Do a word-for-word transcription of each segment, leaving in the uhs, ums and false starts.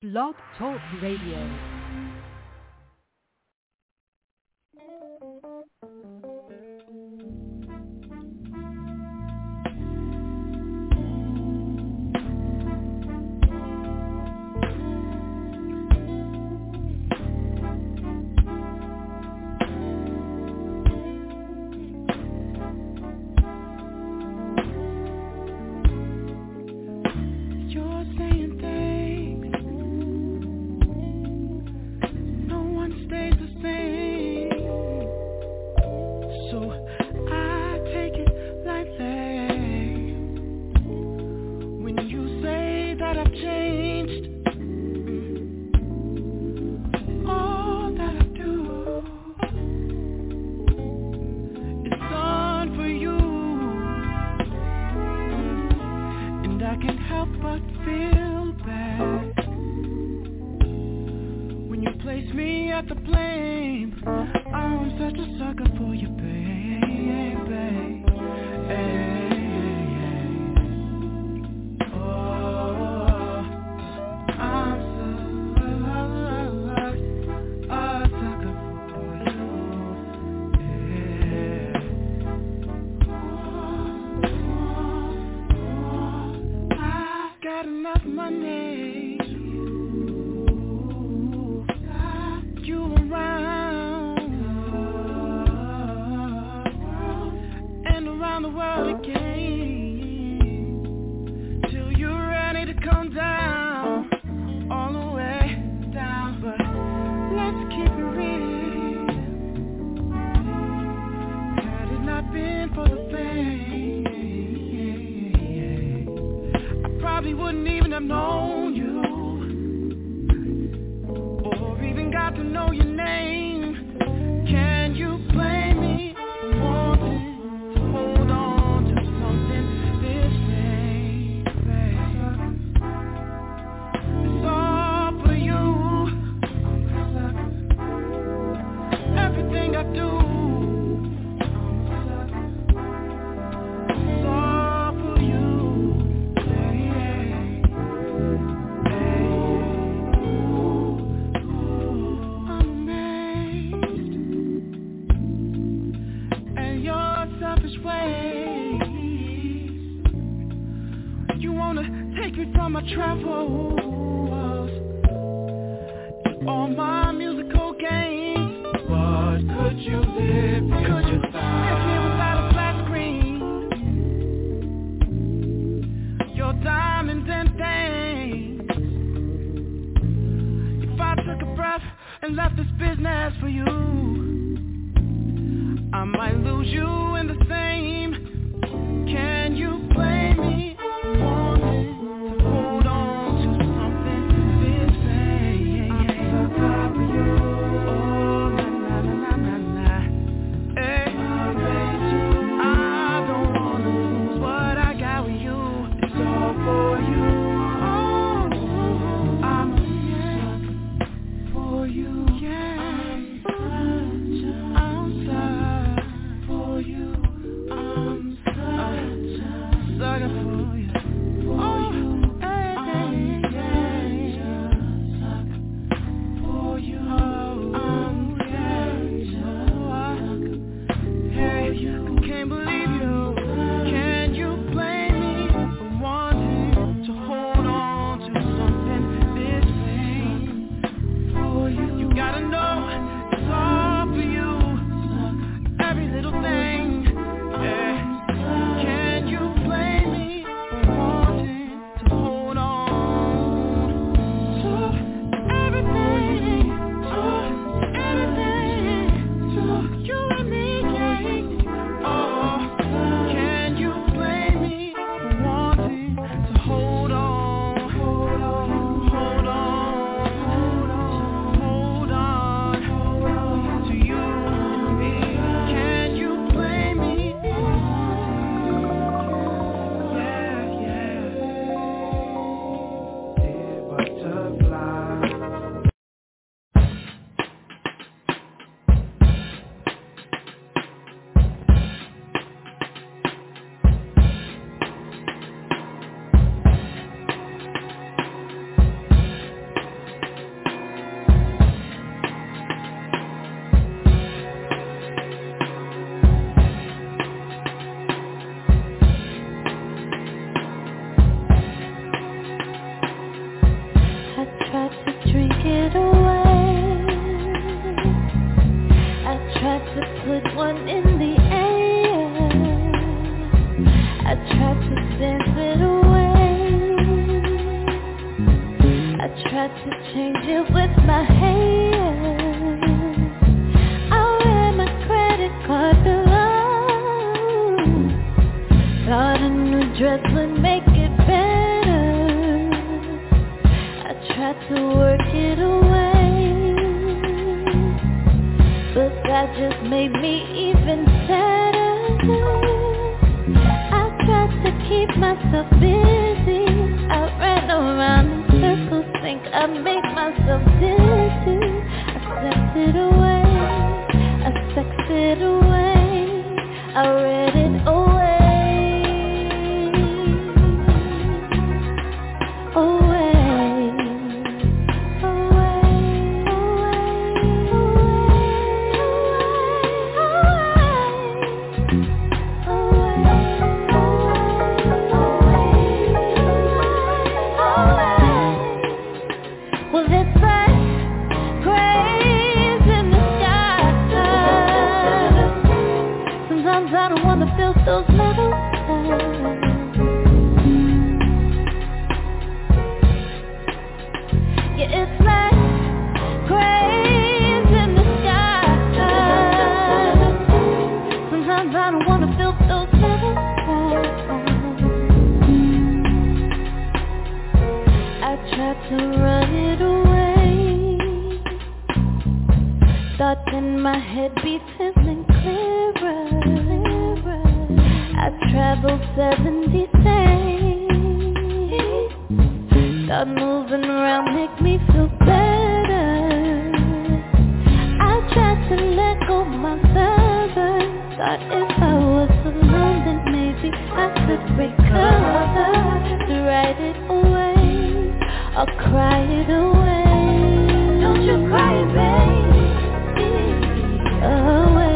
Blog Talk Radio. For you. shrink it away. I tried to put one in the air. I tried to dance it away. I tried to change it with my hands. I ran my credit card below. Thought a new dress would make it better. I tried to work it away, but that just made me even sadder. I tried to keep myself busy. I ran around in circles, think I made myself dizzy. I slept it away, I sexed it away, I read it away. Those little times. Yeah, it's like grays in the sky. Sometimes I don't wanna feel those little times. I tried to run it away. Thoughts in my head be feeling clearer. I traveled seventy states. Thought moving around make me feel better. I tried to let go my fervor. Thought if I was alone then maybe I could recover. To write it away or cry it away. Don't you cry, baby, away.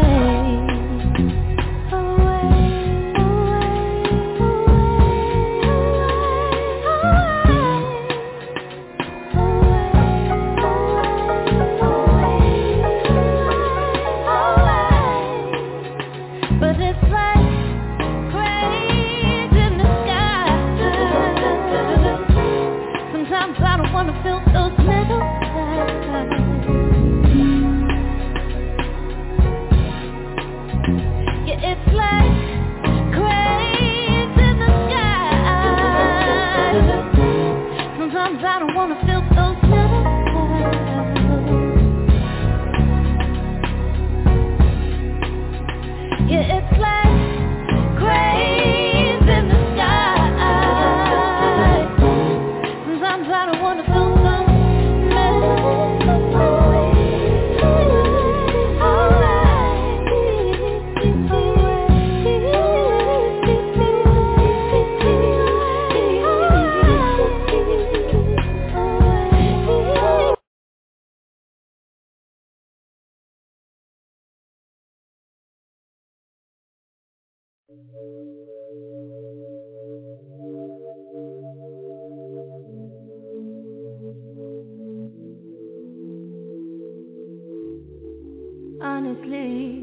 Honestly,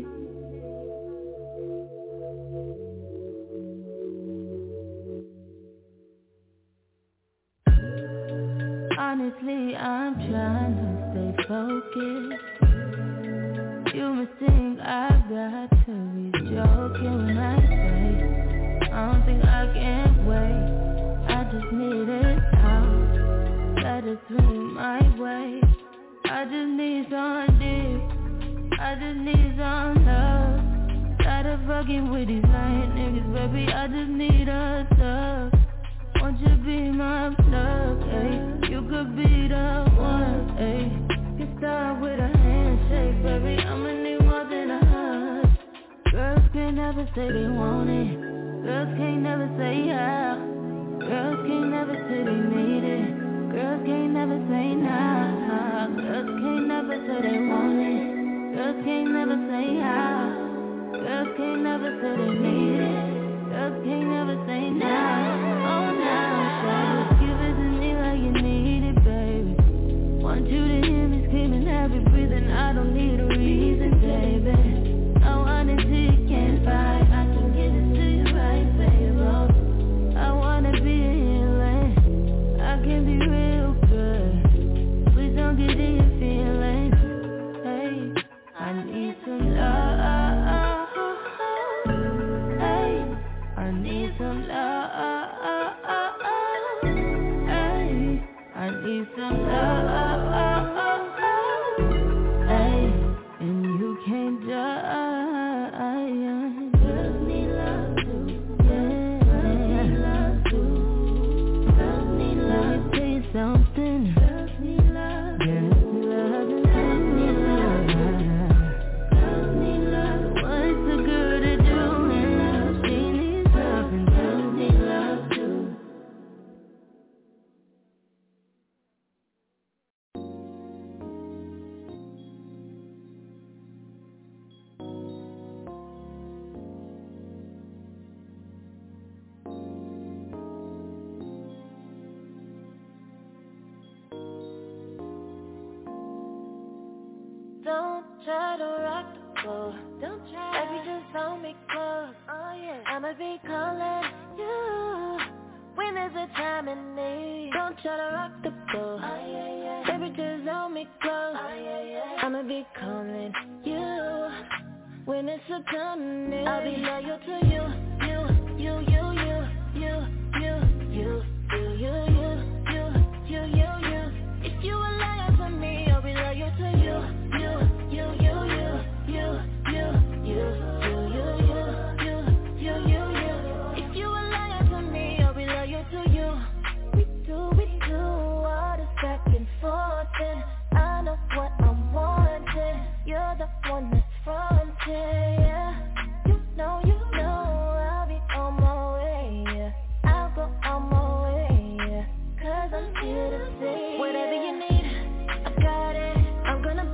honestly, I'm trying to stay focused. You must think I've got to be joking when I say I don't think I can wait. I just need it out, let it swing my way. I just need some deep, I just need some love. Tired of fucking with these lying niggas, baby, I just need a thug. Won't you be my plug, ayy? You could be the one, ayy. You start with a handshake, baby, I'ma need more than a hug. Girls can't never say they want it. Girls can't never say how. Girls can't never say they need it. Girls can't never say nah. Girls can't never say they want it. Girls can't never say how. Girls can't never say they need it. Girls can't never say nah. Oh, now, shawty, give it to me like you need it, baby. Want you don't need a reason, baby. I wanna see you can't fight. I can give it to you right, baby. I wanna be in your lane. I can be real good. Please don't get in your feelings. Hey, I need some love. Hey, I need some love. Hey, I need some love. Hey, and you can't judge. Just need love too. Yeah, just need love too. Just need love. Let me tell you something. Just need love. Just love. Just need love. Just need love. What's the good to do? And she needs love and just need love too. Don't try to rock the boat. Don't try. Baby, just hold me close. Oh yeah. I'ma be calling you when there's a time in need. Don't try to rock the boat. Oh yeah, yeah. Baby, just hold me close. Oh yeah, yeah. I'ma be calling you when it's a time in need. I'll be loyal to you, you, you, you, you, you, you, you, you, you, you, you, you, you, you. If you a liar to me, I'll be loyal to you. You, you, you, you, you, you, you, you, you, you, you, you. If you a liar to me, I'll be loyal to you. We do, we do all this back and forth, and I know what I'm wanting. You're the one that's fronting, yeah. You know, you know, I'll be on my way, yeah. I'll go on my way, yeah. Cause I'm here to say whatever you need, I got it. I'm gonna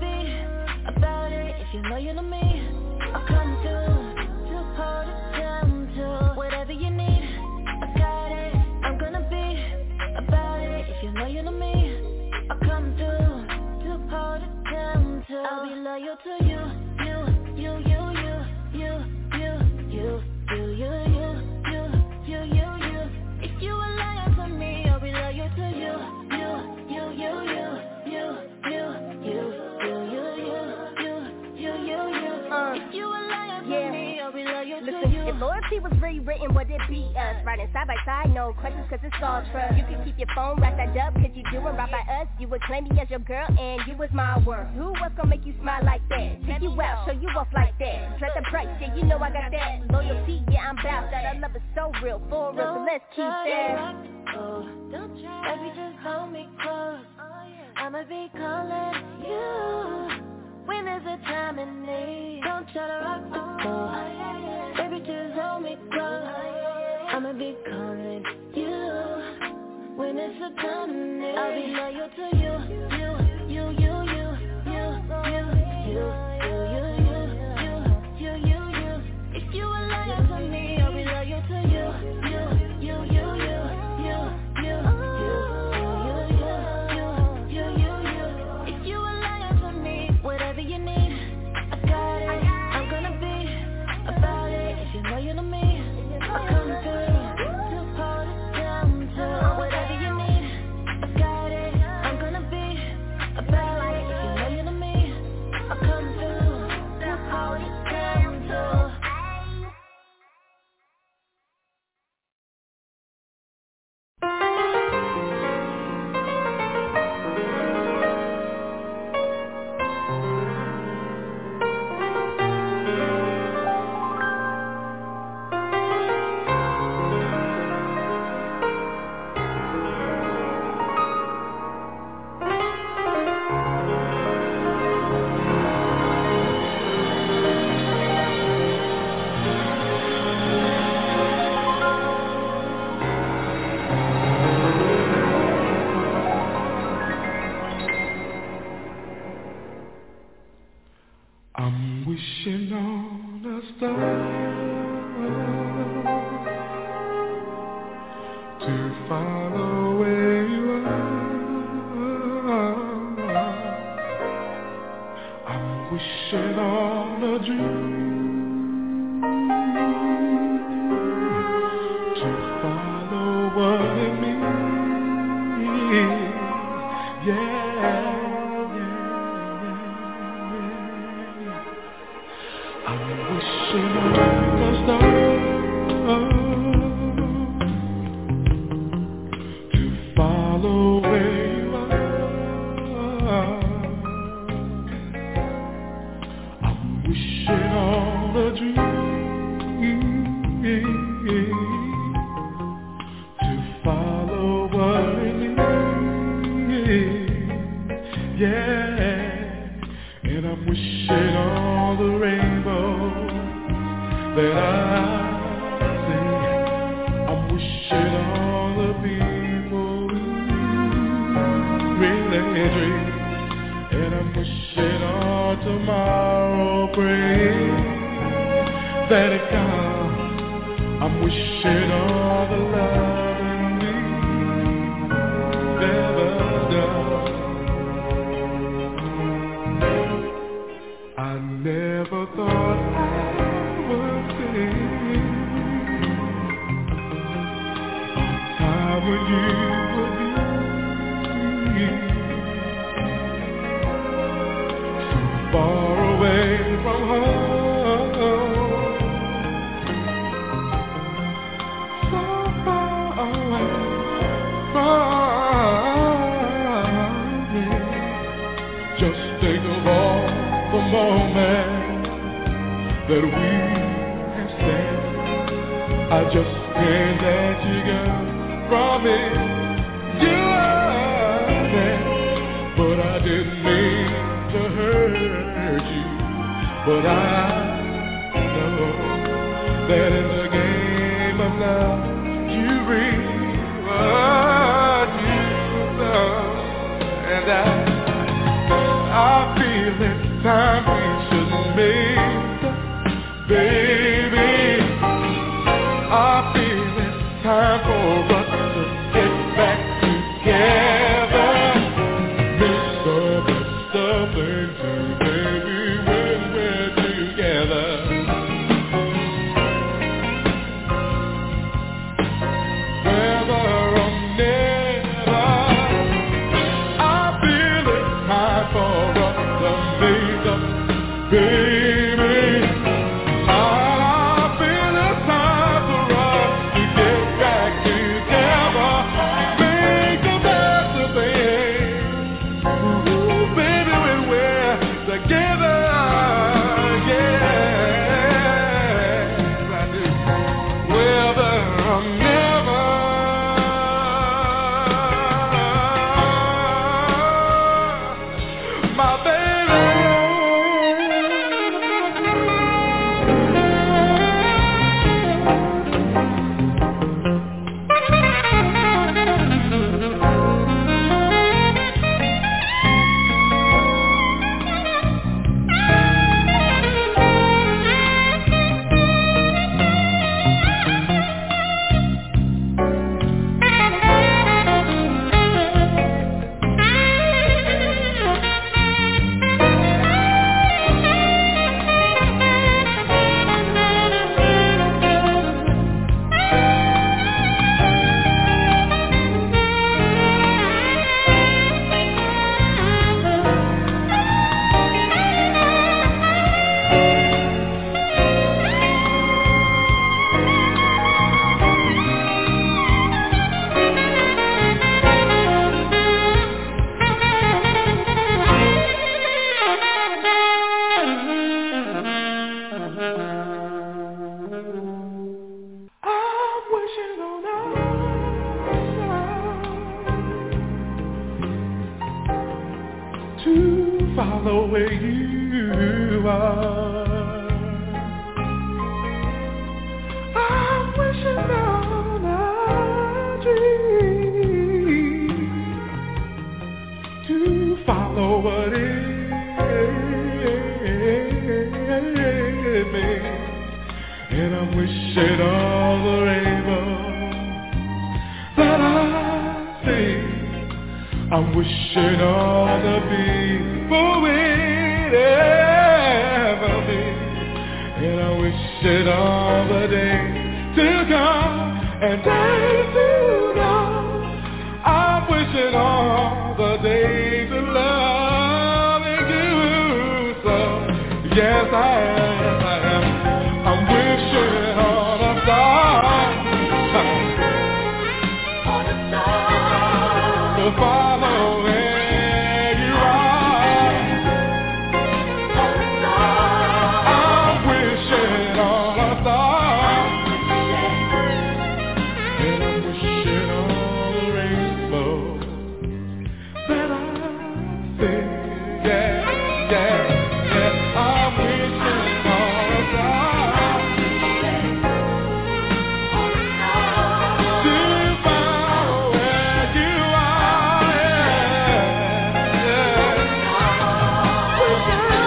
be about it. If you're loyal to me, I'll come through to hold it down to whatever you need, I got it. I'm gonna be about it. If you're loyal to me, I'll come through to hold it down to I'll be loyal to you, you, you, you, you, you, you, you, you, you, you, you, you, you. If you a liar to me, I'll be loyal to you, you, you, you, you, you, you, you, you, you, you, you, you, you. Uh, if you a liar to yeah. me, I'll be loyal Listen, to you. If loyalty was rewritten, would it be us? Riding side by side, no questions, cause it's all trust. You can keep your phone wrapped that up, cause you doing right by us. You would claim me as your girl, and you was my worth. Who else gonna make you smile like that? Take you out, show you off like that. Set the price, yeah, you know I got that. Loyalty, yeah, I'm bout that. Our love is so real, for real, so let's keep that. Don't try, baby, just hold me close. I'ma be calling you when there's a time in need. Don't try to rock the boat. Baby, just hold me close. I'ma be calling you when it's a time in need. I'll be loyal to you, you, you, you, you, you, you, you, you, you, you, you, you. If you a liar to me, I'll be loyal to you, you, you, you, you, you, you, you. You need, I got it. I'm gonna be about it. If you're loyal to me, I'll come through to hold it down to whatever you need. I got it. I'm gonna be about it. If you're loyal to me, I'll come through to hold it down to. I'm wishing on a star to follow where you are. I'm wishing on a dream to follow what it means. Yeah. Wishing on a star to follow where you are. I'm wishing on a dream to follow what it means. Yeah, and I'm wishing on the rainbow that I see. I'm wishing all the people really dream, and I'm wishing all tomorrow brings that it comes. I'm wishing all the love in me never done. I never thought I when you would be so far away from home, so far away from me. Just think of all the moments that we have spent. I just can't let you go from me. You are there, but I didn't mean to hurt you. But I know that in the game of love, you reap what you sow. And I, I feel it's time we should meet, baby. I feel it's time for us to get back together. Miss the best of things, baby, when we're together. Whether or never, I feel it's time for us to meet up, baby. I feel it's time for us to get back together. Make the best of things. Ooh, baby, when we're together. Yes, I do. Whether or never, my baby. I'm wishing on us to follow where you are. I'm wishing on a dream to follow what it means. And I'm wishing all the rainbows that I see. I'm wishing all the people with it. wishing all the days to come and days to come. I'm wishing all the days of loving you. So yes, I am, I am. I'm wishing on a star, on a star to follow where you are. On a star, I'm wishing on a star, and I'm wishing on the rainbow that I see. Yeah, yeah. I'm wishing on a star to follow where you are. Yeah, yeah. Wish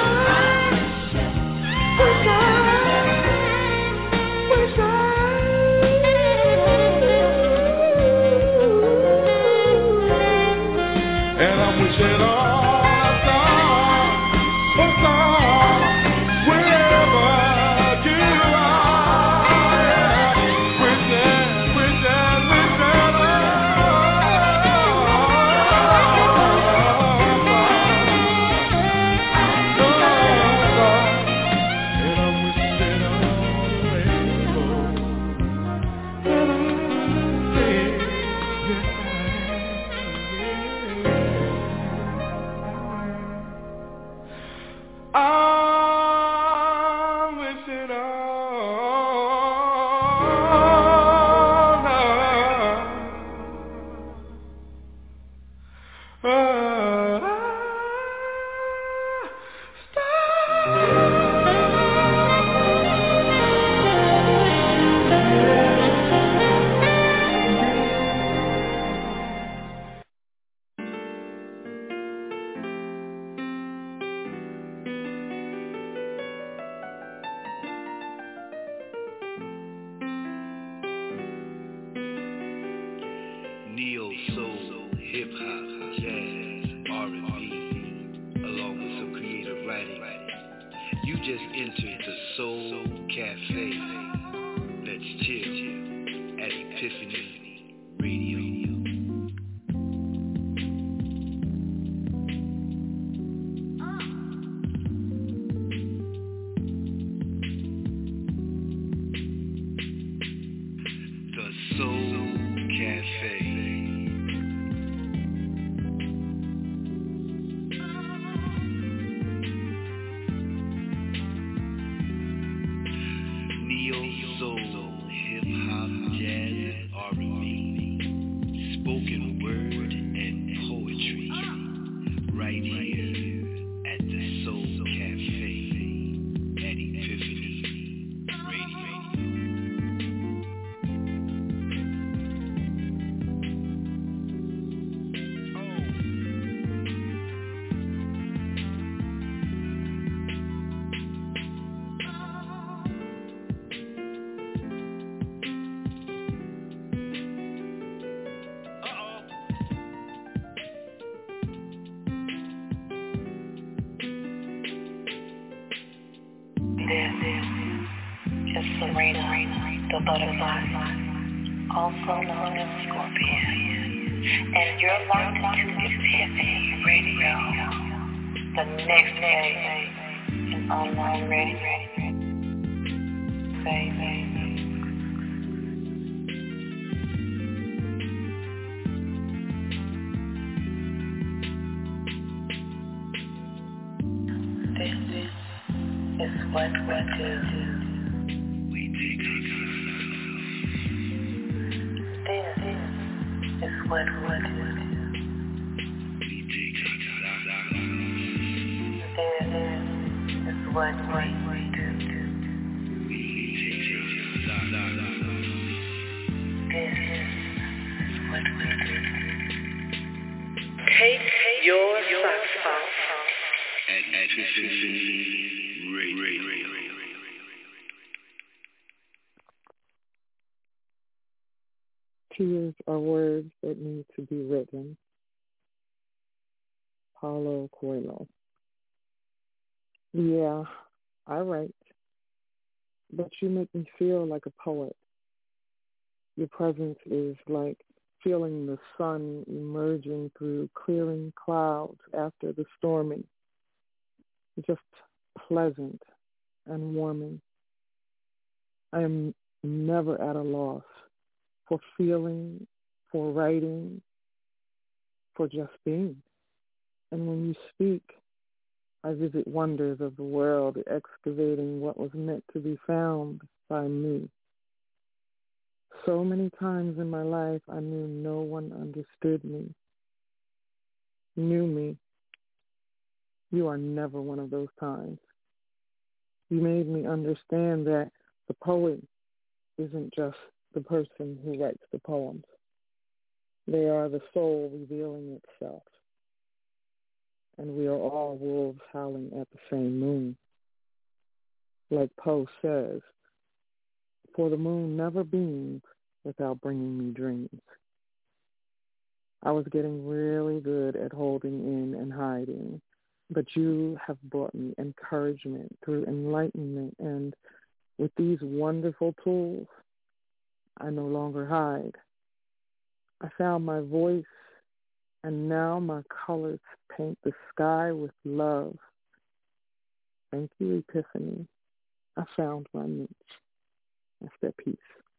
I, wish I, wish I, and I'm wishing on a star, a star, wherever you are. Yeah. Wishing, wishing, wishing, and I'm wishing on the rainbow that I see. Yes, I am. I'm wishing on a Neo soul, hip hop, jazz, R and B, along with some creative writing. You just entered the Soul Cafe. Let's chill at Epiphany Radio. The Soul Cafe. Neo soul, hip hop, jazz, R and B, spoken word and poetry, right here at the Soul Cafe at Epiphany Radio. This is Serena, the butterfly, also known as Scorpion, and you're locked into Epiphany Radio, the next day in online radio. Baby. This is what we do. We take This is what we do. we take This is what we do. This is what we do. Take your socks off. at Epiphany Radio. Tears are words that need to be written. Paulo Coelho. Yeah, I write. but you make me feel like a poet. Your presence is like feeling the sun emerging through clearing clouds after the storming. Just pleasant and warming. I am never at a loss for feeling, for writing, for just being. And when you speak, I visit wonders of the world, excavating what was meant to be found by me. So many times in my life, I knew no one understood me, knew me. You are never one of those times. You made me understand that the poet isn't just the person who writes the poems. They are the soul revealing itself. And we are all wolves howling at the same moon. Like Poe says, for the moon never beams without bringing me dreams. I was getting really good at holding in and hiding, but you have brought me encouragement through enlightenment, and with these wonderful tools, I no longer hide. I found my voice, and now my colors paint the sky with love. Thank you, Epiphany. I found my niche. That's that peace.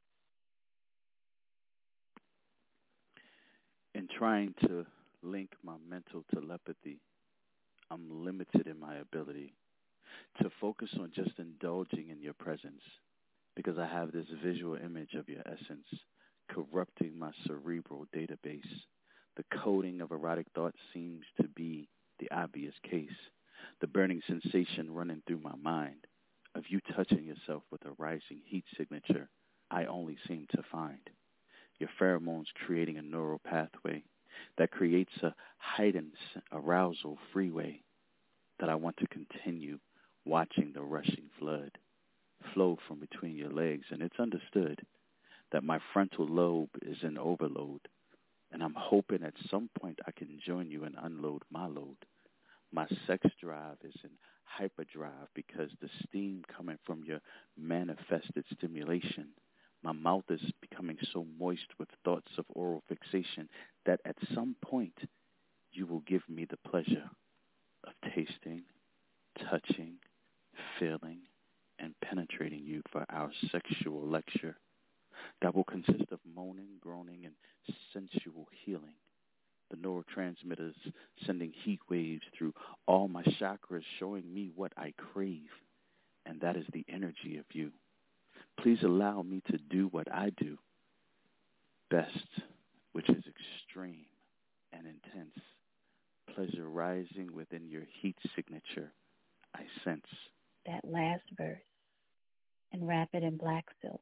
In trying to link my mental telepathy, I'm limited in my ability to focus on just indulging in your presence, because I have this visual image of your essence corrupting my cerebral database. The coding of erotic thoughts seems to be the obvious case. The burning sensation running through my mind of you touching yourself with a rising heat signature I only seem to find. Your pheromones creating a neural pathway that creates a heightened arousal freeway that I want to continue watching the rushing flood flow from between your legs. And it's understood that my frontal lobe is in overload, and I'm hoping at some point I can join you and unload my load. My sex drive is in hyperdrive because the steam coming from your manifested stimulation. My mouth is becoming so moist with thoughts of oral fixation that at some point you will give me the pleasure of tasting, touching, feeling, and penetrating you for our sexual lecture that will consist of moaning, groaning, and sensual healing. The neurotransmitters sending heat waves through all my chakras, showing me what I crave, and that is the energy of you. Please allow me to do what I do best, which is extreme and intense. Pleasure rising within your heat signature, I sense. That last verse, and wrap it in black silk.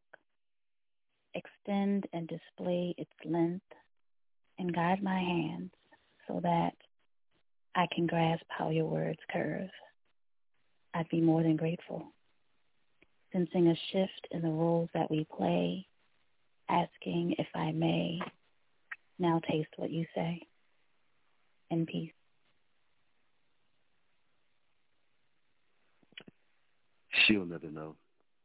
Extend and display its length, and guide my hands so that I can grasp how your words curve. I'd be more than grateful. Sensing a shift in the roles that we play, asking if I may now taste what you say. In peace. She'll never know.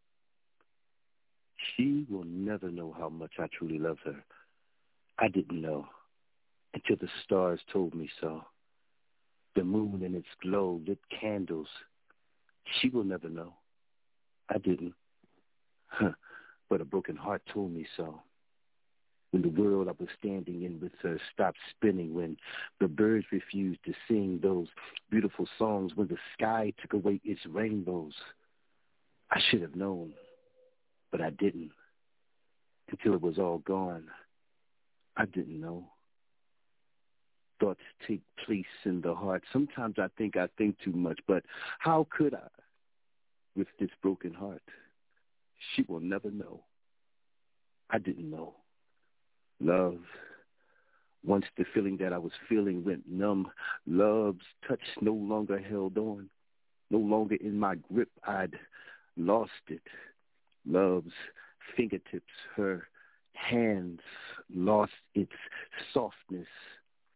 She will never know how much I truly love her. I didn't know until the stars told me so. The moon and its glow lit candles. She will never know. I didn't. Huh. But a broken heart told me so. When the world I was standing in with her stopped spinning, when the birds refused to sing those beautiful songs, when the sky took away its rainbows, I should have known, but I didn't. Until it was all gone, I didn't know. Thoughts take place in the heart. Sometimes I think I think too much, but how could I with this broken heart? She will never know. I didn't know. Love, once the feeling that I was feeling went numb, love's touch no longer held on, no longer in my grip, I'd lost it. Love's fingertips, her hands lost its softness.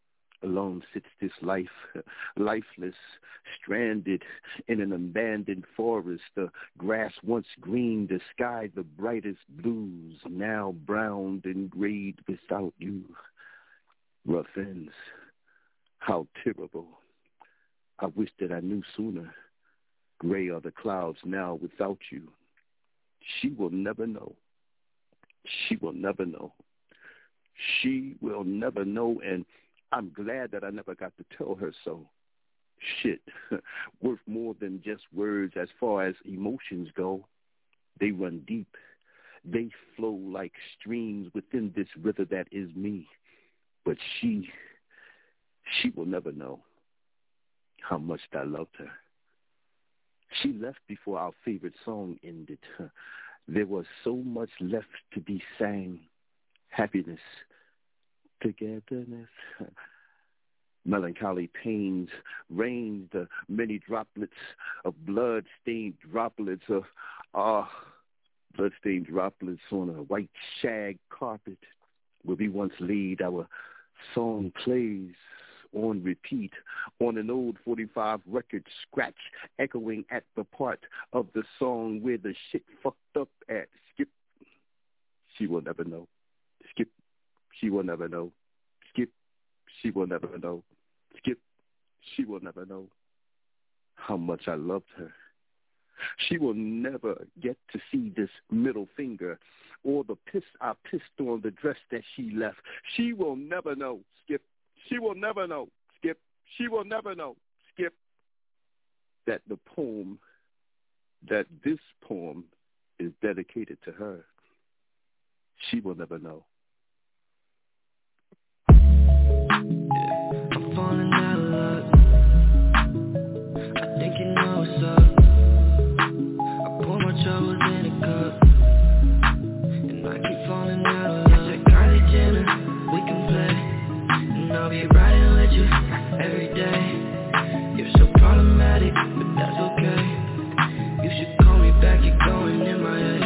Alone sits this life, lifeless, stranded in an abandoned forest. The grass once green, the sky the brightest blues, now browned and grayed without you. Rough ends, how terrible. I wish that I knew sooner. Gray are the clouds now without you. She will never know. She will never know. She will never know, and I'm glad that I never got to tell her so. Shit, worth more than just words as far as emotions go. They run deep. They flow like streams within this river that is me. But she, she will never know how much I loved her. She left before our favorite song ended. There was so much left to be sang. Happiness, togetherness, melancholy pains, rains, the many droplets of blood-stained droplets of, ah, blood-stained droplets on a white shag carpet where we once laid. Our song plays on repeat on an old forty-five record scratch, echoing at the part of the song where the shit fucked up at. Skip, she will never know. Skip, she will never know. Skip, she will never know. Skip, she will never know how much I loved her. She will never get to see this middle finger or the piss I pissed on the dress that she left. She will never know. Skip, she will never know. Skip, she will never know. Skip, that the poem, that this poem is dedicated to her. She will never know. I'm falling out of luck. I think you know what's up. I pour my troubles in a cup, and I keep falling out of luck. Like Kylie Jenner, we can play, and I'll be riding with you every day. You're so problematic, but that's okay. You should call me back, you're going in my head.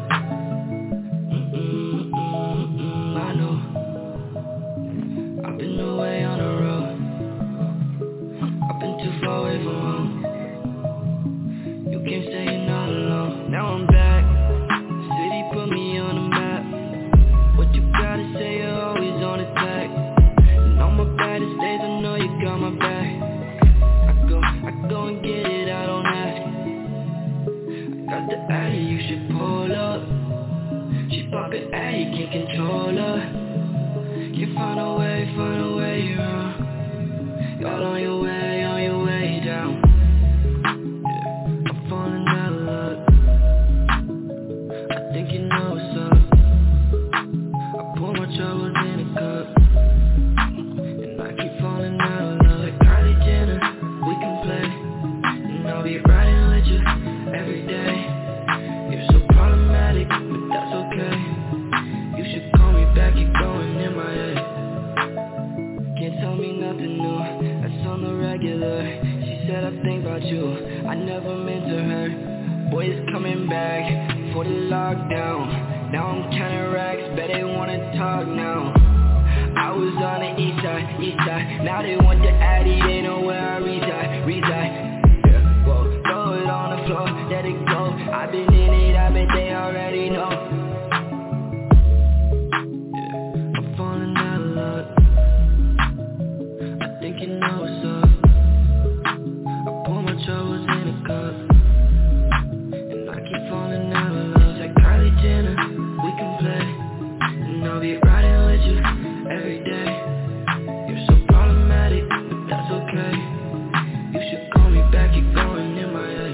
Mm-mm, mm-mm, mm, I know I've been away on the road. I've been too far away from home. You can't say you're not alone. Now I'm back. The city put me on the map. What you gotta say, you're always on attack. And on my baddest days, I know you got my back. I go, I go and get it, I don't ask. I got the addy, you should pull up. She pop it, addy, can't control her. Can't find a way, find a way around. Y'all on your way, on your way down. Yeah, I'm falling out of luck. I think you know what's up. I pour my troubles in a cup, and I keep falling out of luck. Like Kylie Jenner, we can play, and I'll be riding with you every day. You're so problematic, but that's okay. You should call me back, you're going in my head. Can't tell me nothing new, that's on the regular. She said I think about you, I never meant to hurt. Boy, it's coming back for the lockdown. Now I'm counting racks, bet they wanna talk now. I was on the east side, east side. Now they want the addy, they know where I reside, reside. Yeah, whoa, throw it on the floor, let it go. I've been in it, I bet they already know. You know what's up. I pour my troubles in a cup, and I keep falling out of love. Like Kylie Jenner, we can play, and I'll be riding with you every day. You're so problematic, but that's okay. You should call me back, you're going in my head.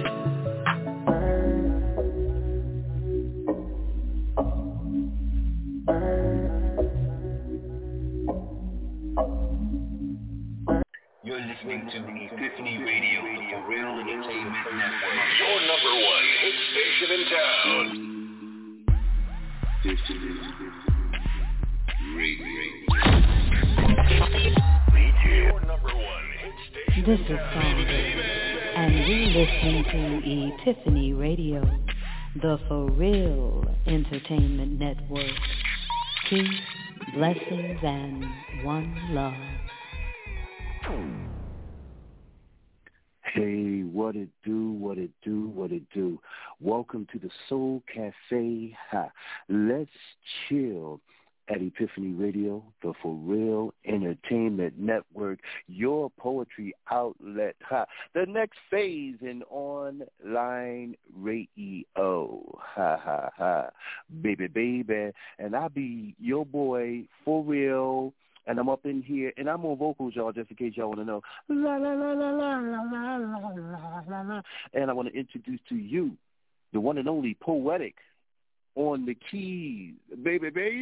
You're listening to Epiphany Radio, the For Real Entertainment Network. Your number one hit station in town. Epiphany Radio. Your number one hit station. This is Sandra, and you're listening to Epiphany Radio, the For Real Entertainment Network. Peace, blessings, and one love. Hey, what it do, what it do, what it do. Welcome to the Soul Cafe. Ha. Let's chill at Epiphany Radio, the For Real Entertainment Network, your poetry outlet. Ha. The next phase in online radio. Ha, ha, ha. Baby, baby. And I be your boy, For Real. And I'm up in here, and I'm on vocals, y'all, just in case y'all want to know. La, la, la, la, la, la, la, la, la, la. And I want to introduce to you the one and only Poetic on the keys. Baby, baby.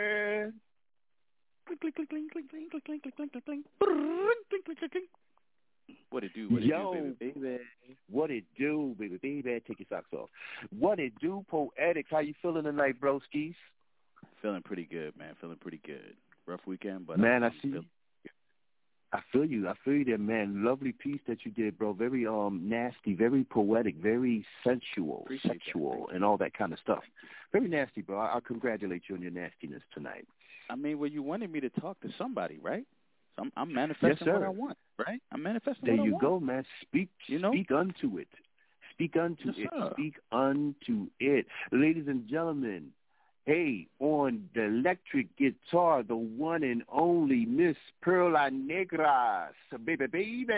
What it do, what it Yo, do, baby, baby. What it do, baby, baby. Take your socks off. What it do, Poetic. How you feeling tonight, broskies? Feeling pretty good, man. Feeling pretty good. Rough weekend, but man, I'm, I see. feeling... I feel you. I feel you there, man. Lovely piece that you did, bro. Very um nasty, very poetic, very sensual, Appreciate sexual, that. and all that kind of stuff. Very nasty, bro. I, I congratulate you on your nastiness tonight. I mean, well, you wanted me to talk to somebody, right? So I'm, I'm manifesting yes, what I want, right? I'm manifesting there what I you want. go, man. Speak, you know? speak unto it. Speak unto yes, it. Sir. Speak unto it, ladies and gentlemen. Hey, on the electric guitar, the one and only Miss Perla Negras, baby, baby.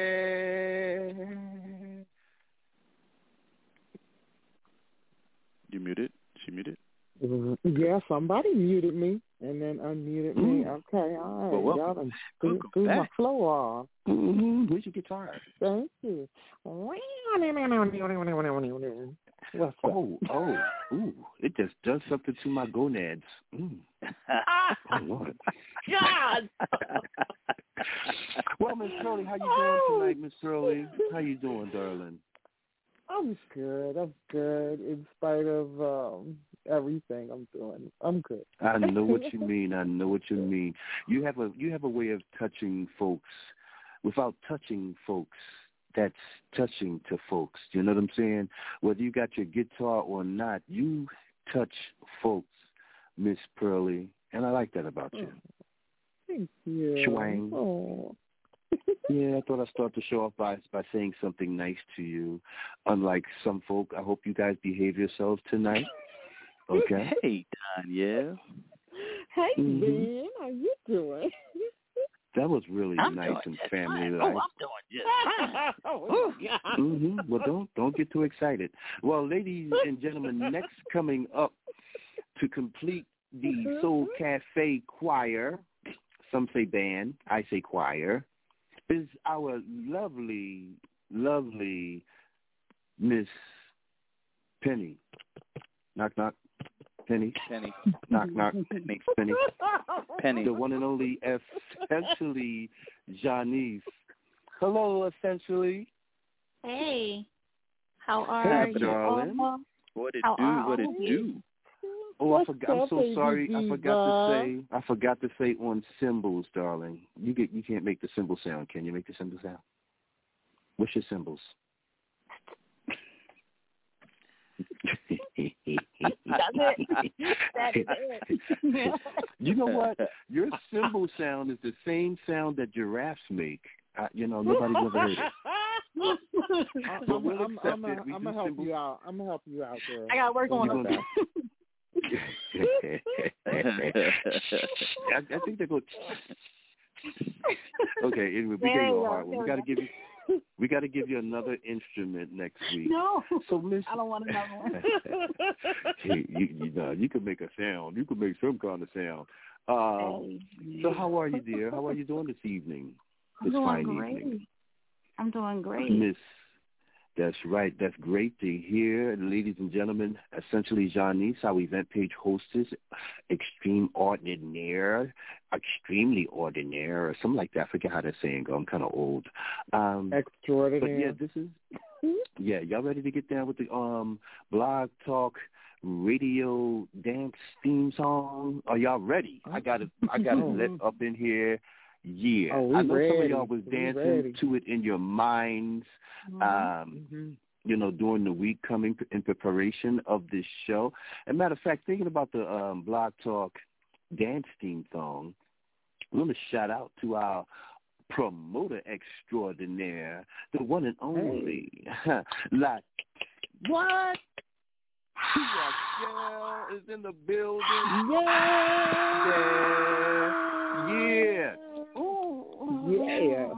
You muted? She muted? Yeah, somebody muted me and then unmuted mm. me. Okay, all right. Well, welcome. Y'all done threw, threw my flow off. Mm-hmm. Where's your guitar? Thank you. What's oh, oh, ooh. It just does something to my gonads. Mm. oh, Lord. God! Well, Miss Curly, how you doing tonight, Miss Curly? How you doing, darling? I'm good. I'm good. In spite of um, everything I'm doing, I'm good. I know what you mean. I know what you mean. You have a you have a way of touching folks without touching folks. That's touching to folks. You know what I'm saying? Whether you got your guitar or not, you touch folks, Miss Pearly, and I like that about you. Oh, thank you. Schwang. Oh. Yeah, I thought I'd start the show off by by saying something nice to you. Unlike some folk, I hope you guys behave yourselves tonight. Okay. Hey, Don, yeah. Hey, mm-hmm. Ben, how you doing? That was really I'm nice and family like. Oh, I'm doing just fine. Oh, God. Mm-hmm. Well, don't don't get too excited. Well, ladies and gentlemen, next coming up to complete the Soul Cafe choir, some say band, I say choir, is our lovely, lovely Miss Penny. Knock, knock. Penny. Penny. Knock, knock. Penny. Penny. Penny. The one and only essentially Janice. Hello, essentially. Hey. How are hey, you? darling. All? What it How do? What it do? Oh, I forgot. I'm so sorry. Diva? I forgot to say. I forgot to say on cymbals, darling. You get. You can't make the cymbal sound. Can you make the cymbal sound? What's your cymbals? That's it. That is it. You know what? Your cymbal sound is the same sound that giraffes make. Uh, you know, nobody's ever heard it. But we'll I'm, accept I'm, it. We I'm do gonna help symbols. you out. I'm gonna help you out, girl. I gotta work on that. I, I think they go. Okay, anyway, we got you a hard one. We got to give you. We got to give you another instrument next week. No, so Miss, I don't want another one. hey, you, you know, you can make a sound. You can make some kind of sound. Uh, hey. So how are you, dear? How are you doing this evening? This I'm fine doing great. evening. I'm doing great. Miss, that's right. That's great to hear. Ladies and gentlemen, essentially Janice, our event page hostess, extreme ordinaire, extremely ordinaire, or something like that. I forget how that saying go. I'm kind of old. Um, Extraordinary. But yeah, this is, yeah, y'all ready to get down with the um Blog Talk Radio Dance theme song? Are y'all ready? I got it. I got it lit up in here. Yeah, oh, I know ready. some of y'all was we dancing ready. to it in your minds, Mm-hmm. um, mm-hmm. you know, during the week coming in preparation of this show. As a matter of fact, thinking about the um, Blog Talk dance theme song, we want to shout out to our promoter extraordinaire, the one and only, hey. like, what? Rochelle is in the building. Yeah. Yeah. Yeah. Ooh. Yeah.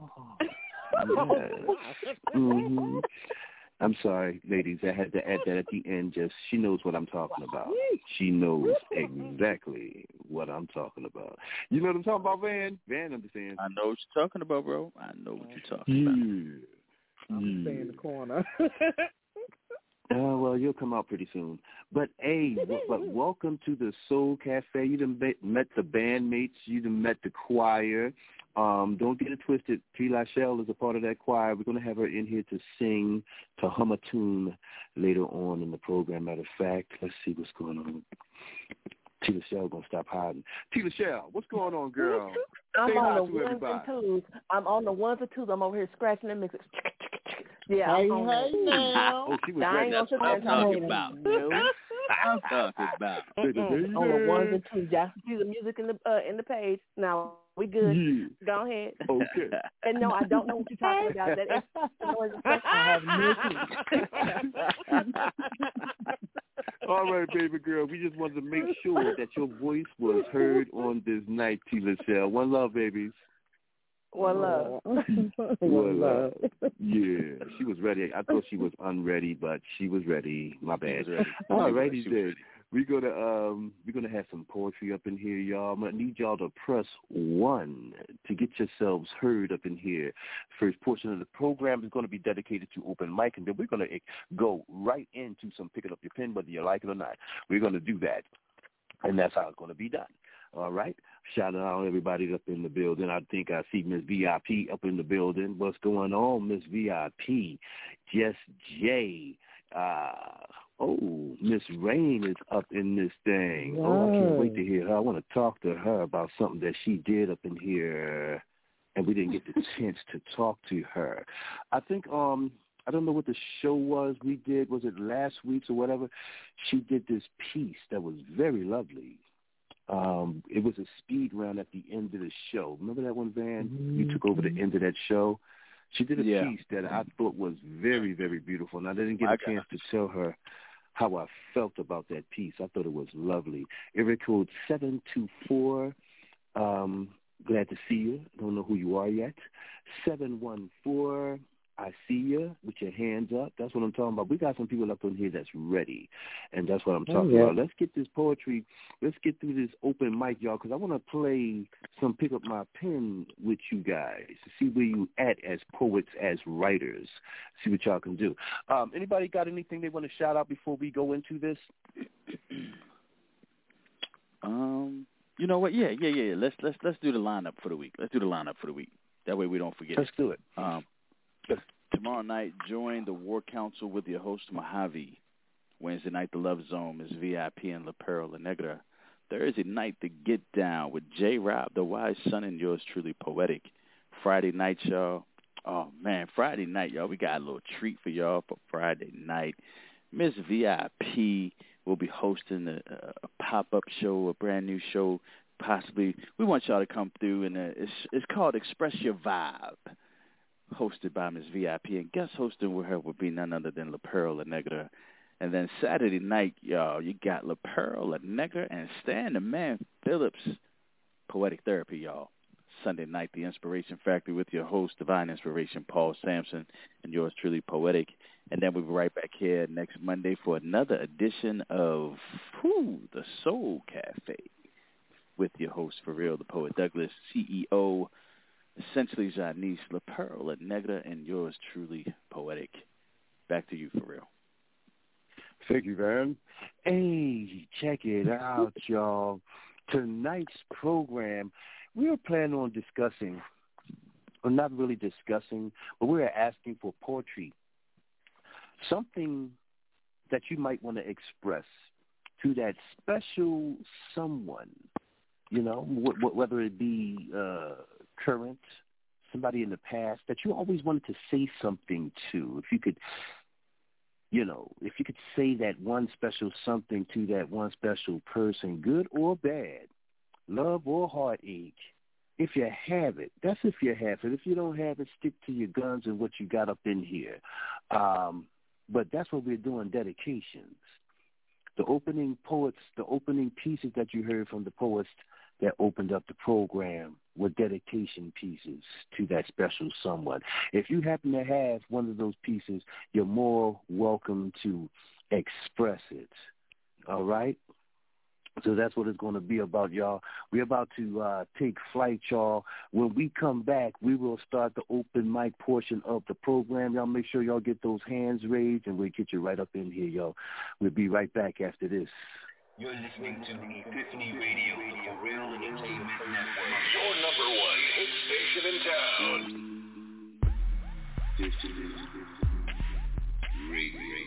yeah. Mm-hmm. I'm sorry, ladies. I had to add that at the end. Just she knows what I'm talking about. She knows exactly what I'm talking about. You know what I'm talking about, Van? Van understands. I know what you're talking about, bro. I know what you're talking yeah. about. I'm staying in the corner. Oh, well, you'll come out pretty soon. But, hey, w- but welcome to the Soul Cafe. You done be- met the bandmates. You done met the choir. Um, don't get it twisted. T. Lachelle is a part of that choir. We're going to have her in here to sing, to hum a tune later on in the program. Matter of fact, let's see what's going on. T. Lachelle going to stop hiding. T. Lachelle, what's going on, girl? I'm Say on hi the to ones everybody. and twos. I'm on the ones and twos. I'm over here scratching and mixing. Yeah, hey, I'm hey now. Oh, she was I ready. ain't gonna sit there I'm and talking talk about. no. I'm talking about. Mm-mm. On the ones and twos. Just see the music in the uh, in the page. Now we good. Yeah. Go ahead. Okay. And no, I don't know what you're talking about. That is, I have no clue. All right, baby girl. We just wanted to make sure that your voice was heard on this night, T. Lachelle. One love, babies. One love. One love. Yeah, she was ready. I thought she was unready, but she was ready. My bad. Ready. All righty then. We're gonna um we're gonna have some poetry up in here, y'all. I'm gonna need y'all to press one to get yourselves heard up in here. First portion of the program is gonna be dedicated to open mic, and then we're gonna go right into some picking up your pen, whether you like it or not. We're gonna do that, and that's how it's gonna be done. All right. Shout out everybody up in the building. I think I see Miss V I P up in the building. What's going on, Miss V I P? Just Jay. Uh, oh, Miss Rain is up in this thing. Wow. Oh, I can't wait to hear her. I want to talk to her about something that she did up in here, and we didn't get the chance to talk to her. I think um. I don't know what the show was we did. Was it last week's or whatever? She did this piece that was very lovely. Um, it was a speed round at the end of the show. Remember that one, Van? Mm-hmm. You took over the end of that show. She did a yeah. piece that I thought was very, very beautiful, and I didn't get a chance to tell her how I felt about that piece. I thought it was lovely. Area code seven two four. Um, glad to see you. Don't know who you are yet. seven one four. I see you with your hands up. That's what I'm talking about. We got some people up in here that's ready, and that's what I'm talking oh, yeah. about. Let's get this poetry. Let's get through this open mic, y'all, because I want to play some Pick Up My Pen with you guys to see where you at as poets, as writers, see what y'all can do. Um, anybody got anything they want to shout out before we go into this? um, you know what? Yeah, yeah, yeah. Let's let's let's do the lineup for the week. Let's do the lineup for the week. That way we don't forget. Let's it. do it. Um. Tomorrow night, join the War Council with your host, Mojave. Wednesday night, the Love Zone is V I P and La Perla La Negra. Thursday night, the Get Down with J. Rob, the wise son, and yours truly, Poetic. Friday night, y'all. Oh, man, Friday night, y'all. We got a little treat for y'all for Friday night. Miss V I P will be hosting a, a pop-up show, a brand-new show, possibly. We want y'all to come through, and uh, it's, it's called Express Your Vibe, hosted by Miss V I P, and guest hosting with her would be none other than La Perla La Negra. And then Saturday night, y'all, you got La Perla La Negra and Stan the Man Phillips, Poetic Therapy, y'all. Sunday night, the Inspiration Factory with your host, Divine Inspiration, Paul Sampson, and yours truly, Poetic. And then we'll be right back here next Monday for another edition of whew, the Soul Cafe with your host, for real, the Poet Douglas, C E O, essentially Janice La Perla La Negra, and yours truly, Poetic. Back to you, for real. Thank you, Van. Hey, check it out, y'all. Tonight's program, we are planning on discussing, or not really discussing, but we're asking for poetry. Something that you might want to express to that special someone, you know, wh- wh- whether it be uh, current, somebody in the past that you always wanted to say something to. If you could, you know, if you could say that one special something to that one special person, good or bad, love or heartache, if you have it. That's if you have it. If you don't have it, stick to your guns and what you got up in here. Um, but that's what we're doing, dedications. The opening poets, the opening pieces that you heard from the poets that opened up the program were dedication pieces to that special someone. If you happen to have one of those pieces, you're more welcome to express it. All right? So that's what it's going to be about, y'all. We're about to uh, take flight, y'all. When we come back, we will start the open mic portion of the program. Y'all make sure y'all get those hands raised, and we'll get you right up in here, y'all. We'll be right back after this. You're listening to Epiphany Radio, the Real Entertainment Network. Your number one hit station in town. Epiphany Radio.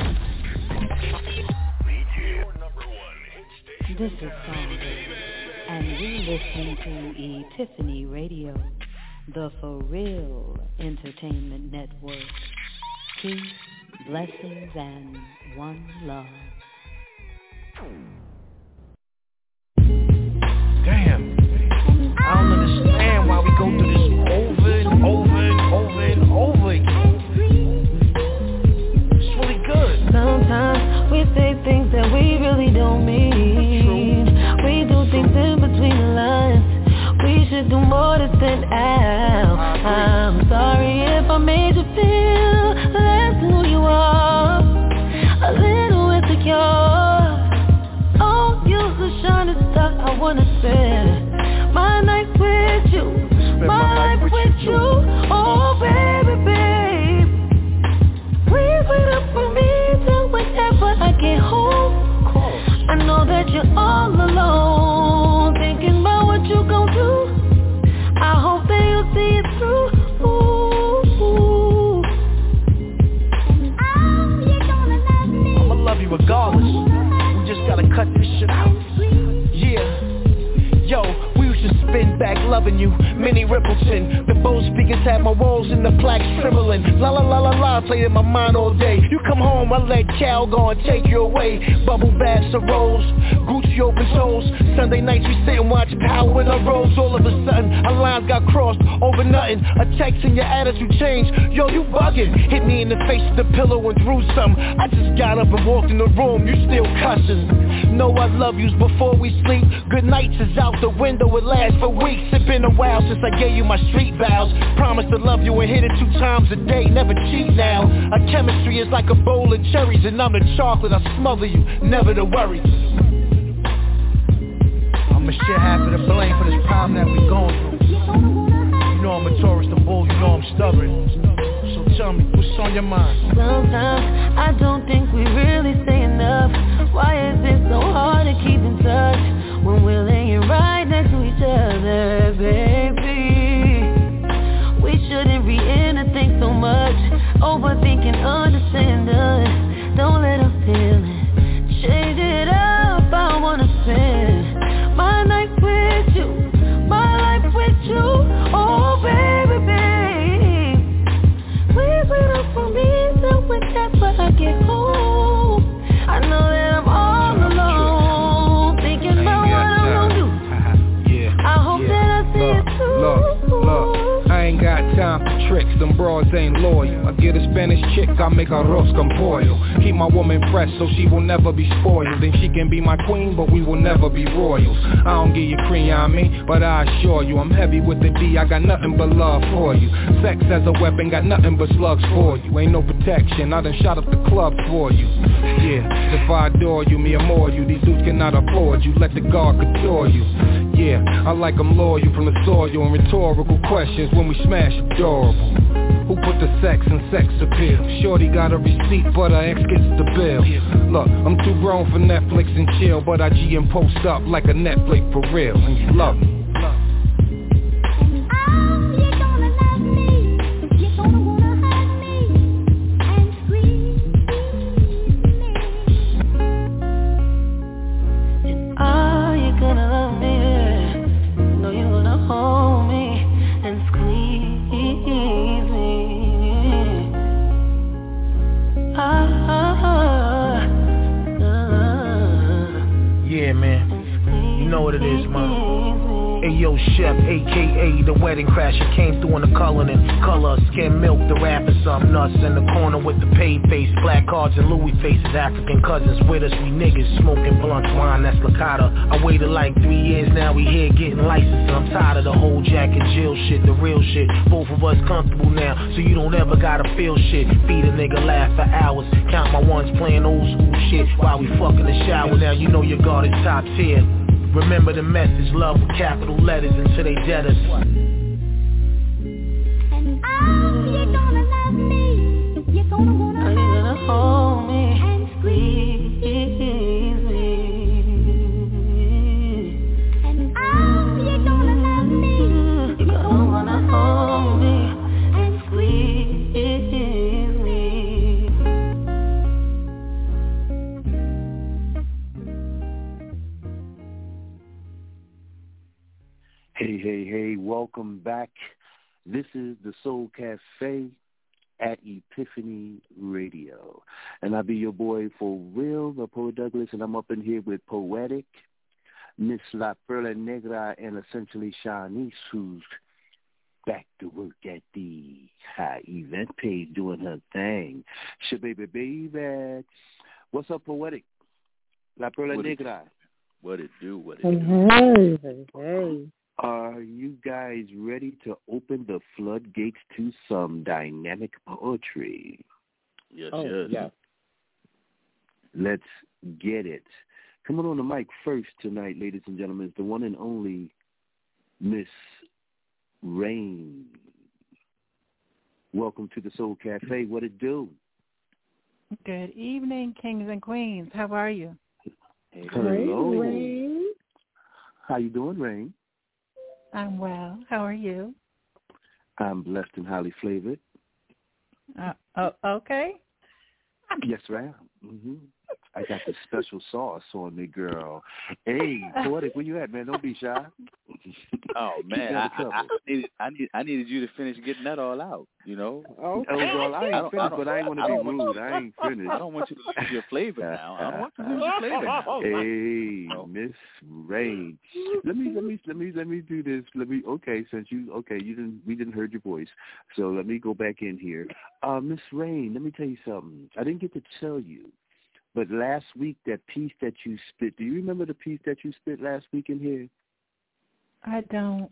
Your number one hit station. This is Song, and you're listening to Epiphany Radio, the For Real Entertainment Network. Peace, blessings, and one love. Damn. I don't understand why we go through this over and over and over and over again. It's really good. Sometimes we say things that we really don't mean. We do things in between the lines. We should do more to stand out. I'm sorry if I made you feel less than who you are, a little insecure. Shining star, I wanna spend my night with you, spend my, my life with, with you. Oh baby, babe, please wait up for me till whenever I get home. I know that you're all alone, thinking about what you gon' do. I hope that you'll see it through. Ooh, ooh. I'ma love you regardless. We just gotta cut this shit out. Yo, we used to spin back loving you, Minnie Rippleton. The Bose speakers had my walls and the plaques trembling. La la la la la, played in my mind all day. You come home, I let Cal go and take you away. Bubble baths of rose, Gucci open toes. Sunday nights we sit and watch Power in our roads. All of a sudden, our lines got crossed over nothing. A text and your attitude changed. Yo, you bugging. Hit me in the face with the pillow and threw some. I just got up and walked in the room, you still cussing. Know I love yous before we sleep. Good nights is out the window, it lasts for weeks. It's been a while since I gave you my street vows. Promise to love you and hit it two times a day, never cheat now. Our chemistry is like a bowl of cherries, and I'm the chocolate, I smother you, never to worry. I'ma share half of the blame for this problem that we going through. You know I'm a Taurus, the bull, you know I'm stubborn. So tell me, what's on your mind? Sometimes I don't think we really say enough. Why is it so hard to keep in touch when we're laying right next to each other, baby? We shouldn't be anything so much. Overthinking, understanding. Don't let us feel it. Change it up, I wanna spend my night with you, my life with you. Oh baby, babe, please wait up for me till whenever I get home. I know that I'm all alone, thinking about what I'm gonna do. Yeah, I hope yeah. that I see look, it too. Look, look, I ain't got time for tricks, them broads ain't loyal. I get a Spanish chick, I make arroz con pollo. Keep my woman fresh so she will never be spoiled. Then she can be my queen, but we will never be royals. I don't give you cream on me, but I assure you I'm heavy with the D, I got nothing but love for you. Sex as a weapon, got nothing but slugs for you. Ain't no protection, I done shot up the club for you. Yeah, if I adore you, me more you. These dudes cannot afford you, let the guard couture you. Yeah, I like them loyal from the soil and rhetorical questions when we smash adorable. Who put the sex in sex appeal? Shorty got a receipt, but her ex gets the bill. Look, I'm too grown for Netflix and chill, but I G and post up like a Netflix for real. And you love me. Yeah, man. You know what it is, man. Ayo Chef, A K A the wedding crasher, came through in the coloring color, skim milk, the rapping some nuts in the corner with the paid face, black cards and Louis faces, African cousins with us, we niggas smoking blunt wine, that's Lakata. I waited like three years now, we here getting licensed. I'm tired of the whole Jack and Jill shit, the real shit. Both of us comfortable now, so you don't ever gotta feel shit. Feed a nigga, laugh for hours, count my ones playing old school shit while we fuck in the shower. Now you know your guard is top tier. Remember the message, love with capital letters until they dead us. And oh, you're gonna love me, you're gonna wanna Are you gonna hold me and squeeze me? And oh, you're gonna love me, You're gonna wanna hold me and squeeze me. Hey, hey, hey, welcome back. This is the Soul Cafe at Epiphany Radio. And I'll be your boy for real, the Poet Douglas, and I'm up in here with Poetic, Miss La Perla Negra, and essentially Shanice, who's back to work at the uh, event page doing her thing. Shababy baby. What's up, Poetic? La Perla What it- Negra. What it do? What it Hey, do? hey, hey. Are you guys ready to open the floodgates to some dynamic poetry? Yes, Oh, yes. yes. Let's get it. Coming on the mic first tonight, ladies and gentlemen, is the one and only Miss Rain. Welcome to the Soul Cafe. What it do? Good evening, kings and queens. How are you? Hey, Rain, hello. Rain. How you doing, Rain? I'm well. How are you? I'm blessed and highly flavored. Uh, oh, okay. Yes, ma'am. Mm-hmm. I got the special sauce on me, girl. Hey, Poetic, where you at, man? Don't be shy. Oh man, I, I, I needed I need I needed you to finish getting that all out. You know. Okay. Oh, well, I ain't finished, but I ain't want to be rude. I ain't finished. I don't want you to lose your flavor now. I don't want you to lose your flavor now. Hey, No. Miss Rain. Let me let me let me let me do this. Let me okay, since you okay, you didn't we didn't heard your voice. So let me go back in here. Uh Miss Rain, let me tell you something. I didn't get to tell you. But last week that piece that you spit, do you remember the piece that you spit last week in here? I don't.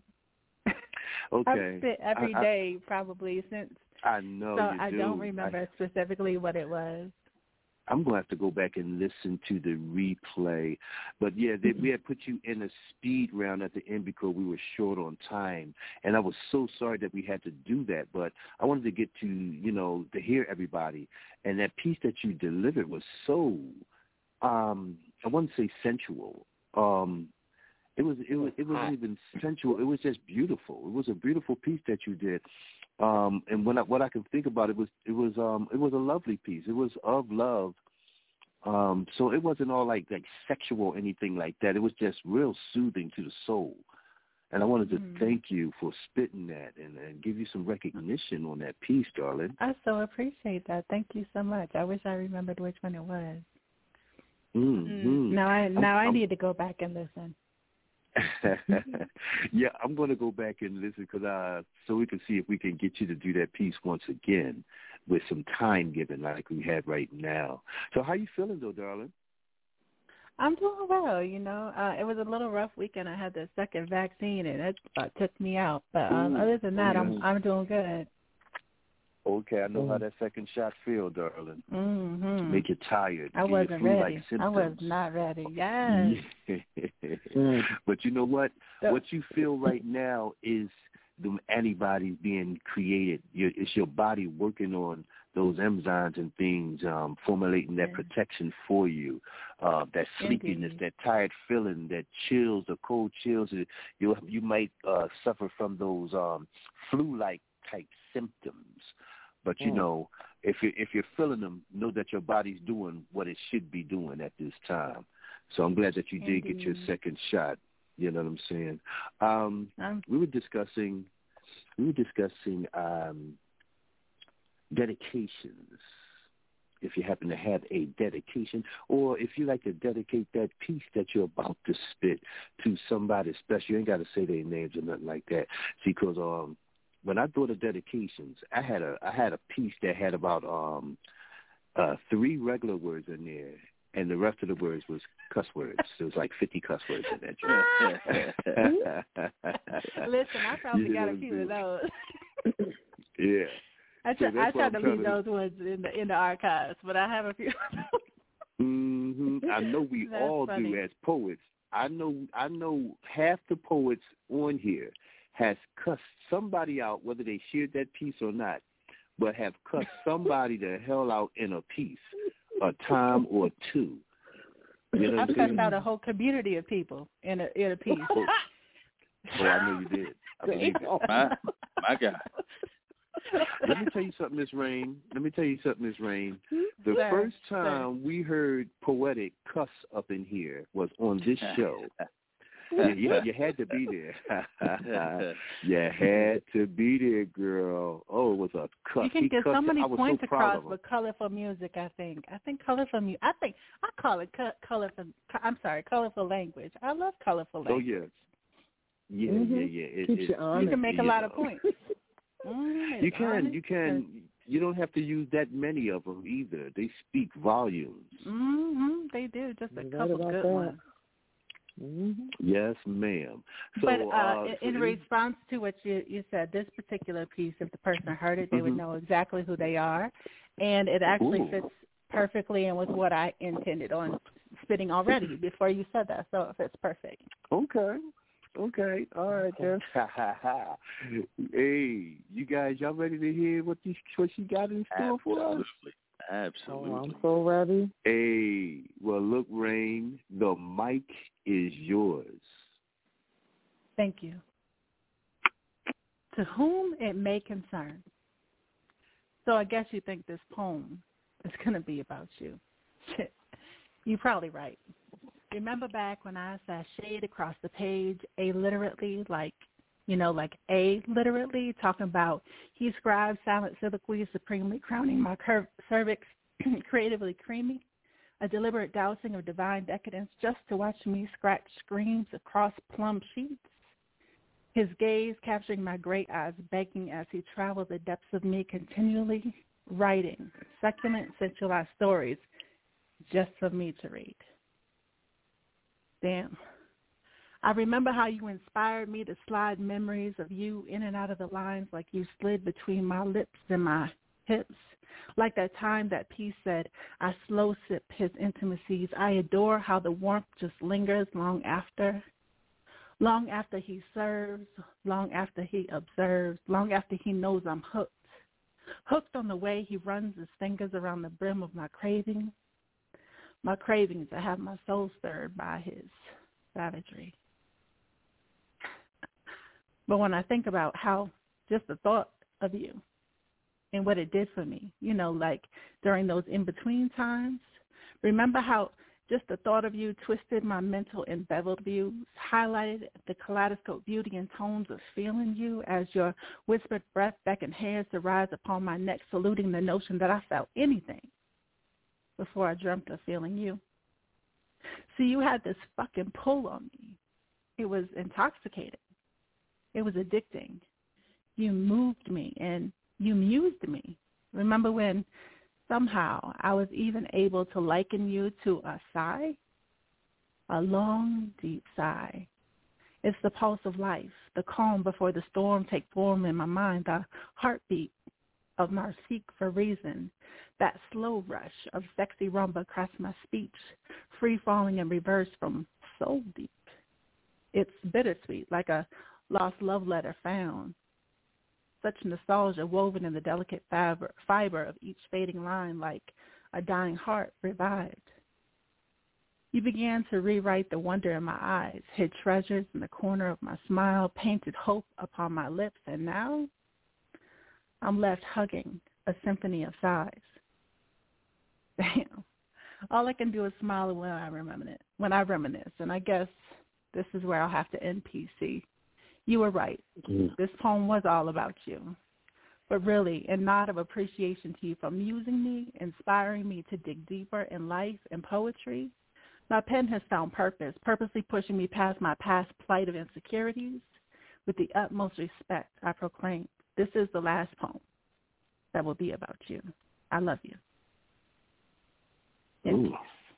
Okay. I've spit every I, I, day probably since. I know so you I do. don't remember I, specifically what it was. I'm going to have to go back and listen to the replay. But, yeah, they, we had put you in a speed round at the end because we were short on time. And I was so sorry that we had to do that. But I wanted to get to, you know, to hear everybody. And that piece that you delivered was so, um, I wouldn't say sensual. Um, it was it was it wasn't even sensual. It was just beautiful. It was a beautiful piece that you did. Um, and when I, what I can think about it was it was um, it was a lovely piece. It was of love. Um, so it wasn't all like like sexual or anything like that. It was just real soothing to the soul. And I wanted to mm. thank you for spitting that and, and give you some recognition on that piece, darling. I so appreciate that. Thank you so much. I wish I remembered which one it was. Mm-hmm. Now I now I'm, I I'm, need to go back and listen. Yeah, I'm going to go back and listen because uh, so we can see if we can get you to do that piece once again with some time given like we have right now. So how you feeling though, darling? I'm doing well, you know. Uh, it was a little rough weekend. I had the second vaccine, and it uh, took me out. But um, other than that, yeah. I'm I'm doing good. Okay, I know how that second shot feel, darling. Mm-hmm. Make you tired. I Give wasn't you ready. symptoms. I was not ready. Yes. But you know what? So, what you feel right now is the antibodies being created. Your, it's your body working on those enzymes and things, um, formulating that yeah. protection for you. Uh, that sleepiness, Indeed. That tired feeling, that chills, the cold chills. You you might uh, suffer from those um, flu-like type symptoms. But you mm. know, if you if you're feeling them, know that your body's doing what it should be doing at this time. So I'm glad that you Indeed. did get your second shot. You know what I'm saying? Um, um, we were discussing we were discussing um, dedications if you happen to have a dedication, or if you like to dedicate that piece that you're about to spit to somebody special. You ain't got to say their names or nothing like that. See, because um, when I thought of dedications, I had a I had a piece that had about um, uh, three regular words in there, and the rest of the words was cuss words. There was like fifty cuss words in that joint. Listen, I probably you got a few of those. Yeah. I, try, so I tried to leave to... those ones in the in the archives, but I have a few. mm-hmm. I know we That's all funny. do as poets. I know I know half the poets on here has cussed somebody out, whether they shared that piece or not, but have cussed somebody the hell out in a piece, a time or two. You know I've cussed out a whole community of people in a in a piece. Oh, oh I know you did. I believe it. My, my God. Let me tell you something, Miss Rain. Let me tell you something, Miss Rain. The Sir, first time sir. we heard Poetic cuss up in here was on this show. Yeah, you, you had to be there. You had to be there, girl. Oh, it was a cuss. You can he get so many I was points so proud across of him. with colorful music. I think. I think colorful music. I think I call it co- colorful. I'm sorry, colorful language. I love colorful language. Oh yeah, yeah, mm-hmm. yeah, yeah. It, Keeps it, you honest. You can make a you lot know. of points. Mm, You can, honest. you can. You don't have to use that many of them either. They speak volumes. Mm-hmm. They do. Just a You're couple right good that. ones. Mm-hmm. Yes, ma'am. So, but uh, uh, in, so in any- response to what you, you said, this particular piece, if the person heard it, they mm-hmm. would know exactly who they are. And it actually Ooh. fits perfectly in with what I intended on spitting already before you said that. So it fits perfect. Okay. Okay. All right, then. Hey, you guys, y'all ready to hear what, these, what she got in store for us? Absolutely. Absolutely. Oh, I'm so ready. Hey, well, look, Rain, the mic is yours. Thank you. To whom it may concern. So I guess you think this poem is going to be about you. You're probably right. Remember back when I sashayed across the page, alliterately, like, you know, like a-literately, talking about he scribes silent soliloquy, supremely crowning my cur- cervix, creatively creamy, a deliberate dousing of divine decadence just to watch me scratch screams across plum sheets, his gaze capturing my great eyes, begging as he traveled the depths of me, continually writing succulent, sensualized stories just for me to read. Damn. I remember how you inspired me to slide memories of you in and out of the lines like you slid between my lips and my hips. Like that time that piece said, I slow sip his intimacies. I adore how the warmth just lingers long after. Long after he serves, long after he observes, long after he knows I'm hooked. Hooked on the way he runs his fingers around the brim of my cravings. My cravings that have my soul stirred by his savagery. But when I think about how just the thought of you and what it did for me, you know, like during those in-between times, remember how just the thought of you twisted my mental and beveled views, highlighted the kaleidoscope beauty and tones of feeling you as your whispered breath beckoned hairs to rise upon my neck, saluting the notion that I felt anything before I dreamt of feeling you. See, you had this fucking pull on me. It was intoxicating. It was addicting. You moved me and you mused me. Remember when somehow I was even able to liken you to a sigh? A long, deep sigh. It's the pulse of life, the calm before the storm take form in my mind, the heartbeat of my seek for reason, that slow rush of sexy rumba across my speech, free-falling in reverse from soul deep. It's bittersweet, like a lost love letter found. Such nostalgia woven in the delicate fiber, fiber of each fading line, like a dying heart revived. You began to rewrite the wonder in my eyes, hid treasures in the corner of my smile, painted hope upon my lips, and now I'm left hugging a symphony of sighs. Damn. All I can do is smile when I reminisce, when I reminisce, and I guess this is where I'll have to end P C. You were right. Mm. This poem was all about you. but really a nod of appreciation to you for amusing me, inspiring me to dig deeper in life and poetry. My pen has found purpose, purposely pushing me past my past plight of insecurities. With the utmost respect, I proclaim, this is the last poem that will be about you. I love you. Ooh.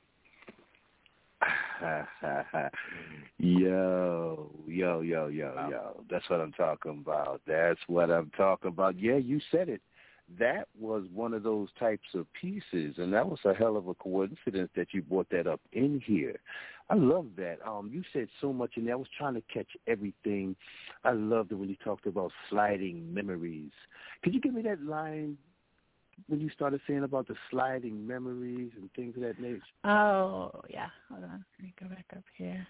yo, yo, yo, yo, yo. That's what I'm talking about. That's what I'm talking about. Yeah, you said it. That was one of those types of pieces, and that was a hell of a coincidence that you brought that up in here. I love that. Um, you said so much in there. I was trying to catch everything. I loved it when you talked about sliding memories. Could you give me that line when you started saying about the sliding memories and things of that nature? Oh, yeah. Hold on. Let me go back up here.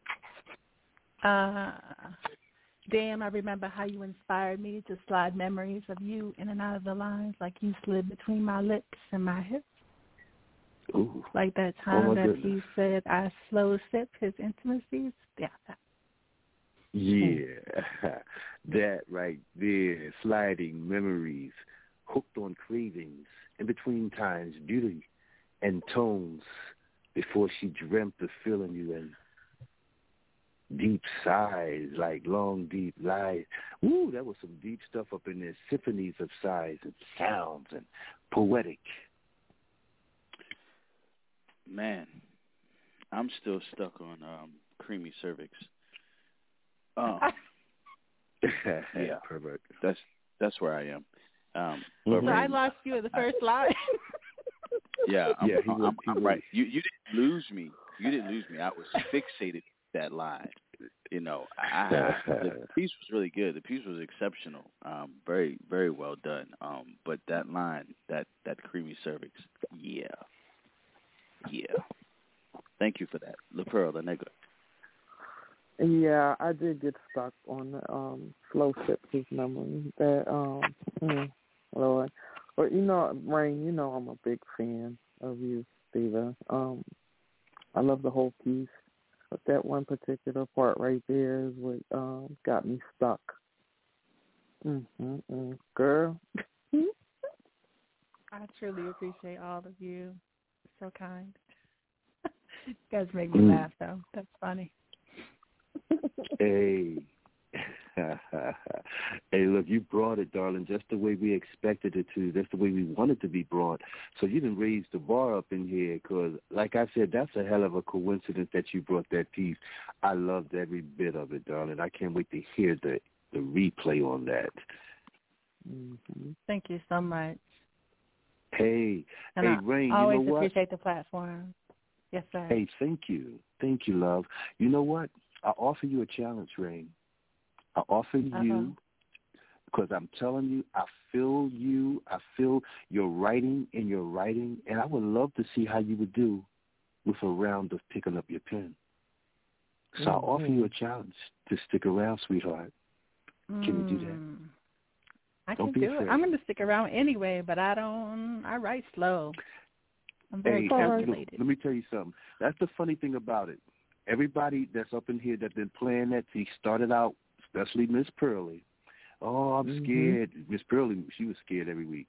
Uh, damn, I remember how you inspired me to slide memories of you in and out of the lines like you slid between my lips and my hips. Ooh. Like that time oh that goodness. he said I slow sip his intimacies. Yeah. That. Yeah. That right there, sliding memories, hooked on cravings, in between times, beauty and tones, before she dreamt of feeling you in deep sighs, like long, deep lies. Woo, that was some deep stuff up in there, symphonies of sighs and sounds and poetic. Man, I'm still stuck on um, creamy cervix. Oh, yeah, pervert. That's that's where I am. Um, so but I Rain, lost you at the first line. Yeah, I'm, yeah, he I'm, was, I'm, he right. was. You you didn't lose me. You didn't lose me. I was fixated with that line. You know, I, the piece was really good. The piece was exceptional. Um, very very well done. Um, but that line, that that creamy cervix, yeah, yeah. Thank you for that, La Pearl, the nigga. Yeah, I did get stuck on the um, slow sip his memory. That um, mm, Lord, but you know, Rain, you know, I'm a big fan of you, Steva. Um, I love the whole piece, but that one particular part right there is what um, got me stuck. Mm-hmm, girl. I truly appreciate all of you. So kind. You guys make me Mm. laugh, though. That's funny. Hey. Hey, look, you brought it, darling, just the way we expected it to. That's the way we wanted to be brought. So you didn't raise the bar up in here because, like I said, that's a hell of a coincidence that you brought that piece. I loved every bit of it, darling. I can't wait to hear the, the replay on that. Mm-hmm. Thank you so much. Hey, and hey, I Rain, always you know what? appreciate the platform. Yes, sir. Hey, thank you. Thank you, love. You know what? I offer you a challenge, Rain. I offer Uh-huh. you, because I'm telling you, I feel you. I feel your writing in your writing, and I would love to see how you would do with a round of picking up your pen. So mm-hmm. I offer you a challenge to stick around, sweetheart. Can mm. you do that? I don't can be do afraid. it. I'm going to stick around anyway, but I don't, I write slow. I'm very hey, calculated. Let me tell you something. That's the funny thing about it. Everybody that's up in here that's been playing that, he started out, especially Miss Pearlie. Oh, I'm mm-hmm. scared. Miss Pearlie, she was scared every week.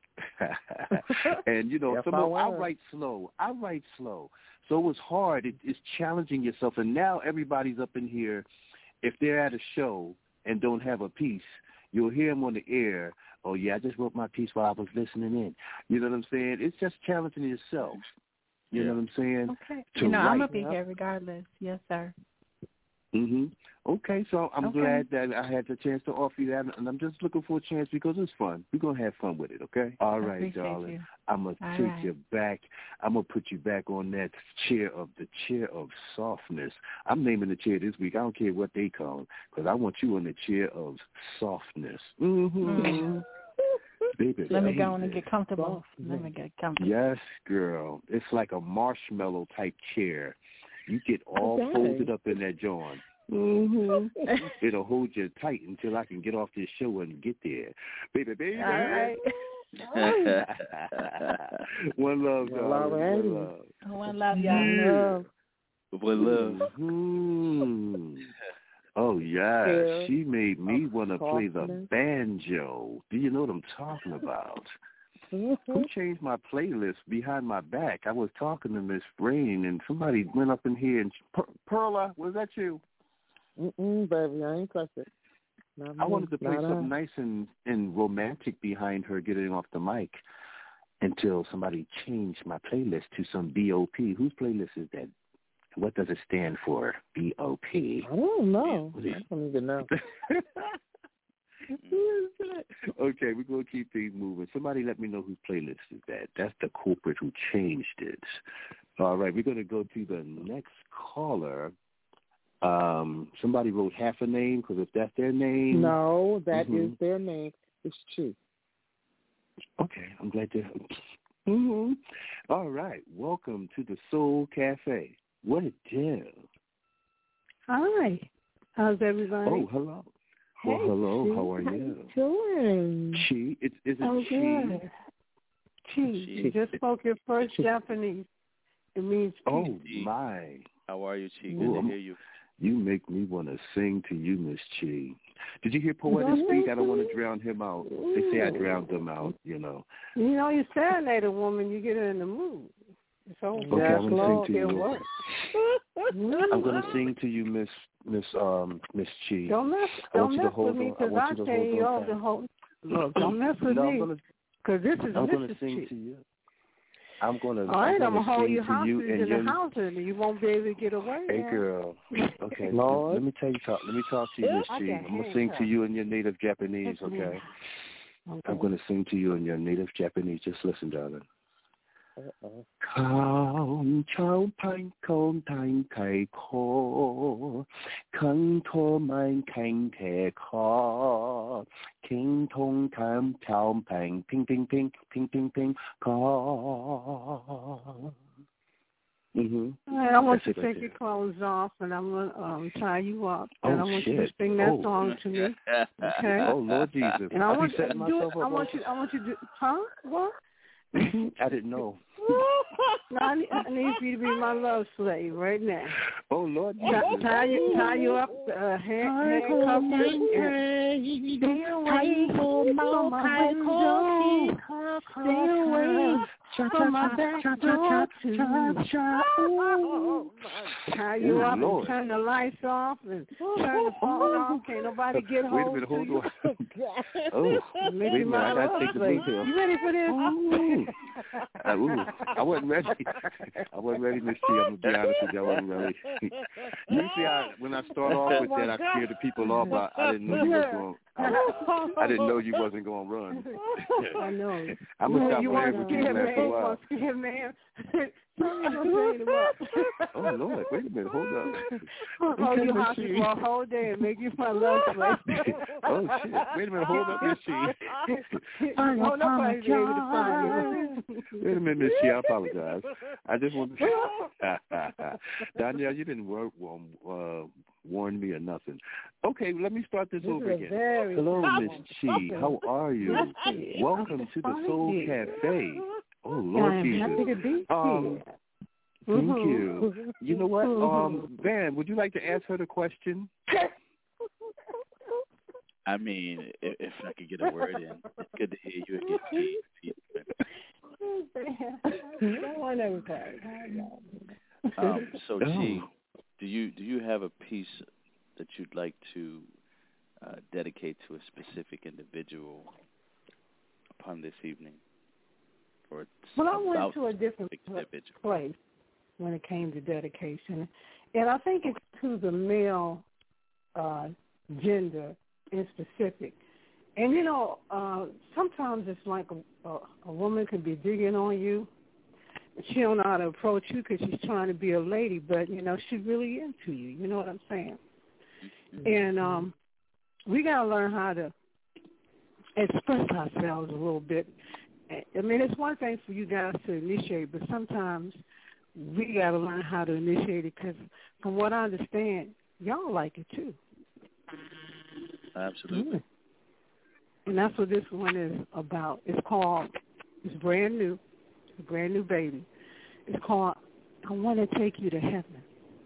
And, you know, yes, some I, of, I write slow. I write slow. So it was hard. It, it's challenging yourself. And now everybody's up in here. If they're at a show and don't have a piece, you'll hear them on the air. Oh, yeah, I just wrote my piece while I was listening in. You know what I'm saying? It's just challenging yourself. You yeah. know what I'm saying? Okay. To you know, write. I'm going to be here regardless. Yes, sir. Mm-hmm. Okay, so I'm okay. glad that I had the chance to offer you that, and I'm just looking for a chance because it's fun. We're going to have fun with it, okay? All I right, darling. You. I'm going to take right. you back. I'm going to put you back on that chair of the chair of softness. I'm naming the chair this week. I don't care what they call it because I want you on the chair of softness. Mm-hmm. Mm-hmm. Baby, Let me baby. go on and get comfortable. Let me get comfortable. Yes, girl. It's like a marshmallow type chair. You get all okay. folded up in that joint. Mm-hmm. It'll hold you tight until I can get off this show and get there. Baby, baby. All right. One love, darling. One love. One love, y'all. One love. Mm-hmm. Oh, yeah. Care She made me want to play the confidence. banjo. Do you know what I'm talking about? Who changed my playlist behind my back? I was talking to Miss Brain, and somebody went up in here, and per- Perla, was that you? Mm-mm, baby, I ain't touch it. Not I me. wanted to play Not something I. nice and, and romantic behind her getting off the mic until somebody changed my playlist to some B O P. Whose playlist is that? What does it stand for? B O P. I don't know. I don't even know. Who is that? Okay, we're going to keep things moving. Somebody let me know whose playlist is that. That's the culprit who changed it. All right, we're going to go to the next caller. Um, somebody wrote half a name, because if that's their name. No, that mm-hmm. is their name. It's Chi. Okay, I'm glad to. Mm-hmm. All right, welcome to the Soul Cafe. What it do? Hi. How's everybody? Oh, hello. Well, hey, hello. Chi. How are How you? doing? Chi. It's, is it oh, Chi? Good. Chi. You just spoke your first Chi. Japanese. It means peace. Oh, my. How are you, Chi? Good Ooh, to I'm, hear you. You make me want to sing to you, Miss Chi. Did you hear Poetic speak? I don't want to drown him out. They say I drowned them out, you know. You know, you serenade a woman, you get her in the mood. So okay, I'm going to sing to you. Work. I'm going to sing to you, Miss Miss um Miss Chi. Don't mess, don't mess with me, because I tell you all the whole. Look, don't mess with no, me, because this is I'm going to sing Chi. to you. I'm going to. All right, I'm going to hold you hostage you in your... the house, and you won't be able to get away. Hey, now. girl. Okay. Lord. Let me tell you talk. Let me talk to you, Miss Chi. I'm going to sing to you in your native Japanese. Okay. okay. I'm going to sing to you in your native Japanese. Just listen, darling. Uh-oh. 空潮派空太太可，空托满看太可，听通看跳平平平平平平平可。Mhm. All right, I want That's you to right take your clothes off, and I'm going to um, tie you up, oh, and I want shit. you to sing that oh. song to me. Okay. Oh Lord Jesus! And I I'll want be you to setting do it. myself I up. want you. I want you to. Do, huh? What? I didn't know. No, I need, I need you to be my love slave right now. Oh Lord Jesus! Tie, tie you, tie you up, uh, hand, handcuff you, and stay away from my window. Stay away from my back door too. Tie you up and turn the lights off and turn the phone off. Can't nobody get hold Wait a minute, to hold you. on. oh, wait a minute, I gotta take the blue pill. You ready for this? Ooh. I, ooh, I wasn't ready. I wasn't ready, Miss T. I'm gonna be honest with you. I wasn't ready. Usually, I, when I start off with that, I scare the people off. I, I didn't know you was going. I, I didn't know you wasn't going to run. I know. I'm gonna stop you playing with you after a while. Scared man. Oh Lord, wait a minute, hold up. Hold you hostage for a whole day and make you my love slave. Oh shit! Wait a minute, hold up, Miss She. Oh, nobody's able to find you. Wait a minute, Miss She. I apologize. I just want to. Danielle, you didn't work, uh, warn me or nothing. Okay, let me start this, this over again. Hello, Miss Chi. How are you? Welcome to the Soul Cafe. Oh Lord I'm Jesus. happy to be um, here. Thank Mm-hmm. you. You know what, um, Van? Would you like to ask her the question? I mean, if, if I could get a word in, it's good to hear you again. I want everybody. Um, so, oh. G, do you do you have a piece that you'd like to uh, dedicate to a specific individual upon this evening? Or well, I went to a different place when it came to dedication, and I think it's to the male uh, gender in specific. And you know, uh, sometimes it's like a, a, a woman could be digging on you. She don't know how to approach you because she's trying to be a lady, but you know she's really into you. You know what I'm saying? Mm-hmm. And um, we gotta learn how to express ourselves a little bit. I mean, it's one thing for you guys to initiate, but sometimes we got to learn how to initiate it because from what I understand, y'all like it too. Absolutely. Mm. And that's what this one is about. It's called, it's brand new, it's a brand new baby. It's called, I Want to Take You to Heaven.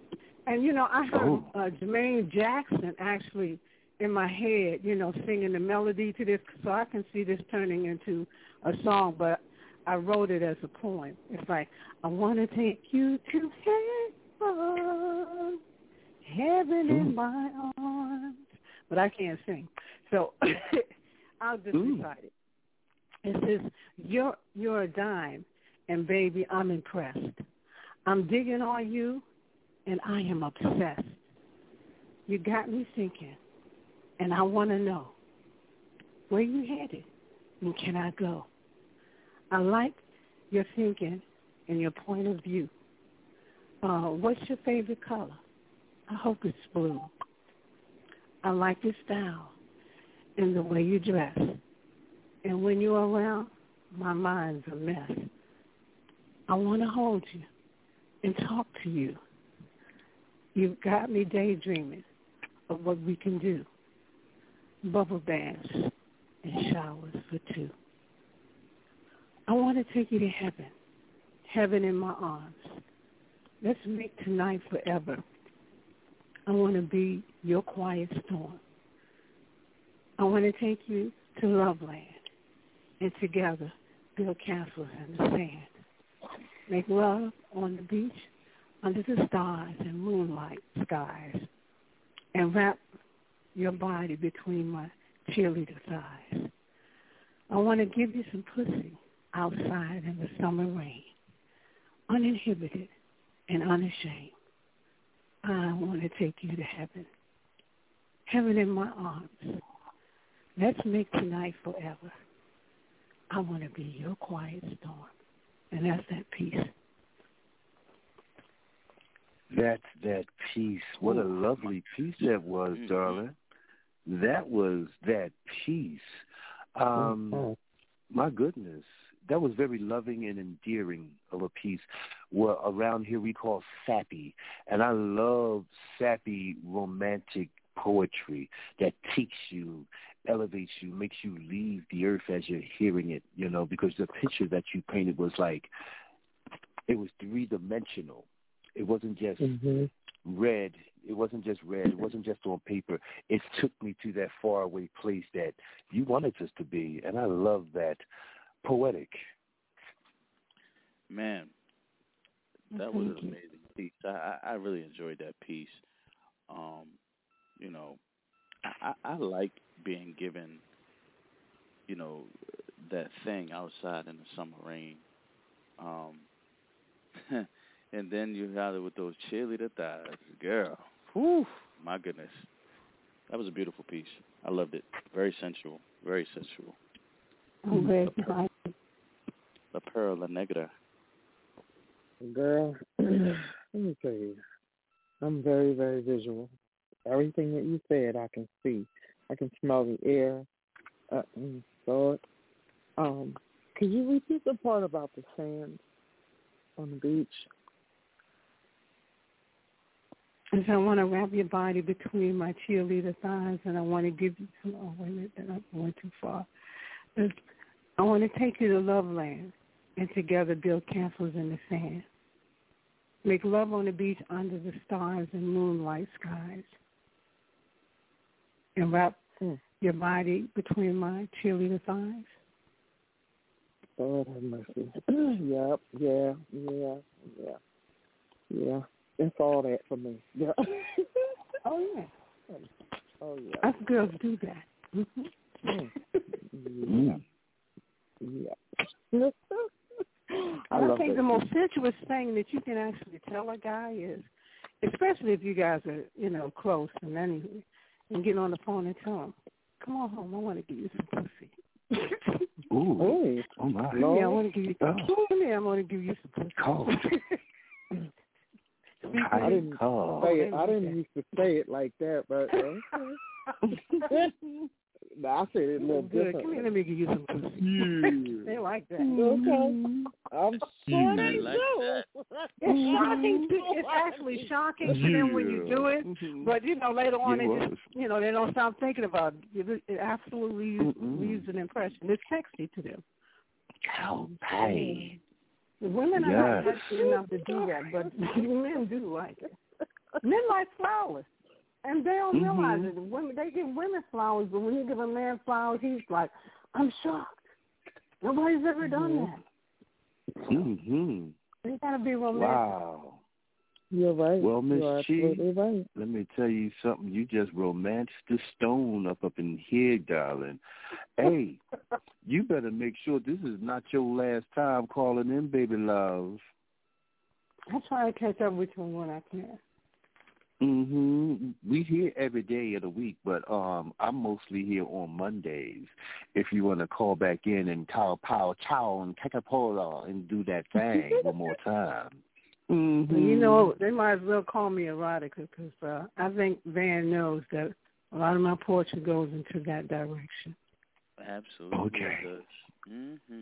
And, you know, I heard Oh. uh, Jermaine Jackson actually in my head, you know, singing the melody to this, so I can see this turning into a song, but I wrote it as a poem. It's like, I want to take you to heaven, heaven Ooh. in my arms. But I can't sing, so I'll just Ooh. recite it. It says, you're, you're a dime, and baby, I'm impressed. I'm digging on you, and I am obsessed. You got me thinking, and I want to know, where you headed, and can I go? I like your thinking and your point of view. Uh, what's your favorite color? I hope it's blue. I like your style and the way you dress. And when you're around, my mind's a mess. I want to hold you and talk to you. You've got me daydreaming of what we can do. Bubble baths and showers for two. I want to take you to heaven, heaven in my arms. Let's make tonight forever. I want to be your quiet storm. I want to take you to Loveland and together build castles in the sand. Make love on the beach under the stars and moonlight skies, and wrap your body between my cheerleader thighs. I want to give you some pussy outside in the summer rain, uninhibited and unashamed. I want to take you to heaven, heaven in my arms. Let's make tonight forever. I want to be your quiet storm. And that's that piece. That's that piece. What a lovely piece that was, mm-hmm. darling. That was that piece. Um, mm-hmm. My goodness. That was very loving and endearing of a piece. What around here we call sappy. And I love sappy romantic poetry that takes you, elevates you, makes you leave the earth as you're hearing it, you know, because the picture that you painted was like, it was three-dimensional. It wasn't just mm-hmm. red. It wasn't just red. It wasn't just on paper. It took me to that faraway place that you wanted us to be, and I love that. Poetic. Man, that was an amazing piece. I, I really enjoyed that piece. Um, you know, I, I like being given, you know, that thing outside in the summer rain. Um, and then you had it with those cheerleader thighs. Girl, whew, my goodness. That was a beautiful piece. I loved it. Very sensual. Very sensual. I'm very excited. La Perla Negra. Girl, let me tell you, I'm very, very visual. Everything that you said, I can see. I can smell the air. Uh, so it. Um, can you repeat the part about the sand on the beach? And so I want to wrap your body between my cheerleader thighs, and I want to give you some. Oh, wait a minute, I went too far. I want to take you to Loveland and together build castles in the sand. Make love on the beach under the stars and moonlight skies. And wrap mm. your body between my cheerleader thighs. Lord have mercy. Yep, yeah, yeah, yeah, yeah. That's all that for me. Yeah. Oh, yeah. Oh, yeah. Us girls do that. Mm-hmm. Mm. Yeah. Yeah. I, I love think that. the most sensuous thing that you can actually tell a guy is, especially if you guys are, you know, close and anyway, and get on the phone and tell him, come on home, I want to give you some pussy. Ooh. Oh, oh my. Yeah, I want to give you some oh. Come here, I want to give you some pussy. Call. I didn't call. say it. I didn't used to say it like that, but okay. No, I said it a little Good. different. Come here, let me give you some pussy. Yeah. They like that. Okay. I'm sure they like do. It's shocking. To, it's actually shocking to them when you do it. Mm-hmm. But, you know, later on, It they just, you know, they don't stop thinking about it. It absolutely Mm-mm. leaves an impression. It's sexy to them. Oh, hey. The women yes. are not sexy enough to do that, but men do like it. Men like flowers. And they don't mm-hmm. realize it. The women, they give women flowers, but when you give a man flowers, he's like, I'm shocked. Nobody's ever done mm-hmm. that. Mm-hmm. You gotta be romantic. Wow. You're right. Well, Miss Chi, right. let me tell you something. You just romanced the stone up up in here, darling. Hey, you better make sure this is not your last time calling in, baby love. I try to catch up with you when I can. Mhm. We here every day of the week, but um, I'm mostly here on Mondays. If you want to call back in and cow pow chow and kakapola and do that thing one more time. Mm-hmm. Well, you know, they might as well call me erotica because uh, I think Van knows that a lot of my poetry goes into that direction. Absolutely. Okay. It does. Mm-hmm.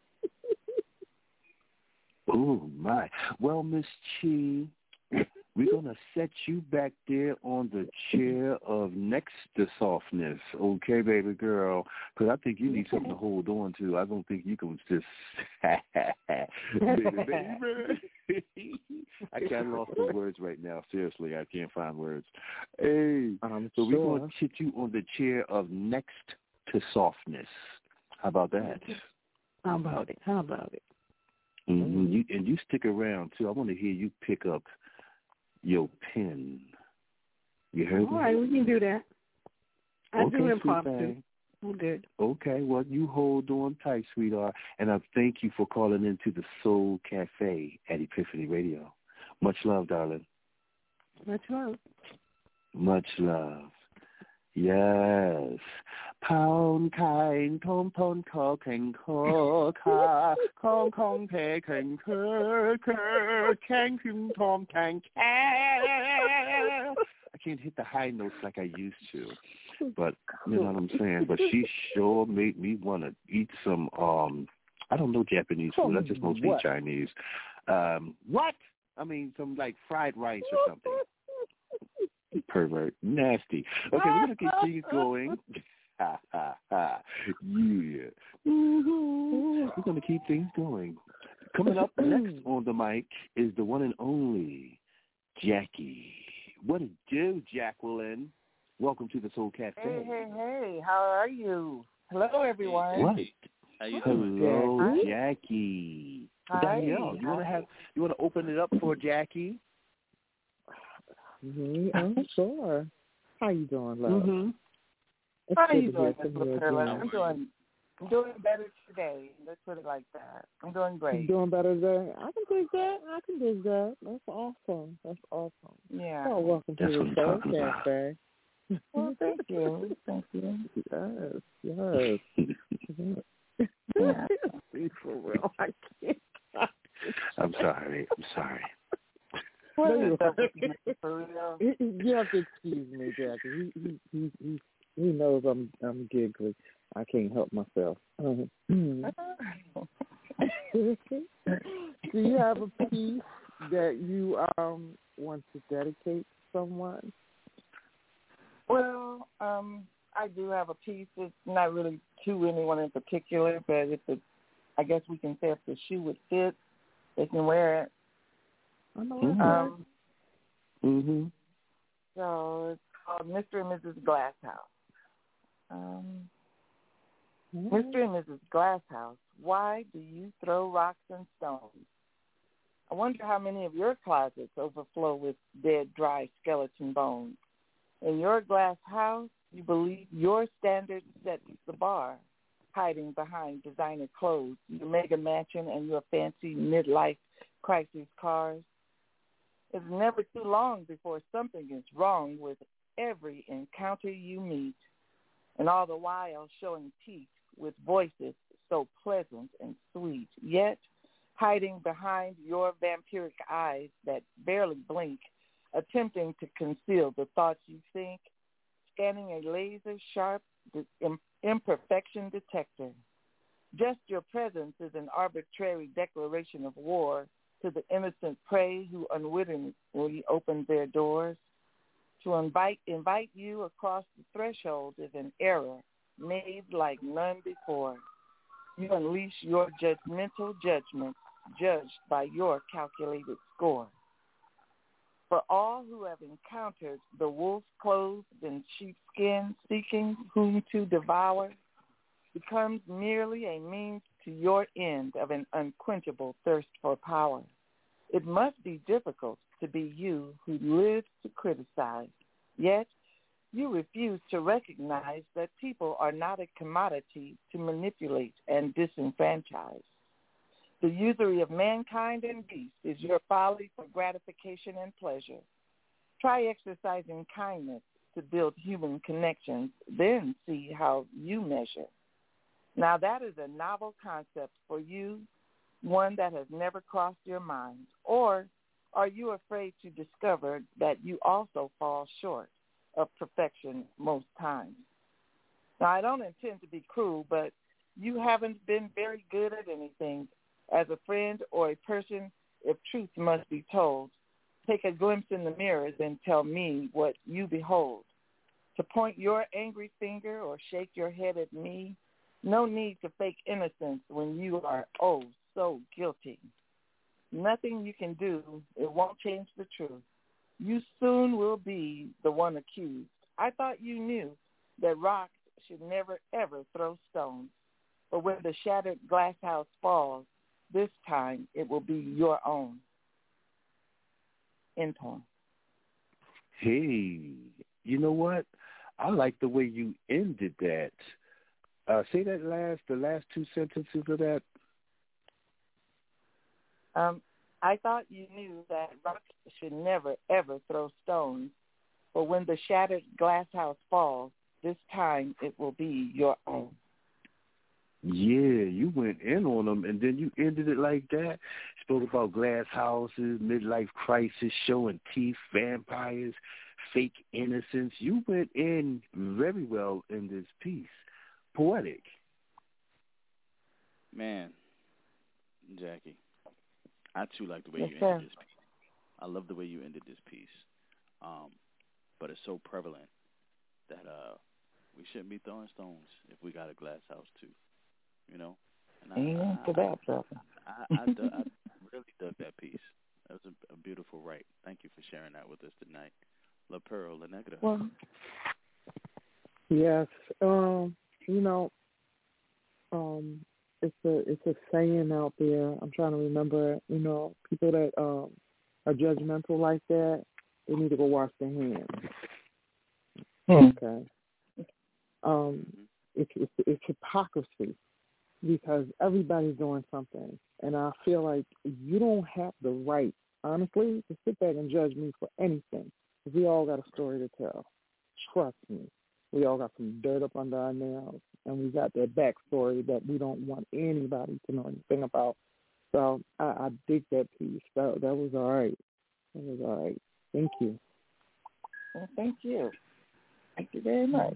Oh, my. Well, Miss Chi, we're going to set you back there on the chair of next to softness, okay, baby girl? Because I think you need something to hold on to. I don't think you can just, baby, baby. I can't lost the words right now. Seriously, I can't find words. Hey, I'm so sure. we're going to sit you on the chair of next to softness. How about that? How about it? How about it? Mm-hmm. You, and you stick around, too. I want to hear you pick up your pen. You heard All me? All right, we can do that. I okay, do improv, too. I'm good. Okay, well, you hold on tight, sweetheart. And I thank you for calling into the Soul Cafe at Epiphany Radio. Much love, darling. Much love. Much love. Yes. Pound kind tom tom ko ken ko ka kong kong pe ken ke ke ken kum tom kan ka. I can't hit the high notes like I used to, but you know what I'm saying. But she sure made me want to eat some. Um, I don't know Japanese food. I just mostly what? Chinese. Um, what? I mean, some like fried rice or something. Pervert. Nasty. Okay, we're going to get things going. Ha, ha, ha. Yeah. We're going to keep things going. Coming up next on the mic is the one and only Jackie. What it do, Jacqueline? Welcome to the Soul Cafe. Hey, hey, hey. How are you? Hello, everyone. What? How you doing? Hello, Jackie. Hi. Danielle, you want to have you want to open it up for Jackie? Mm-hmm. I'm sure. How you doing, love? Mm-hmm. How are you doing, Miss LaPerla? I'm doing, I'm doing better today. Let's put it like that. I'm doing great. You're doing better today? I can dig that. I can dig that. That's awesome. That's awesome. Yeah. Oh, welcome That's to the Soul Cafe. Well, thank you. Thank you. Yes, yes. Yeah. For real, I can't. I'm sorry. I'm sorry. What no, is that for real? You have to excuse me, Jackie. He, he, he, he, he knows I'm I'm giggly. I can't help myself. Do you have a piece that you um want to dedicate to someone? Well, um, I do have a piece. It's not really to anyone in particular, but if the, I guess we can say if the shoe would fit, they can wear it. I know mm-hmm. Um, mm-hmm. So it's called Mister and Missus Glasshouse. Um, mm-hmm. Mister and Missus Glasshouse, why do you throw rocks and stones? I wonder how many of your closets overflow with dead, dry skeleton bones. In your glass house, you believe your standard sets the bar, hiding behind designer clothes, your mega mansion, and your fancy midlife crisis cars. It's never too long before something is wrong with every encounter you meet, and all the while showing teeth with voices so pleasant and sweet, yet hiding behind your vampiric eyes that barely blink, attempting to conceal the thoughts you think, scanning a laser-sharp imperfection detector. Just your presence is an arbitrary declaration of war to the innocent prey who unwittingly opened their doors. To invite invite you across the threshold is an error made like none before. You unleash your judgmental judgment, judged by your calculated score. For all who have encountered the wolf clothed in sheepskin seeking whom to devour becomes merely a means to your end of an unquenchable thirst for power. It must be difficult to be you who lives to criticize, yet you refuse to recognize that people are not a commodity to manipulate and disenfranchise. The usury of mankind and beasts is your folly for gratification and pleasure. Try exercising kindness to build human connections, then see how you measure. Now that is a novel concept for you, one that has never crossed your mind. Or are you afraid to discover that you also fall short of perfection most times? Now, I don't intend to be cruel, but you haven't been very good at anything. As a friend or a person, if truth must be told, take a glimpse in the mirror, then tell me what you behold. To point your angry finger or shake your head at me, no need to fake innocence when you are, oh, so guilty. Nothing you can do, it won't change the truth. You soon will be the one accused. I thought you knew that rocks should never, ever throw stones. But when the shattered glass house falls, this time it will be your own. End poem. Hey, you know what? I like the way you ended that. Uh, say that last, the last two sentences of that. Um, I thought you knew that rocks should never, ever throw stones. But when the shattered glass house falls, this time it will be your own. Yeah, you went in on them, and then you ended it like that. Spoke about glass houses, midlife crisis, showing teeth, vampires, fake innocence. You went in very well in this piece. Poetic. Man, Jackie, I too like the way yes, you sir. ended this piece. I love the way you ended this piece. Um, but it's so prevalent that uh, we shouldn't be throwing stones if we got a glass house too. You know? And Amen to that, brother. I, I, I, dug, I really dug that piece. That was a, a beautiful write. Thank you for sharing that with us tonight. La Pearl, La Negra. Well, yes. Um, you know, um, it's a it's a saying out there. I'm trying to remember it. You know, people that um, are judgmental like that, they need to go wash their hands. Hmm. Okay. Um, it's, it's it's hypocrisy because everybody's doing something, and I feel like you don't have the right, honestly, to sit back and judge me for anything. We all got a story to tell. Trust me. We all got some dirt up under our nails, and we got that backstory that we don't want anybody to know anything about. So I, I dig that piece. That that was all right. That was all right. Thank you. Well, thank you. Thank you very much.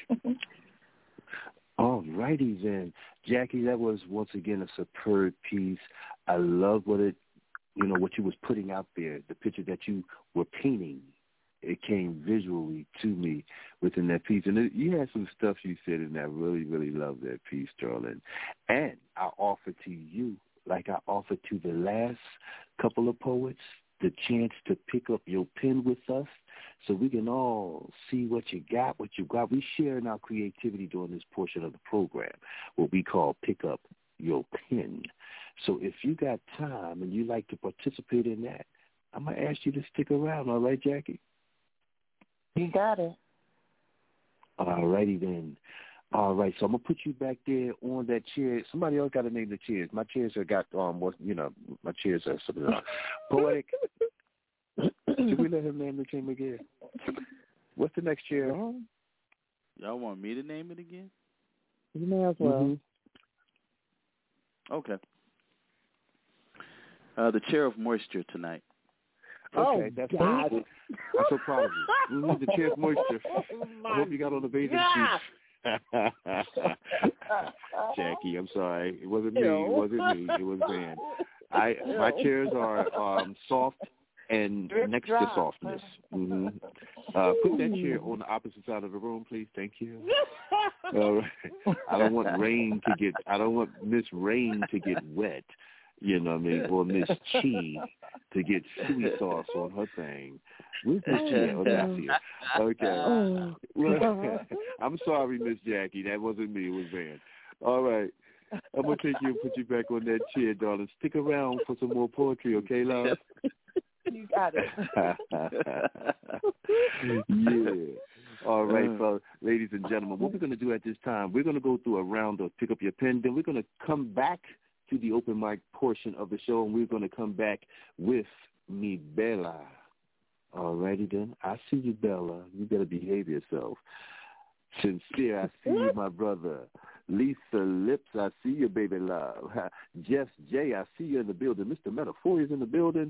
All righty then. Jackie, that was once again a superb piece. I love what it, you know, what you was putting out there, the picture that you were painting. It came visually to me within that piece. And it, you had some stuff you said in that. Really, really love that piece, Sterling. And I offer to you, like I offered to the last couple of poets, the chance to pick up your pen with us so we can all see what you got, what you got. We sharing our creativity during this portion of the program, what we call Pick Up Your Pen. So if you got time and you like to participate in that, I'm going to ask you to stick around. All right, Jackie? You got it. All righty then. All right, so I'm gonna put you back there on that chair. Somebody else got to name the chairs. My chairs are got um, what you know, my chairs are something else. Poetic. Should we let him name the team again? What's the next chair? Y'all want me to name it again? You may as well. Mm-hmm. Okay. Uh, the chair of moisture tonight. Okay, oh, that's God. I'm so proud of you. Mm-hmm, the chair of moisture. Oh, I hope you got on the bathing God. suit. Jackie, I'm sorry. It wasn't me. It wasn't me. It was Van. I my chairs are um, soft and next to softness. Mm-hmm. Uh, put that chair on the opposite side of the room, please. Thank you. All right. I don't want rain to get. I don't want Miss Rain to get wet. You know what I mean? Or Miss Chi to get sweet sauce on her thing. Where's Miss Chi? Okay, I see her. Okay. I'm sorry, Miss Jackie. That wasn't me. It was Van. All right. I'm going to take you and put you back on that chair, darling. Stick around for some more poetry, okay, love? You got it. Yeah. All right, so ladies and gentlemen, what we're going to do at this time, we're going to go through a round of pick up your pen. Then we're going to come back to the open mic portion of the show, and we're going to come back with me, Bella. All righty, then. I see you, Bella. You better behave yourself. Sincere, I see you, my brother. Lisa Lips, I see you, baby love. Jess J, I see you in the building. Mister Metaphoria is in the building.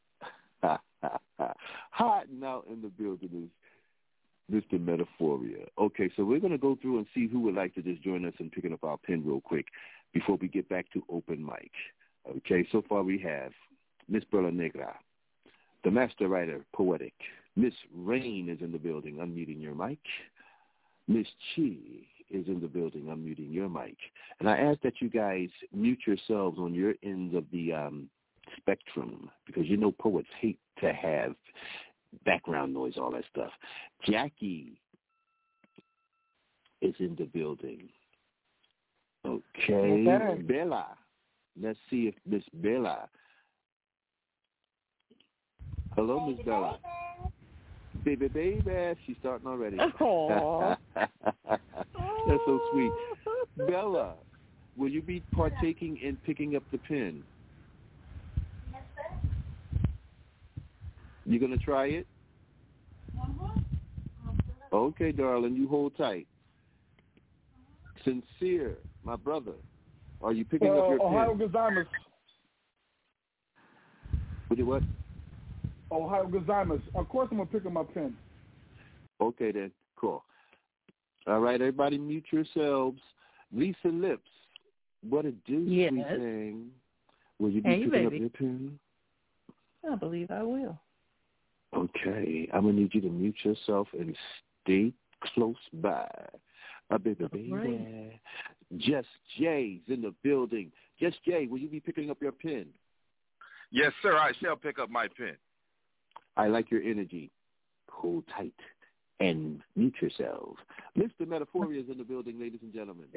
Hiding out in the building is Mister Metaphoria. Okay, so we're going to go through and see who would like to just join us in picking up our pen real quick before we get back to open mic. Okay, so far we have Miss Perla Negra, the master writer, poetic. Miss Rain is in the building, unmuting your mic. Miss Chi is in the building, unmuting your mic. And I ask that you guys mute yourselves on your ends of the um, spectrum, because you know poets hate to have background noise, all that stuff. Jackie is in the building. Okay. Yes, Bella. Let's see if Miss Bella. Hello, Miss Bella. Baby, baby. She's starting already. That's so sweet. Bella, will you be partaking in picking up the pen? Yes, sir. You going to try it? Mm-hmm. Okay, darling. You hold tight. Sincere, my brother, are you picking uh, up your Ohio pen? Gozaimasu. What? What? Ohio Gozaimasu. Of course I'm going to pick up my pen. Okay, then. Cool. All right, everybody mute yourselves. Lisa Lips, what a do, yes. sweet thing. Will you be hey, picking baby. up your pen? I believe I will. Okay, I'm going to need you to mute yourself and stay close by. Uh, baby, baby. Right. Just Jay's in the building. Just Jay, will you be picking up your pen? Yes, sir. I shall pick up my pen. I like your energy. Hold tight and mute yourselves. Mister Metaphoria is in the building, ladies and gentlemen.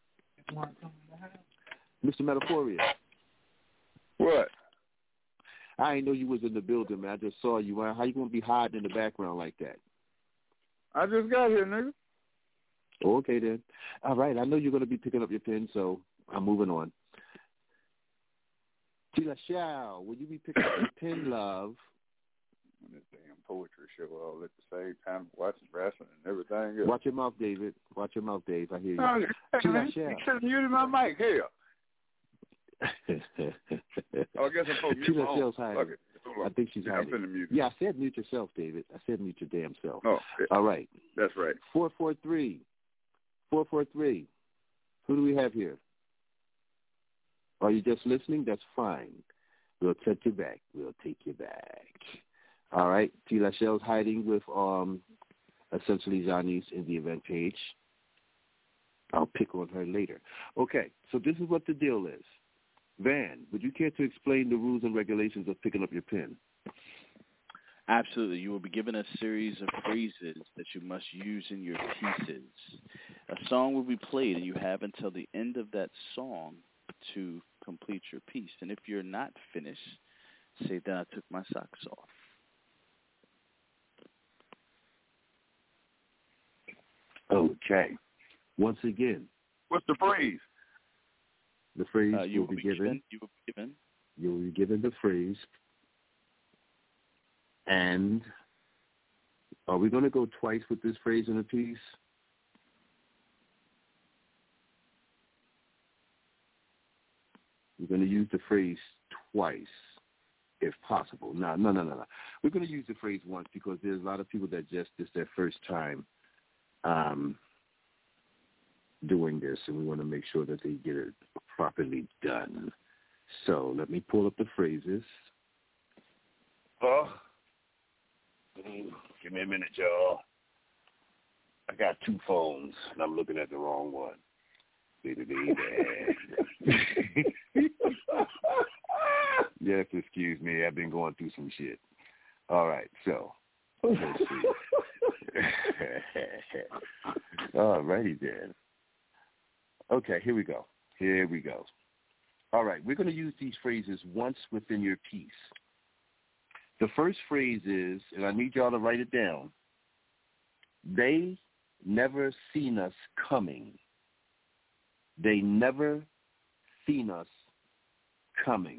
Mister Metaphoria. What? I didn't know you was in the building, man. I just saw you. How you going to be hiding in the background like that? I just got here, nigga. Okay, then. All right. I know you're going to be picking up your pen, so I'm moving on. Tila Shao, will you be picking up your pen, love? This damn poetry show all at the same time, watching wrestling and everything else. Watch your mouth, David. Watch your mouth, Dave. I hear you. No, hey, man, you should have muted my mic. Hell. oh, I guess I'm supposed to mute my own. Okay. I think she's yeah, hiding. I'm finna mute. Yeah, I said mute yourself, David. I said mute your damn self. Oh, yeah. All right. That's right. four four three. four four three. Who do we have here? Are you just listening? That's fine. We'll take you back. We'll take you back. All right. T. Lachelle's hiding with um, essentially Johnny's in the event page. I'll pick on her later. Okay. So this is what the deal is. Van, would you care to explain the rules and regulations of picking up your pen? Absolutely. You will be given a series of phrases that you must use in your pieces. A song will be played, and you have until the end of that song to complete your piece. And if you're not finished, say that I took my socks off. Okay. Once again. What's the phrase? The phrase uh, you will, will be, be given. given. You will be given. You will be given the phrase. And are we going to go twice with this phrase in a piece? We're going to use the phrase twice, if possible. No, no, no, no, no. We're going to use the phrase once because there's a lot of people that just, it's their first time um, doing this, and we want to make sure that they get it properly done. So let me pull up the phrases. Oh, give me a minute, y'all. I got two phones, and I'm looking at the wrong one. Baby, baby. Yes, excuse me. I've been going through some shit. All right, so let's see. All righty then. Okay, here we go. Here we go. All right, we're going to use these phrases once within your piece. The first phrase is, and I need y'all to write it down, they never seen us coming. They never seen us coming.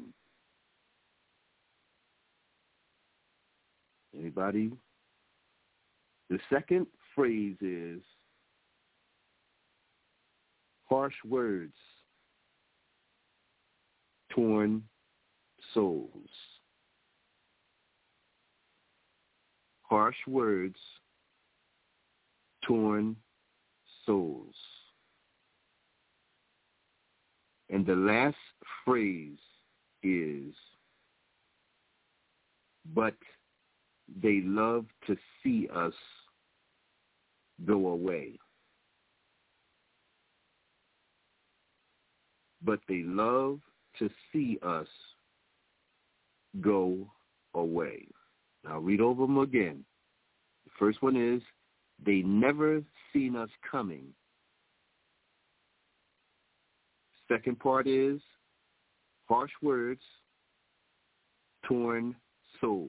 Anybody? The second phrase is harsh words, torn souls. Harsh words, torn souls. And the last phrase is, but they love to see us go away. But they love to see us go away. I'll read over them again. The first one is, they never seen us coming. Second part is, harsh words, torn souls.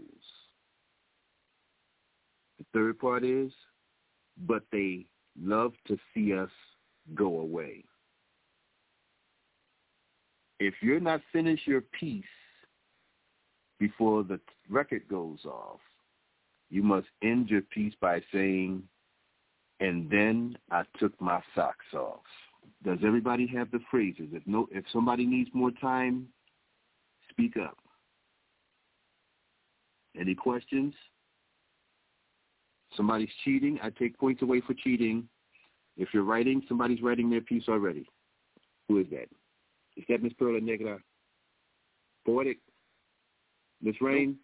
The third part is, but they love to see us go away. If you're not finished your piece before the record goes off, you must end your piece by saying, and then I took my socks off. Does everybody have the phrases? If no, if somebody needs more time, speak up. Any questions? Somebody's cheating. I take points away for cheating. If you're writing, somebody's writing their piece already. Who is that? Is that Miss Perla Negra? Poetic? Miss Rain?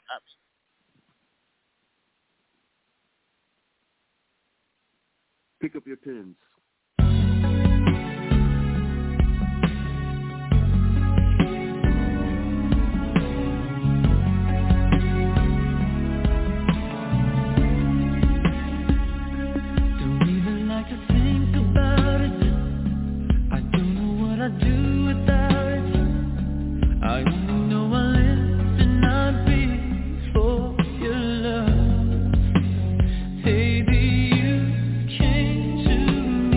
Pick up your pens. Baby, you came to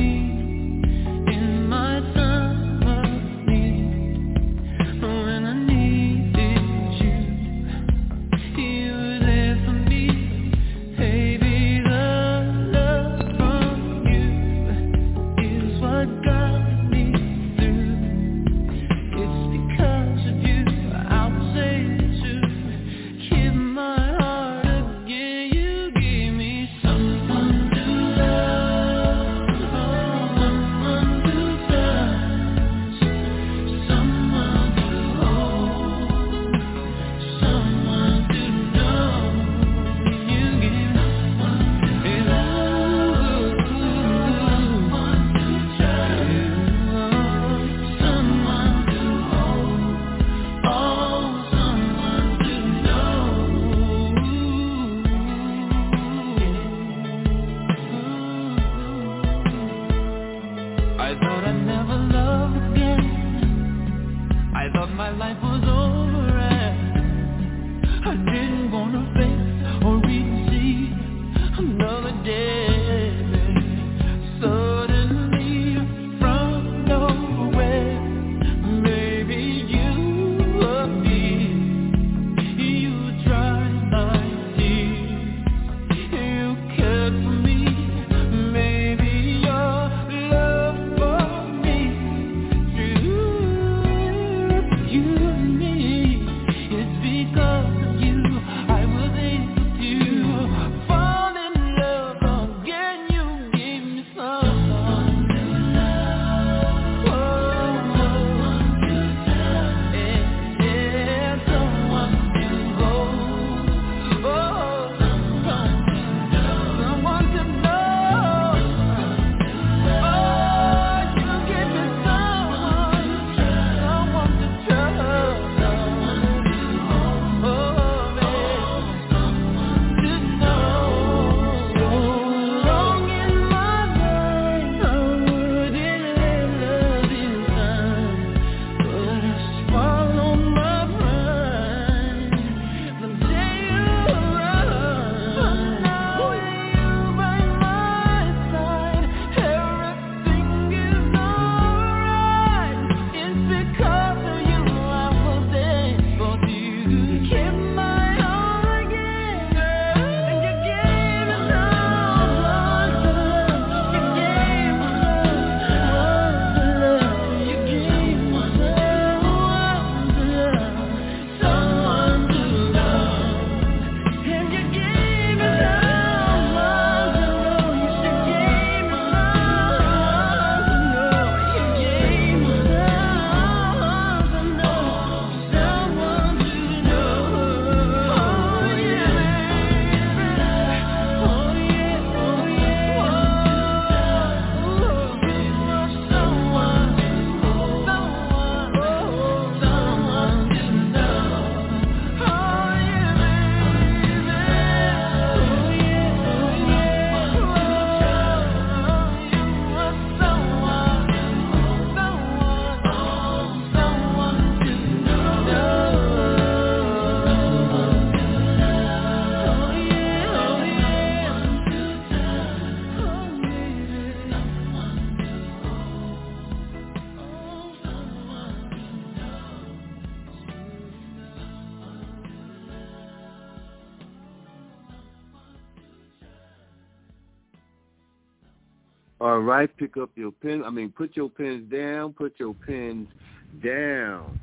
All right, pick up your pen. I mean, put your pens down. Put your pens down.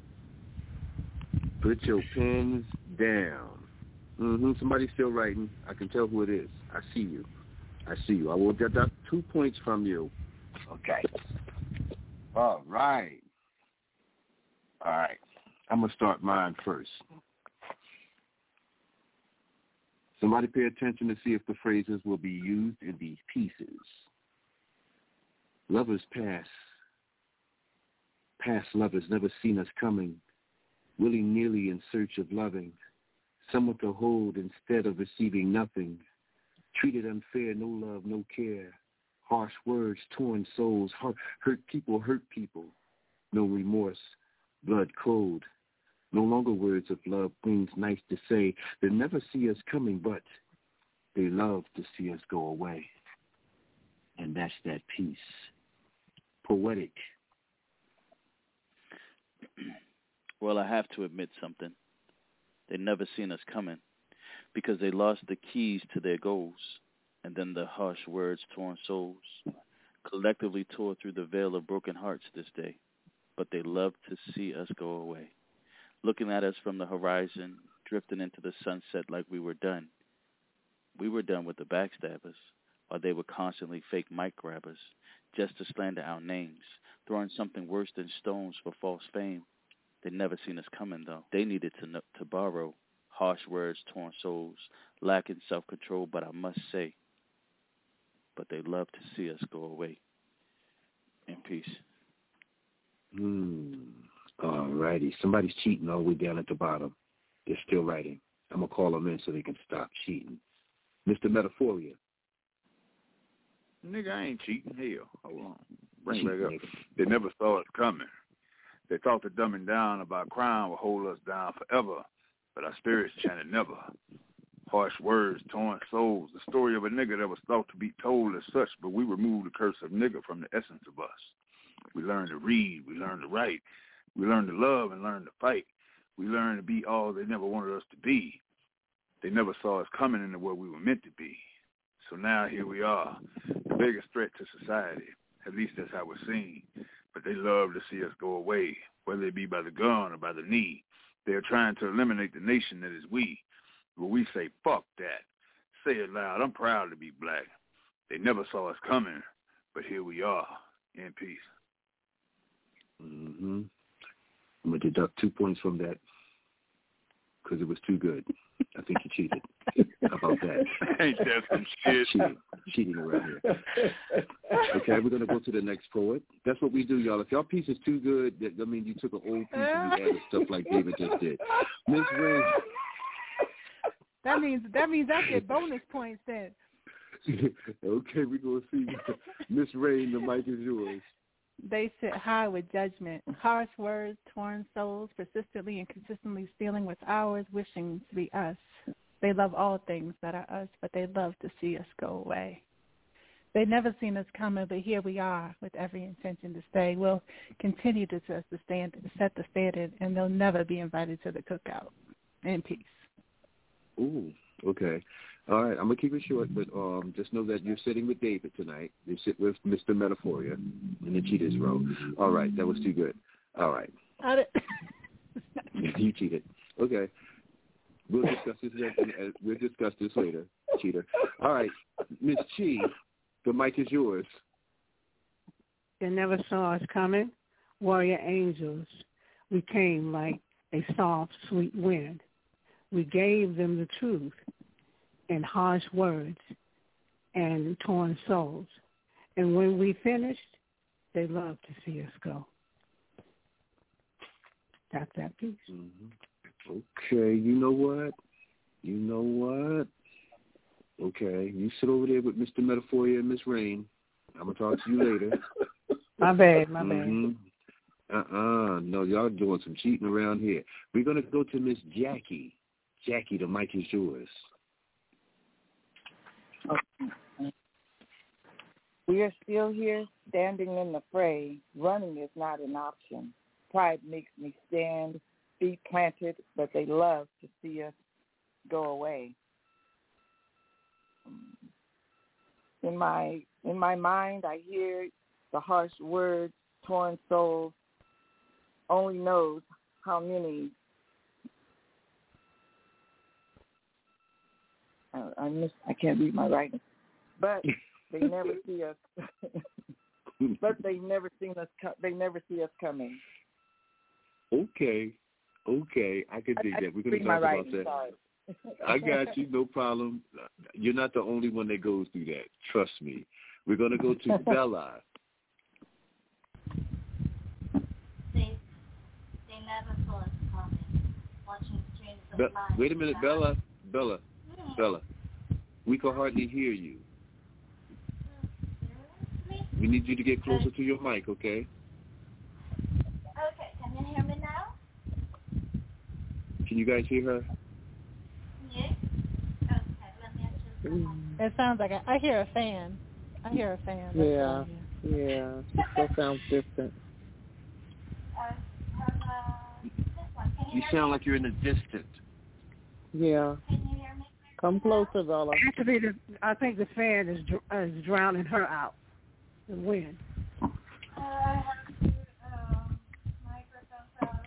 Put your pens down. Mm-hmm. Somebody's still writing. I can tell who it is. I see you. I see you. I will deduct two points from you. Okay. All right. All right. I'm going to start mine first. Somebody pay attention to see if the phrases will be used in these pieces. Lovers pass. Past lovers never seen us coming, willy-nilly in search of loving, someone to hold instead of receiving nothing, treated unfair, no love, no care, harsh words, torn souls, hurt, hurt people, hurt people, no remorse, blood cold, no longer words of love, things nice to say. They never see us coming, but they love to see us go away. And that's that piece. Poetic. Well, I have to admit something. They never seen us coming because they lost the keys to their goals, and then the harsh words, torn souls, collectively tore through the veil of broken hearts this day. But they love to see us go away, looking at us from the horizon, drifting into the sunset like we were done. We were done with the backstabbers, or they were constantly fake mic grabbers, just to slander our names, throwing something worse than stones for false fame. They never seen us coming, though. They needed to know, to borrow harsh words, torn souls, lacking self-control, but I must say, but they love to see us go away. In peace. Hmm. All righty. Somebody's cheating all the way down at the bottom. They're still writing. I'm going to call them in so they can stop cheating. Mister Metaphoria. Nigga, I ain't cheating. Hell, hold on. Bring it back up. They never saw us coming. They thought the dumbing down about crime would hold us down forever, but our spirits chanted never. Harsh words, torn souls, the story of a nigga that was thought to be told as such, but we removed the curse of nigga from the essence of us. We learned to read, we learned to write, we learned to love and learned to fight. We learned to be all they never wanted us to be. They never saw us coming into what we were meant to be. So now here we are, the biggest threat to society. At least that's how we're seen. But they love to see us go away, whether it be by the gun or by the knee. They're trying to eliminate the nation that is we. But we say, fuck that. Say it loud, I'm proud to be black. They never saw us coming, but here we are, in peace. Mm-hmm. I'm going to deduct two points from that because it was too good. I think you cheated. How about that? Ain't that some shit? Cheating. Cheating around here. Okay, we're going to go to the next poet. That's what we do, y'all. If y'all piece is too good, that, I mean, you took an old piece and you added stuff like David just did. Miss Ray. That means that means I get bonus points then. Okay, we're going to see. Miss Ray, the mic is yours. They sit high with judgment, harsh words, torn souls, persistently and consistently stealing what's ours, wishing to be us. They love all things that are us, but they love to see us go away. They never seen us coming, but here we are with every intention to stay. We'll continue to set the standard, set the standard, and they'll never be invited to the cookout. In peace. Ooh, okay. All right, I'm going to keep it short, but um, just know that you're sitting with David tonight. You sit with Mister Metaphoria in the cheaters row. All right, that was too good. All right. I You cheated. Okay. We'll discuss this later. We'll discuss this later, cheater. All right, Miss Chi, the mic is yours. They never saw us coming. Warrior angels, we came like a soft, sweet wind. We gave them the truth in harsh words and torn souls. And when we finished, they loved to see us go. That's that piece. Mm-hmm. Okay, you know what? You know what? Okay, you sit over there with Mister Metaphoria and Miss Rain. I'm going to talk to you later. My bad, my mm-hmm. bad. Uh-uh. No, y'all doing some cheating around here. We're going to go to Miss Jackie. Jackie, the mic is yours. We are still here, standing in the fray. Running is not an option. Pride makes me stand, feet planted, but they love to see us go away. In my in my mind, I hear the harsh words, torn souls. Only knows how many. I, I miss. I can't read my writing, but they never see us. But they never seen us. Co- they never see us coming. Okay, okay, I can dig I, that. We're going to read talk my about writing, that. sorry. I got you, no problem. You're not the only one that goes through that. Trust me. We're going to go to Bella. They, they never saw us coming. Watching streams of Be- light. wait a minute, Bella. Bella. Bella. We can hardly hear you. We need you to get closer to your mic, okay? Okay, can you hear me now? Can you guys hear her? Yes. Okay, let me adjust. It sounds like a, I hear a fan. I hear a fan. That's Yeah, yeah. It still sounds distant. Uh, uh, this one. Can you, You hear sound me? like you're in the distant. Yeah. Can you hear me? Come closer, Bella. Actually, the, I think the fan is dr- is drowning her out. The wind. Uh, I have to, um, microphone out.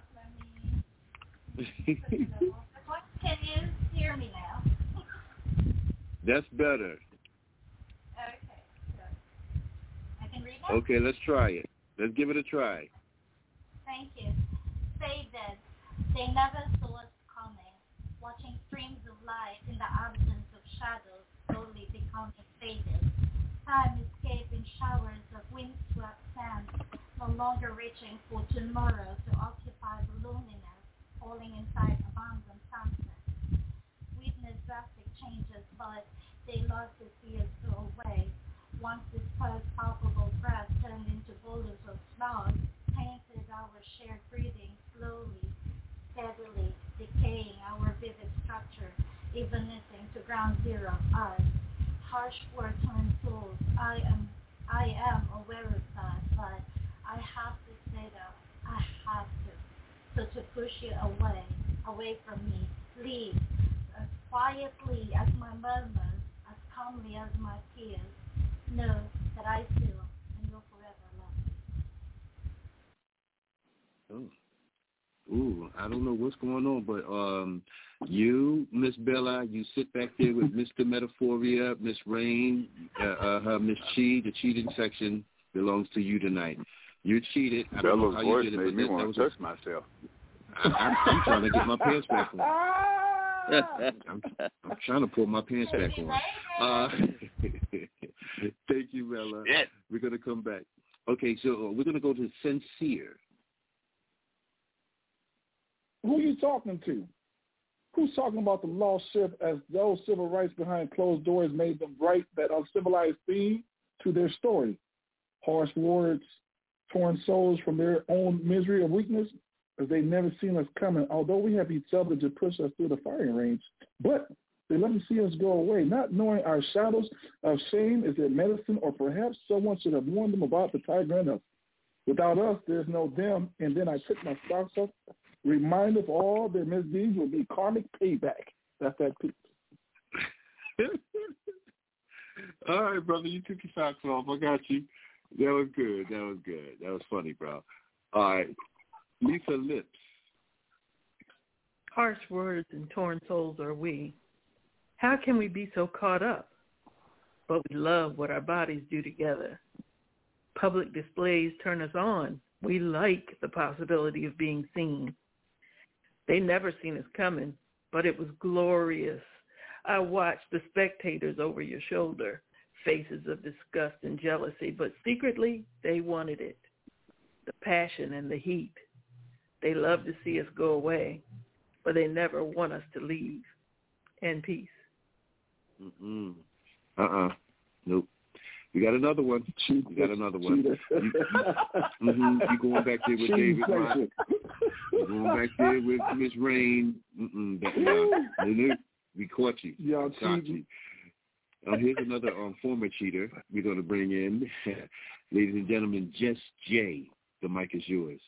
Let me... Can you hear me now? That's better. Okay, so I can read now? Okay, let's try it. Let's give it a try. Thank you. Say that they never saw us coming, watching streams of light in the absence of shadows slowly becoming faded. Time escaped in showers of windswept sand, no longer reaching for tomorrow to occupy the loneliness falling inside abandoned sunsets. Witness drastic changes, but they love to see us go away. Once this post-palpable breath turned into boulders of smog, painted our shared breathing slowly, steadily decaying our vivid structure, evanescing to ground zero of us. Harsh word turned souls. I am, I am aware of that, but I have to say that I have to. So to push you away, away from me, leave as quietly as my murmurs, as calmly as my tears. Know that I still and will forever love you. Oh. Ooh, I don't know what's going on, but um, you, Miss Bella, you sit back there with Mister Metaphoria, Miss Rain, uh, uh, her Miss Chi. The cheating section belongs to you tonight. You cheated. I don't know Bella's how voice you did it, made but me that, that want was to a, touch myself. I, I'm, I'm trying to get my pants back on. I'm, I'm trying to pull my pants back on. Uh, thank you, Bella. Yeah. We're going to come back. Okay, so we're going to go to Sincere. Who are you talking to? Who's talking about the lost ship as those civil rights behind closed doors made them write that uncivilized theme to their story? Harsh words, torn souls from their own misery or weakness, as they never seen us coming, although we have each other to push us through the firing range. But they let them see us go away, not knowing our shadows of shame is their medicine, or perhaps someone should have warned them about the tiger in us. Without us, there's no them, and then I took my socks off. Reminder of all their misdeeds will be karmic payback. That's that piece. All right, brother, you took your socks off. I got you. That was good. That was good. That was funny, bro. All right. Lisa Lips. Harsh words and torn souls are we. How can we be so caught up? But we love what our bodies do together. Public displays turn us on. We like the possibility of being seen. They never seen us coming, but it was glorious. I watched the spectators over your shoulder, faces of disgust and jealousy, but secretly they wanted it. The passion and the heat. They love to see us go away, but they never want us to leave. And peace. Mm-mm. Uh-uh. Nope. You got another one. You got another one. You, you, mm-hmm. you going back there with David Ryan. You going back there with Miss Rain. Mm-mm. That, no, we caught you. Y'all caught you. Um, here's another um, former cheater we're going to bring in. Ladies and gentlemen, Just Jay. The mic is yours.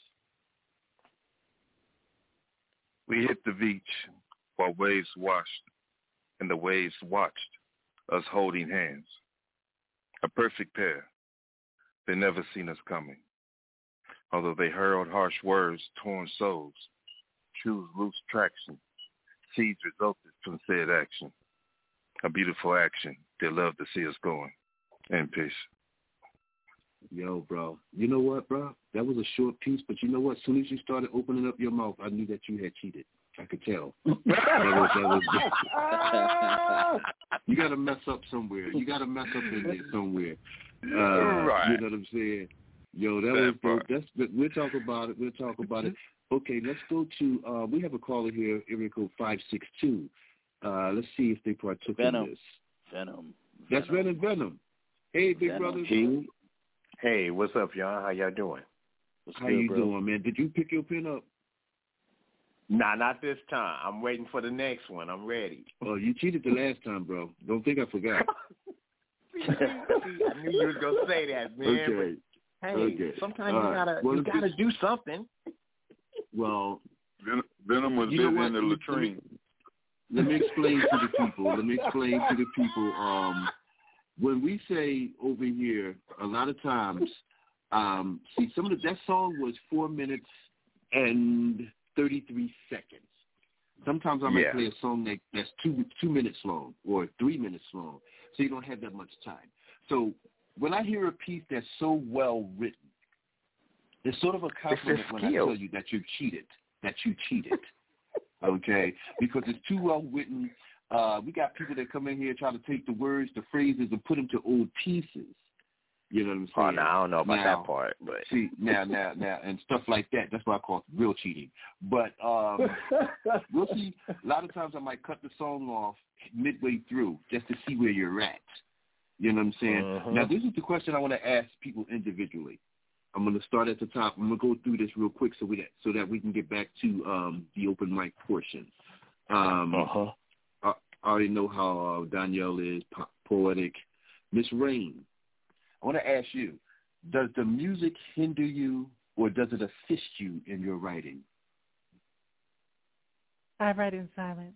We hit the beach while waves washed, and the waves watched us holding hands. a perfect pair. They never seen us coming. Although they hurled harsh words, torn souls, choose loose traction. Seeds resulted from said action. A beautiful action. They love to see us going. In peace. Yo, bro. You know what, bro? That was a short piece, but you know what? As soon as you started opening up your mouth, I knew that you had cheated. I could tell. that was, that was, you got to mess up somewhere. You got to mess up in there somewhere. Uh, right. You know what I'm saying? Yo, that, that was dope. That's, we'll talk about it. We'll talk about it. Okay, let's go to, uh, we have a caller here, area code five six two. Uh, let's see if they partook Venom. in this. Venom. That's Venom Venom. Hey, big Venom. brother. He, hey, what's up, y'all? How y'all doing? What's How good, you bro? doing, man? Did you pick your pen up? Nah, not this time. I'm waiting for the next one. I'm ready. Oh, you cheated the last time, bro. Don't think I forgot. I knew you was gonna say that, man. Okay. But, hey, okay. sometimes All you gotta right. well, you gotta do something. Well, Ven- Venom was busy in the latrine. Let me explain to the people. Let me explain to the people. Um, when we say over here, a lot of times, um, see, some of the, that song was four minutes and thirty-three seconds. Sometimes I might yeah. play a song that, that's two two minutes long or three minutes long, so you don't have that much time. So when I hear a piece that's so well written, it's sort of a compliment when I tell you that you cheated, that you cheated, okay? Because it's too well written. Uh, we got people that come in here try to take the words, the phrases, and put them to old pieces. You know what I'm saying? Oh, no, I don't know about now, that part. But see, now, now, now, and stuff like that. That's what I call real cheating. But um, we'll see. A lot of times I might cut the song off midway through just to see where you're at. You know what I'm saying? Uh-huh. Now, this is the question I want to ask people individually. I'm going to start at the top. I'm going to go through this real quick so we so that we can get back to um, the open mic portion. Um, uh-huh. I, I already know how uh, Danielle is po- poetic. Miss Rain, I want to ask you, does the music hinder you or does it assist you in your writing? I write in silence.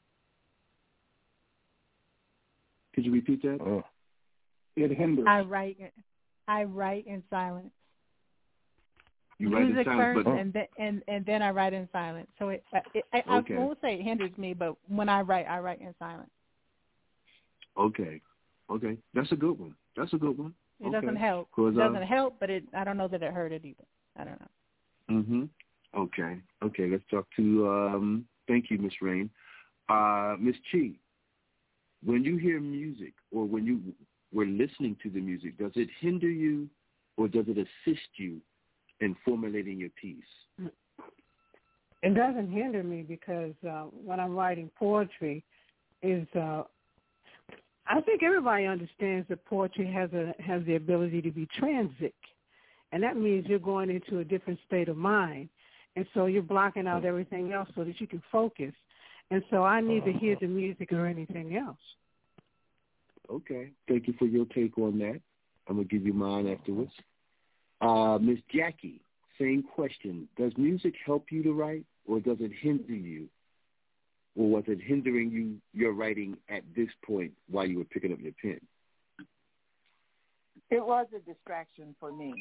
Could you repeat that? Oh. It hinders. I write. I write in silence. You write Music in silence, first, but and then and, and then I write in silence. So it, it I, okay. I won't say it hinders me, but when I write, I write in silence. Okay, okay, that's a good one. That's a good one. It okay. doesn't help. It doesn't uh, help, but it. I don't know that it hurt it either. I don't know. Mhm. Okay. Okay. Let's talk to. Um, thank you, Miss Rain. Uh, Miss Chi. When you hear music, or when you were listening to the music, does it hinder you, or does it assist you in formulating your piece? It doesn't hinder me because uh, when I'm writing poetry, is uh, I think everybody understands that poetry has a has the ability to be transic, and that means you're going into a different state of mind, and so you're blocking out everything else so that you can focus. And so I neither hear the music or anything else. Okay. Thank you for your take on that. I'm going to give you mine afterwards. Uh, Miss Jackie, same question. Does music help you to write, or does it hinder you? Or was it hindering you, your writing at this point while you were picking up your pen? It was a distraction for me.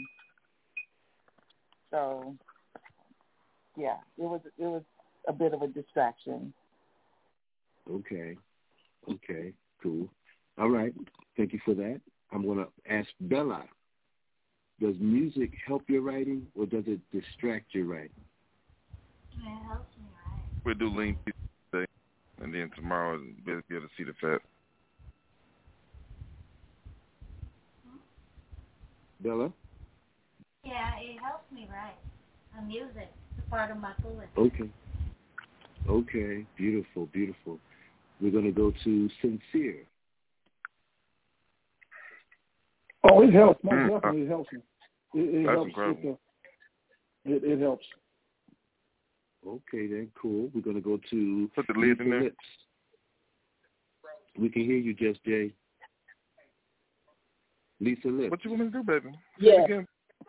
So, yeah, it was it was a bit of a distraction. Okay. Okay. Cool. All right. Thank you for that. I'm going to ask Bella, does music help your writing or does it distract your writing? It helps me write. We'll do lean today, and then tomorrow we'll be able to see the fat. Bella? Yeah, it helps me write. The music is part of my fluid. Okay. Okay. Beautiful, beautiful. We're going to go to Sincere. Oh, it helps. Most Mm. definitely, it helps me. It, it That's helps. incredible. The, it, it helps. Okay, then. Cool. We're going to go to Put the lid Lisa in there. Lips. We can hear you, Just Jay. Lisa Lips. What you want me to do, baby? Yeah. Again?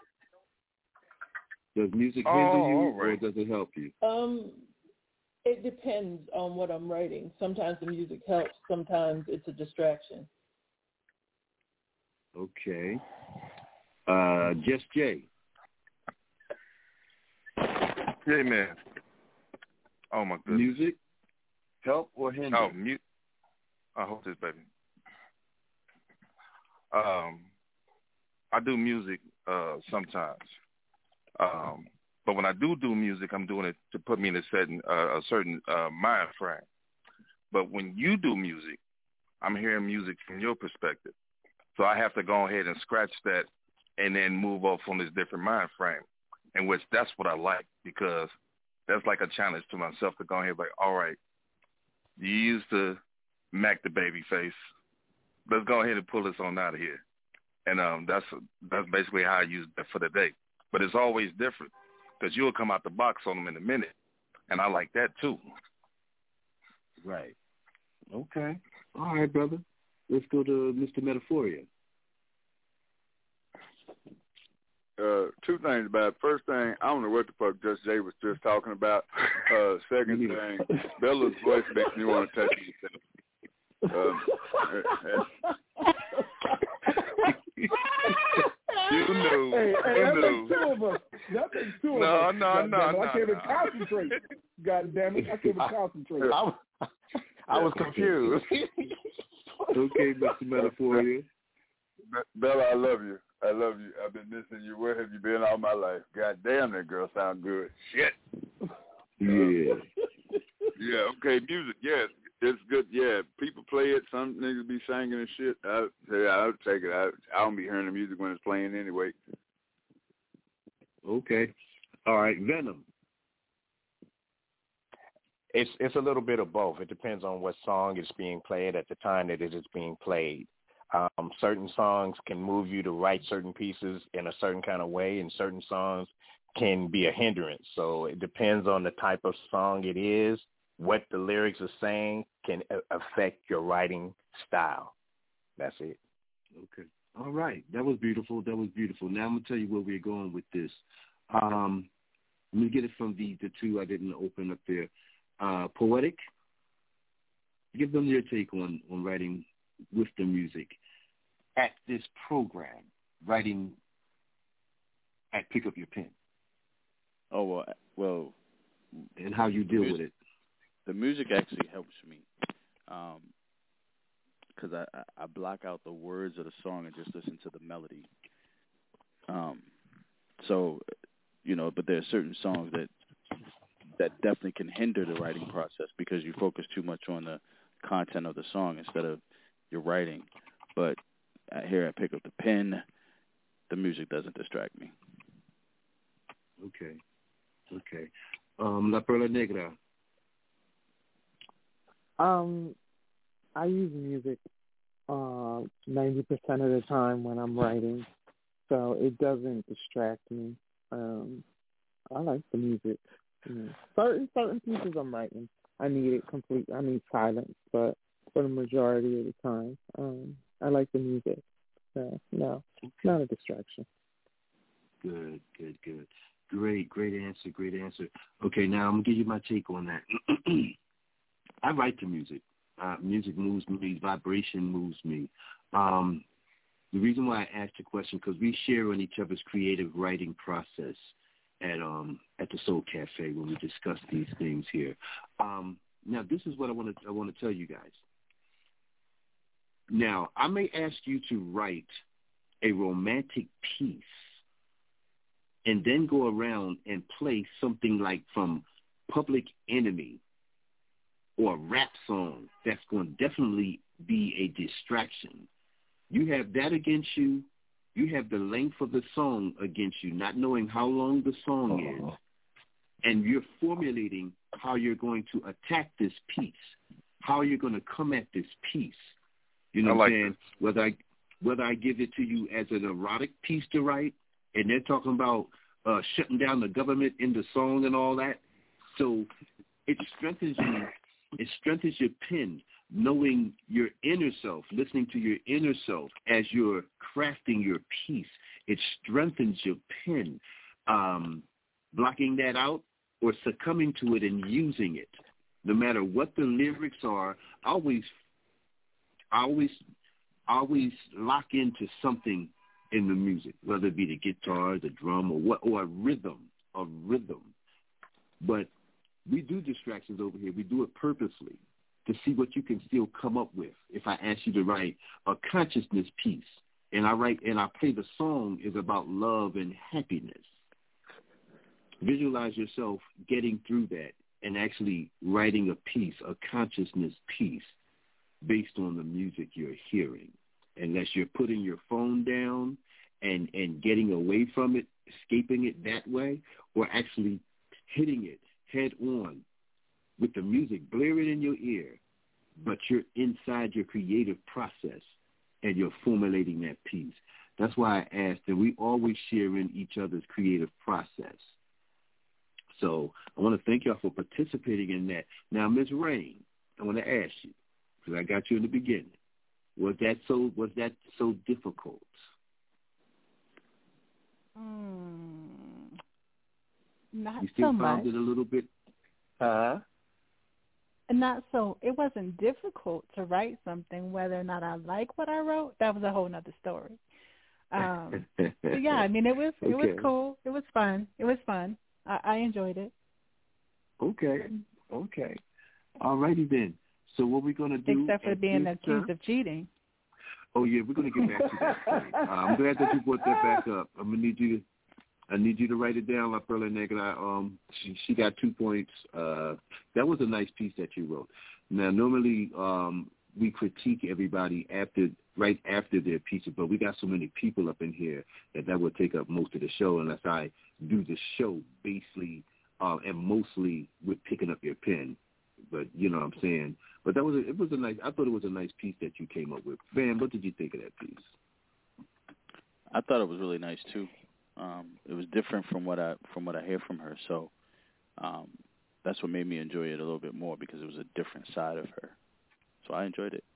Does music Oh, hinder you all right. or does it help you? Um, it depends on what I'm writing. Sometimes the music helps. Sometimes it's a distraction. Okay. Uh, Just Jay. Yeah, man. Oh, my goodness. Music? Help or hinder? Oh, mute. I hope this, baby. Um, I do music uh, sometimes. Um, but when I do do music, I'm doing it to put me in a certain, uh, a certain uh, mind frame. But when you do music, I'm hearing music from your perspective. So I have to go ahead and scratch that and then move off on this different mind frame, in which that's what I like, because that's like a challenge to myself to go ahead and be like, all right, you used to Mac the baby face. Let's go ahead and pull this on out of here. And um, that's that's basically how I use that for the day. But it's always different, because you'll come out the box on them in a minute, and I like that too. Right. Okay. All right, brother. Let's go to Mister Metaphoria. Uh, two things about it. First thing, I don't know what the fuck Just Jay was just talking about. Uh, second thing, Bella's voice makes me want to touch myself. Um, you knew. Hey, hey, you that knew. makes two of us. That makes two of no, us. No, God no, damn it. no, I can't no. even concentrate. God damn it. I can't even concentrate. I, I was confused. Okay, Mister Metaphoria. Bella, I love you. I love you. I've been missing you. Where have you been all my life? God damn, that girl sound good. Shit. Yeah. Yeah, okay, music, yeah. It's good, yeah. People play it. Some niggas be singing and shit. I, yeah, I'll take it. I, I don't be hearing the music when it's playing anyway. Okay. All right, Venom. It's it's a little bit of both. It depends on what song is being played at the time that it is being played. Um, certain songs can move you to write certain pieces in a certain kind of way, and certain songs can be a hindrance. So it depends on the type of song it is. What the lyrics are saying can a- affect your writing style. That's it. Okay. All right. That was beautiful. That was beautiful. Now I'm going to tell you where we're going with this. Um, let me get it from the, the two I didn't open up there. Uh, Poetic, give them your take on, on writing with the music at this program, writing at Pick Up Your Pen. Oh, well, well and how you deal music, with it. The music actually helps me because um, I, I block out the words of the song and just listen to the melody. Um, so, you know, but there are certain songs that that definitely can hinder the writing process because you focus too much on the content of the song instead of your writing. But here I pick up the pen, the music doesn't distract me. Okay. Okay. Um, La Perla Negra. Um, I use music uh, ninety percent of the time when I'm writing, so it doesn't distract me. Um, I like the music. Yeah. Certain certain pieces I'm writing, I need it complete. I need silence, but for the majority of the time, um, I like the music. So no, it's not a distraction. Good, good, good. Great, great answer, great answer. Okay, now I'm going to give you my take on that. I write to music. Uh, music moves me. Vibration moves me. Um, the reason why I asked the question, because we share on each other's creative writing process at um at the Soul Cafe when we discuss these things here. Um, now, this is what I want to I want to tell you guys. Now, I may ask you to write a romantic piece and then go around and play something like from Public Enemy or a rap song that's going to definitely be a distraction. You have that against you. You have the length of the song against you, not knowing how long the song is, and you're formulating how you're going to attack this piece, how you're going to come at this piece. You know I what like I'm saying? this. Whether I whether I give it to you as an erotic piece to write, and they're talking about uh, shutting down the government in the song and all that. So it strengthens you. It strengthens your pen, knowing your inner self, listening to your inner self as you're crafting your piece. It strengthens your pen. Um, blocking that out or succumbing to it and using it, no matter what the lyrics are, I always, I always, always lock into something in the music, whether it be the guitar, the drum, or what, or a rhythm, a rhythm. But we do distractions over here. We do it purposely to see what you can still come up with. If I ask you to write a consciousness piece, and I write and I play the song is about love and happiness, visualize yourself getting through that and actually writing a piece, a consciousness piece, based on the music you're hearing. Unless you're putting your phone down and, and getting away from it, escaping it that way, or actually hitting it head on with the music blaring in your ear, but you're inside your creative process and you're formulating that piece. That's why I asked that we always share in each other's creative process. So I want to thank y'all for participating in that. Now, Miz Rain, I want to ask you, because I got you in the beginning, was that so was that so difficult? Mm, not you still so found much. it a little bit, huh? Not so. It wasn't difficult to write something. Whether or not I like what I wrote, that was a whole nother story. Um, but yeah, I mean, it was it okay. was cool. It was fun. It was fun. I, I enjoyed it. Okay. Okay. All righty then. So what we're gonna do? Except for being accused time? of cheating. Oh yeah, we're gonna get back to that. uh, I'm glad that you brought that back up. I'm gonna need you to. I need you to write it down, La Perla Negra. Um, she, she got two points. Uh, that was a nice piece that you wrote. Now, normally um, we critique everybody after, right after their pieces, but we got so many people up in here that that would take up most of the show unless I do the show basically uh, and mostly with picking up your pen. But you know what I'm saying. But that was a, it was a nice. I thought it was a nice piece that you came up with. Van, what did you think of that piece? I thought it was really nice too. Um, it was different from what I from what I hear from her, so um, that's what made me enjoy it a little bit more because it was a different side of her. So I enjoyed it.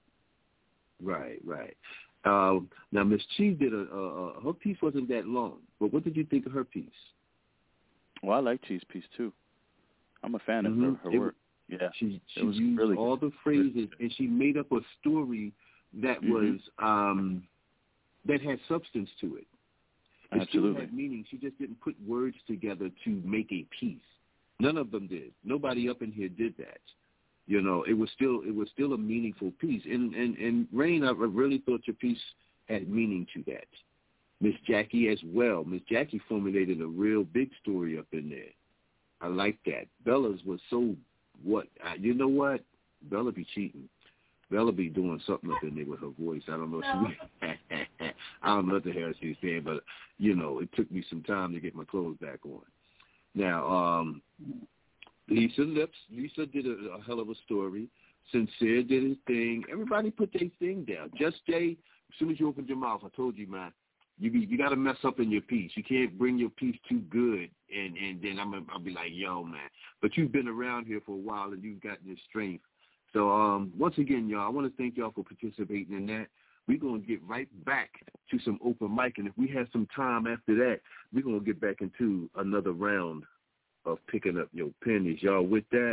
Right, right. Uh, now, Miss Chi did a, a, a her piece wasn't that long, but what did you think of her piece? Well, I like Chi's piece too. I'm a fan mm-hmm. of her, her it, work. Yeah, she she it was used really all good. the phrases, and she made up a story that mm-hmm. was um, that had substance to it. It Absolutely. still had meaning. She just didn't put words together to make a piece. None of them did. Nobody up in here did that. You know, it was still it was still a meaningful piece. And and and Rain, I really thought your piece had meaning to that. Miss Jackie as well. Miss Jackie formulated a real big story up in there. I like that. Bella's was so what? Uh, you know what? Bella be cheating. Bella be doing something up in there with her voice. I don't know. No. She, I don't know what the hell she's saying, but you know, it took me some time to get my clothes back on. Now, um, Lisa Lips, Lisa did a, a hell of a story. Sincere did his thing. Everybody put their thing down. Just Jay, as soon as you opened your mouth, I told you, man, you be, you got to mess up in your piece. You can't bring your piece too good, and and then I'm I'll be like, yo, man. But you've been around here for a while, and you've gotten this strength. So um, once again, y'all, I want to thank y'all for participating in that. We're going to get right back to some open mic, and if we have some time after that, we're going to get back into another round of picking up your pen. Is y'all with that?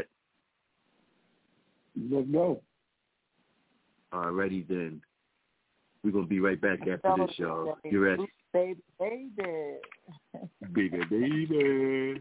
Let's go. All righty then. We're going to be right back after this, y'all. You ready? Baby, baby. Baby, baby.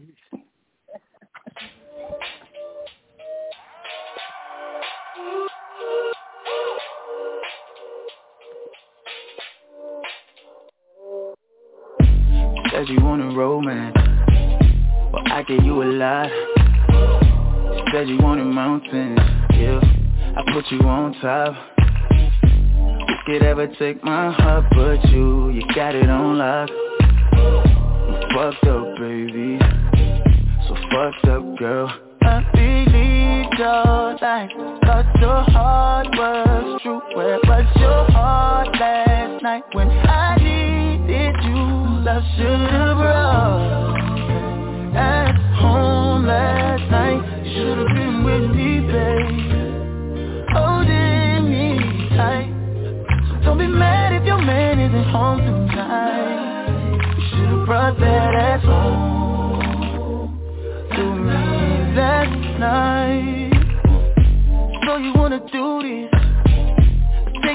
Says you want a romance, but I gave you a lot. Says you want a mountain, yeah, I put you on top. Who could ever take my heart but you? You got it on lock. You fucked up, baby, so fucked up, girl. I believed your lies, thought your heart was true. Where was your heart last night when I needed you? Love should've brought at home last night. You should've been with me, babe, holding me tight. So don't be mad if your man isn't home tonight. You should've brought that ass home to me last night. So you wanna do this?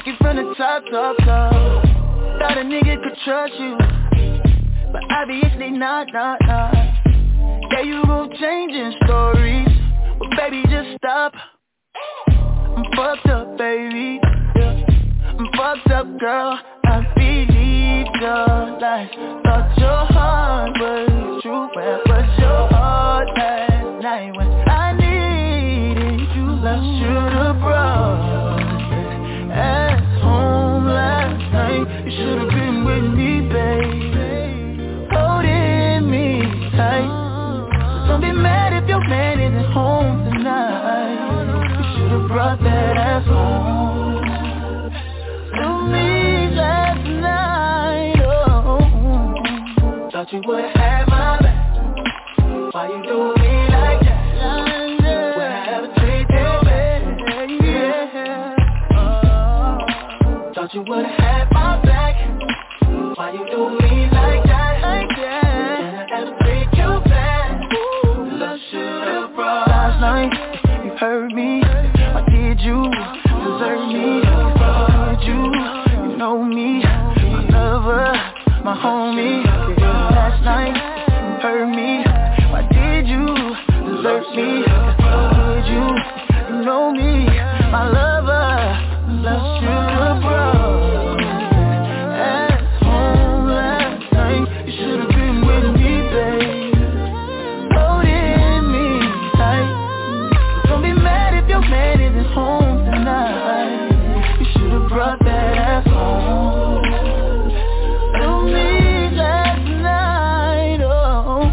take it from the top, top, top. Thought a nigga could trust you, but obviously not, not, not. Yeah, you gon' changing stories, but baby, just stop. I'm fucked up, baby. Yeah. I'm fucked up, girl. I believed your lies. Thought your heart was true. Where was your heart last night when I needed you? I should've brought it at home last night. You should've been with me, baby, holding me tight. Don't be mad if your man isn't home tonight. You should've brought that ass home to me last night. Oh, thought you would've had my back. Why you do me like that? Would I ever treat you bad? Yeah. Oh, thought you would've had my back. Why you do me like that? Like that. Would I ever treat you bad? Love should've brought last night. You heard me. Why did you desert me? Did you? You know me. My lover, my homie. Last night, you heard me. Why did you desert me? Did you? You know me. My lover, love should've brought at home last night. You should've been with me, babe, holding me tight. Don't be mad if your man isn't home tonight. You should've brought that ass home to me last night. Oh,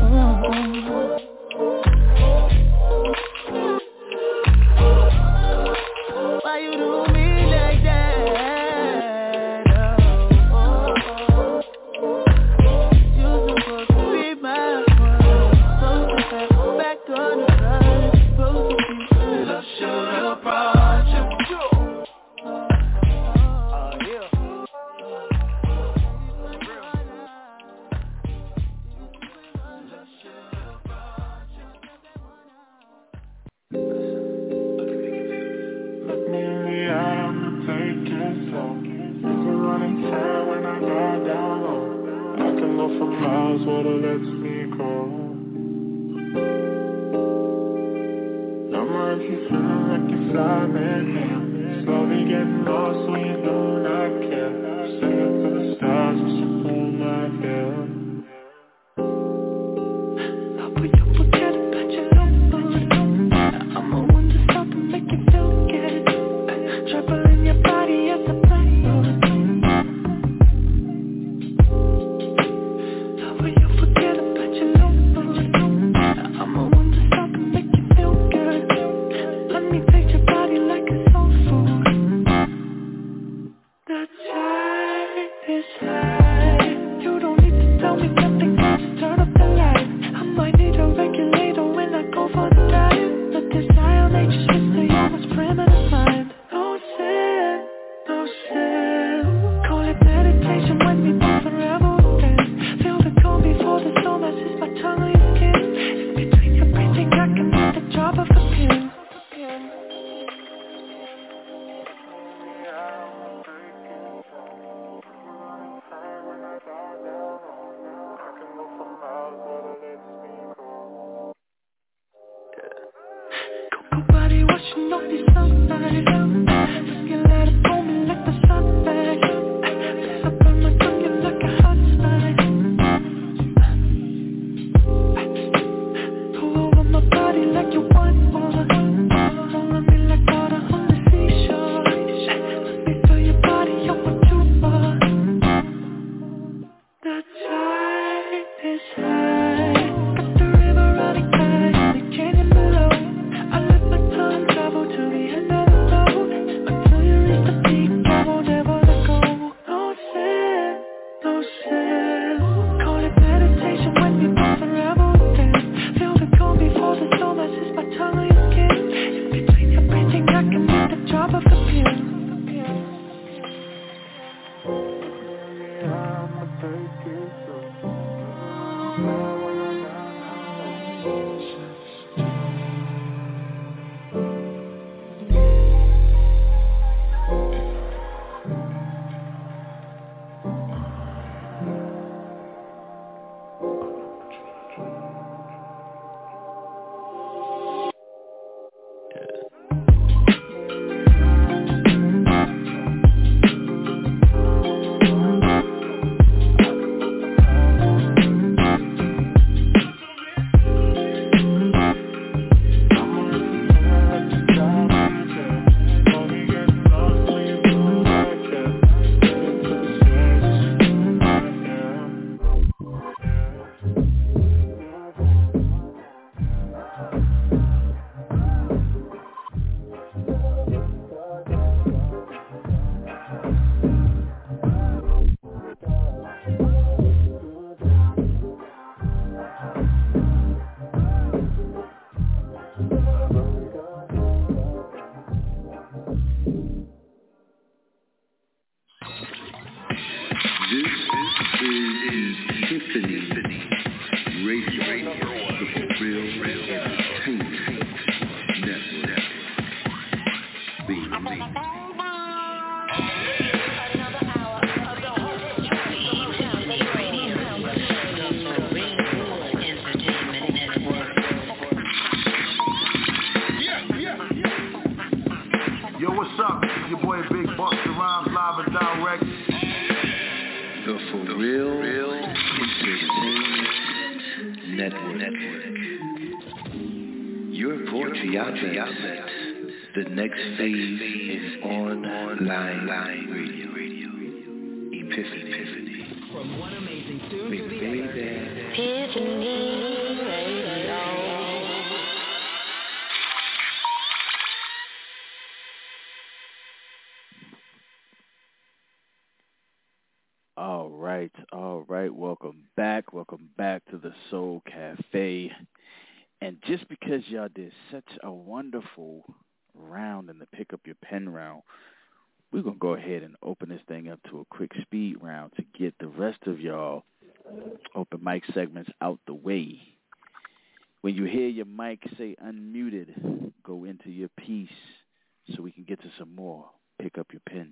why you do me like that? Oh, you supposed to be my one. Supposed to have back on the side. Supposed to be love should've brought you. For miles, water lets me go. No more if you feel like you fly me. Slowly getting lost when you do not care. Singing to the stars, it's a pull my hair. How would you forget about your love food? I'm the one to stop and make you feel good. Trouble in your body as a blessing. Epiphany Radio, the Real Entertainment Network. Being Yo, what's up? It's your boy Big Buster Rhymes, live and direct. The For Real, Real Entertainment Network. Your poetry outlet. The next phase is online radio. Epiphany. Epiphany. From one amazing tune to the other. Epiphany Radio. All right, all right. Welcome back. Welcome back to the Soul Cafe. And just because y'all did such a wonderful round in the Pick Up Your Pen round, we're going to go ahead and open this thing up to a quick speed round to get the rest of y'all open mic segments out the way. When you hear your mic say unmuted, go into your piece so we can get to some more. Pick up your pen.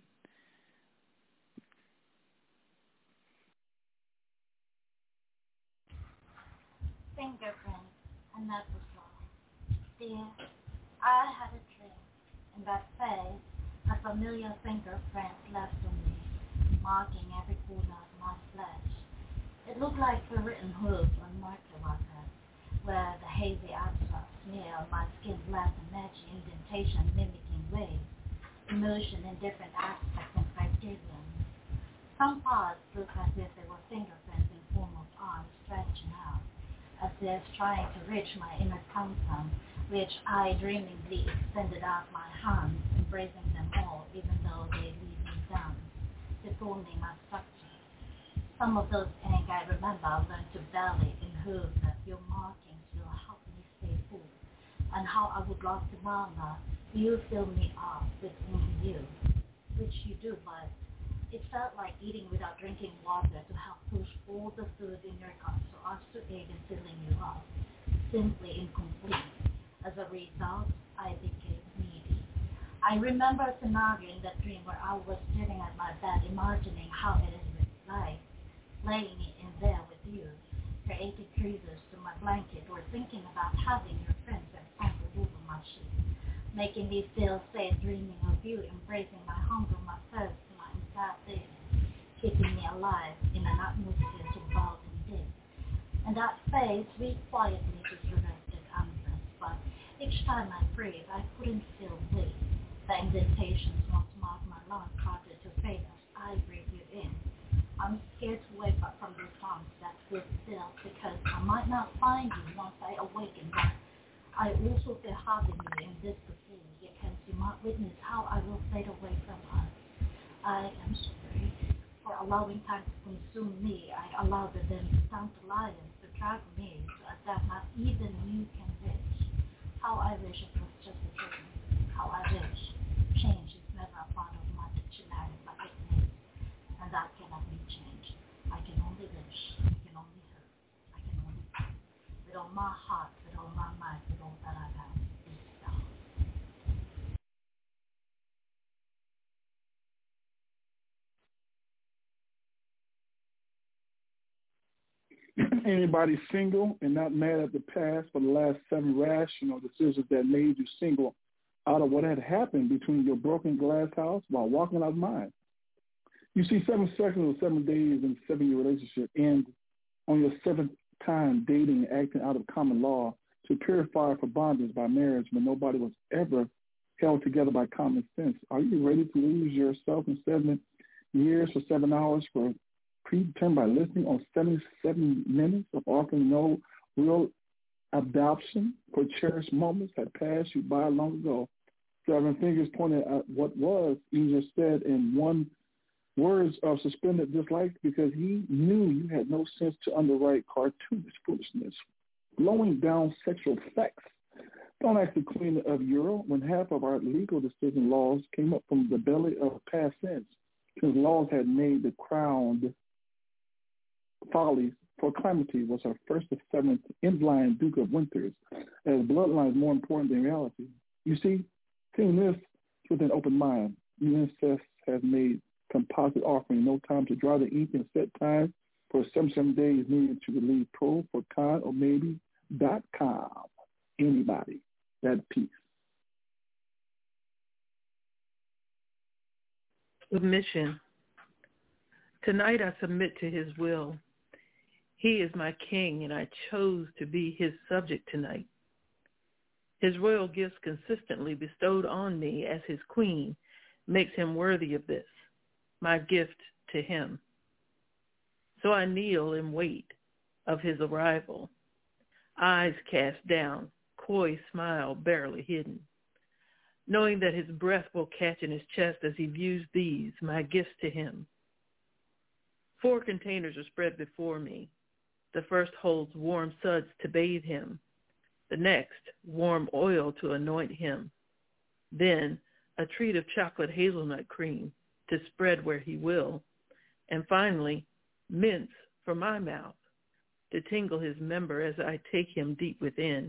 Fingerprint, another song. Dear, I had a dream. In that phase, a familiar fingerprint left on me, marking every corner of my flesh. It looked like the written hoof on marker markers, where the hazy abstract smear on my skin left a matchy indentation mimicking waves, emotion in different aspects and criteria. Some parts look as if they were fingerprints in form of arms stretching out, as if trying to reach my inner content, which I dreamingly extended out my hands, embracing them all, even though they leave me down, deforming my structure. Some of those ink I remember I learned to belly in hopes that your markings will help me stay full, and how I would love to mama, you fill me up with only you, which you do, but it felt like eating without drinking water to help push all the food in your gut so as to aid in filling you up. Simply incomplete. As a result, I became needy. I remember a scenario in that dream where I was sitting at my bed imagining how it is like, laying it in there with you, creating creases to my blanket, or thinking about having your friends and family over my sheet, making me feel safe dreaming of you, embracing my hunger, my thirst, that day, keeping me alive in an atmosphere so wild and dim. And that phase, we quietly resurrected answers, but each time I breathe, I couldn't feel weight. The indentations once marked my lungs started to fade as I breathe you in. I'm scared to wake up from this arms that stood still, because I might not find you once I awaken, but I also feel having you in this vicinity, yet can you not witness how I will fade away from us. I am sorry for allowing time to consume me. I allowed the then lions to drag me to a depth not even you can reach. How I wish it was just a dream. How I wish change is never a part of my dictionary, but it is. And that cannot be changed. I can only wish. I can only hope. I can only pray. With all my heart, with all my mind, with all that I have. Anybody single and not mad at the past for the last seven rational decisions that made you single out of what had happened between your broken glass house while walking out of mine? You see, seven seconds or seven days in a seven-year relationship end on your seventh time dating and acting out of common law to purify for bondage by marriage when nobody was ever held together by common sense. Are you ready to lose yourself in seven years for seven hours for predetermined by listening on seventy-seven minutes of offering no real adoption for cherished moments that passed you by long ago? Seven fingers pointed at what was easier said in one words of suspended dislike because he knew you had no sense to underwrite cartoonish foolishness, blowing down sexual facts. Don't ask the Queen of Euro when half of our legal decision laws came up from the belly of past sins, since laws had made the crowned follies for calamity was her first of seventh in-line Duke of Winters, as bloodline is more important than reality. You see, seeing this with an open mind, new incest has made composite offering no time to draw the ink and set time for seventy-seven days needed to relieve pro for con or maybe dot com. Anybody, that piece. Submission. Tonight I submit to his will. He is my king, and I chose to be his subject tonight. His royal gifts consistently bestowed on me as his queen makes him worthy of this, my gift to him. So I kneel and wait of his arrival, eyes cast down, coy smile barely hidden, knowing that his breath will catch in his chest as he views these, my gifts to him. Four containers are spread before me. The first holds warm suds to bathe him. The next, warm oil to anoint him. Then, a treat of chocolate hazelnut cream to spread where he will. And finally, mints for my mouth to tingle his member as I take him deep within.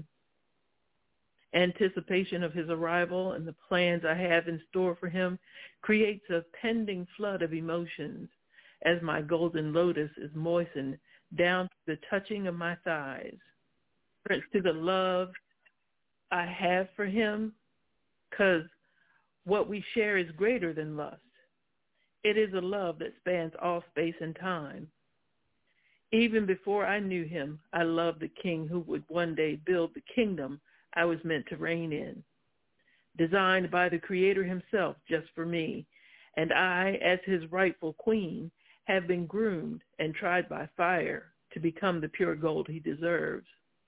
Anticipation of his arrival and the plans I have in store for him creates a pending flood of emotions as my golden lotus is moistened down to the touching of my thighs. To the love I have for him, because what we share is greater than lust. It is a love that spans all space and time. Even before I knew him, I loved the king who would one day build the kingdom I was meant to reign in, designed by the Creator himself just for me, and I, as his rightful queen, have been groomed and tried by fire to become the pure gold he deserves.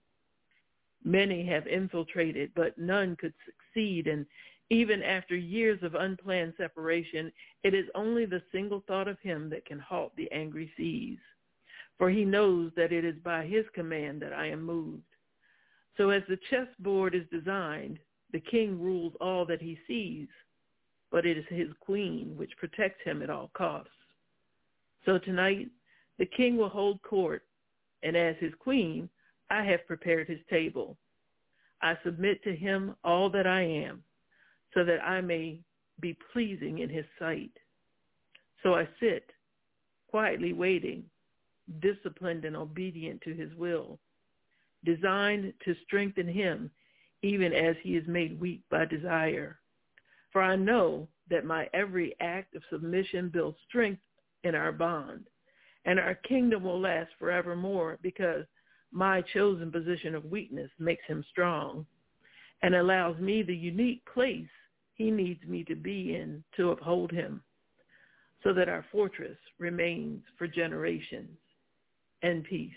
Many have infiltrated, but none could succeed, and even after years of unplanned separation, it is only the single thought of him that can halt the angry seas, for he knows that it is by his command that I am moved. So as the chessboard is designed, the king rules all that he sees, but it is his queen which protects him at all costs. So tonight, the king will hold court, and as his queen, I have prepared his table. I submit to him all that I am, so that I may be pleasing in his sight. So I sit, quietly waiting, disciplined and obedient to his will, designed to strengthen him even as he is made weak by desire. For I know that my every act of submission builds strength in our bond, and our kingdom will last forevermore because my chosen position of weakness makes him strong and allows me the unique place he needs me to be in to uphold him, so that our fortress remains for generations. And peace.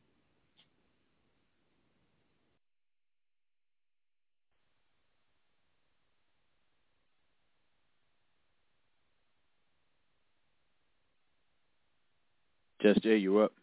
Just Jay, you up?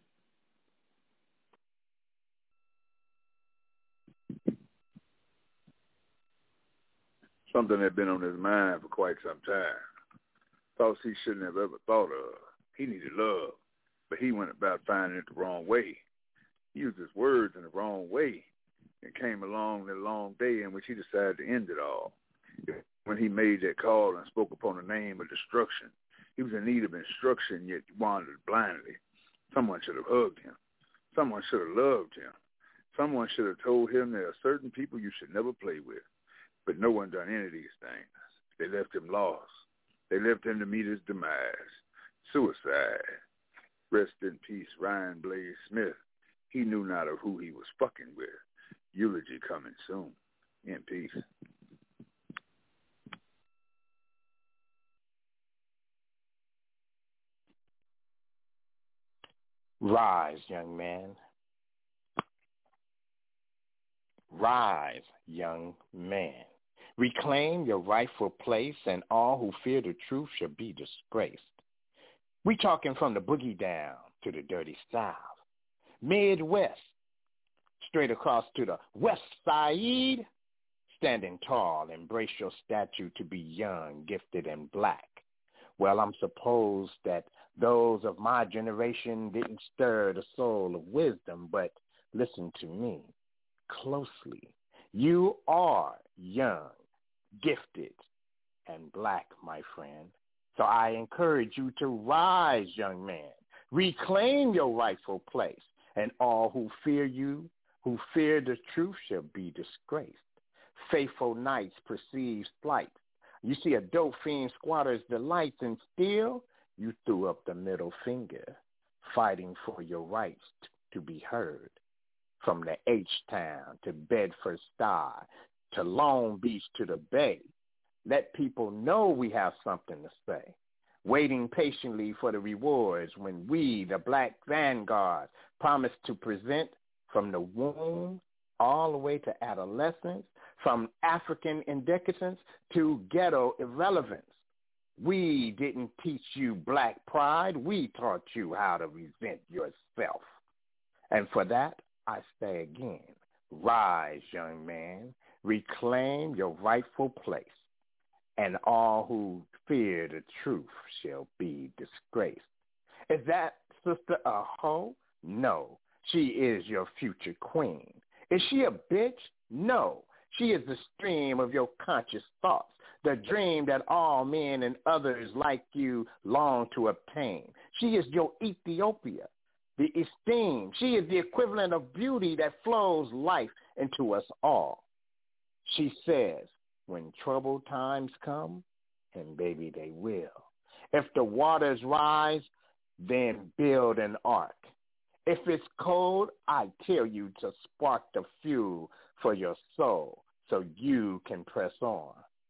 Something had been on his mind for quite some time. Thoughts he shouldn't have ever thought of. He needed love, but he went about finding it the wrong way. He used his words in the wrong way, and came along the long day in which he decided to end it all. When he made that call and spoke upon the name of destruction, he was in need of instruction, yet wandered blindly. Someone should have hugged him. Someone should have loved him. Someone should have told him there are certain people you should never play with. But no one done any of these things. They left him lost. They left him to meet his demise. Suicide. Rest in peace, Ryan Blaze Smith. He knew not of who he was fucking with. Eulogy coming soon. In peace. Rise, young man. Rise, young man. Reclaim your rightful place, and all who fear the truth shall be disgraced. We talking from the boogie down to the dirty south. Midwest, straight across to the west side. Standing tall, embrace your statue to be young, gifted, and black. Well, I'm supposed that those of my generation didn't stir the soul of wisdom, but listen to me closely. You are young, gifted, and black, my friend. So I encourage you to rise, young man. Reclaim your rightful place, and all who fear you, who fear the truth, shall be disgraced. Faithful knights perceive flight. You see a dope fiend squatter's delights, and still you threw up the middle finger, fighting for your rights t- to be heard. From the H-Town to Bedford-Stuy to Long Beach to the Bay, let people know we have something to say. Waiting patiently for the rewards when we, the black vanguard, promise to present from the womb all the way to adolescence, from African indecadence to ghetto irrelevance. We didn't teach you black pride. We taught you how to resent yourself. And for that, I say again, rise, young man, reclaim your rightful place, and all who fear the truth shall be disgraced. Is that sister a hoe? No, she is your future queen. Is she a bitch? No, she is the stream of your conscious thoughts, the dream that all men and others like you long to obtain. She is your Ethiopia, the esteem. She is the equivalent of beauty that flows life into us all. She says, when troubled times come, and baby they will, if the waters rise, then build an ark. If it's cold, I tell you to spark the fuel for your soul so you can press on.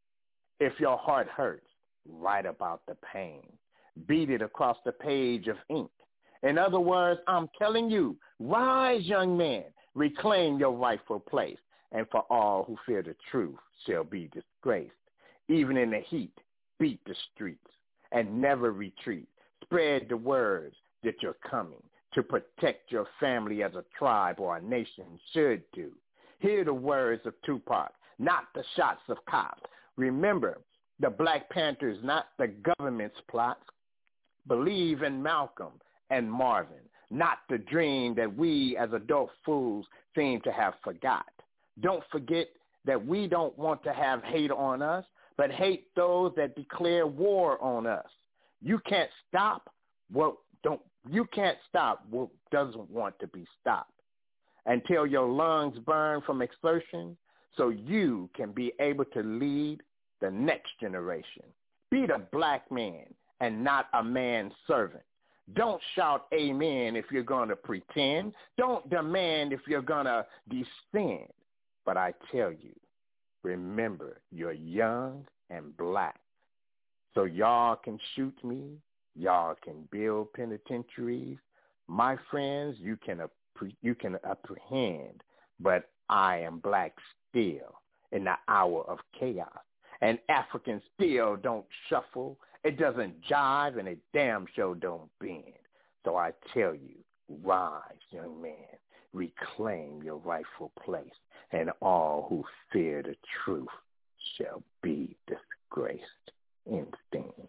If your heart hurts, write about the pain. Beat it across the page of ink. In other words, I'm telling you, rise, young man, reclaim your rightful place, and for all who fear the truth shall be disgraced. Even in the heat, beat the streets and never retreat. Spread the words that you're coming to protect your family as a tribe or a nation should do. Hear the words of Tupac, not the shots of cops. Remember, the Black Panthers, not the government's plots. Believe in Malcolm and Marvin, not the dream that we as adult fools seem to have forgot. Don't forget that we don't want to have hate on us, but hate those that declare war on us. You can't stop what don't you can't stop what doesn't want to be stopped until your lungs burn from exertion so you can be able to lead the next generation. Be the black man and not a man's servant. Don't shout amen if you're going to pretend. Don't demand if you're going to descend. But I tell you, remember, you're young and black. So y'all can shoot me. Y'all can build penitentiaries. My friends, you can you can apprehend, but I am black still in the hour of chaos. And Africans still don't shuffle. It doesn't jive, and it damn sure don't bend. So I tell you, rise, young man, reclaim your rightful place, and all who fear the truth shall be disgraced. Instinct.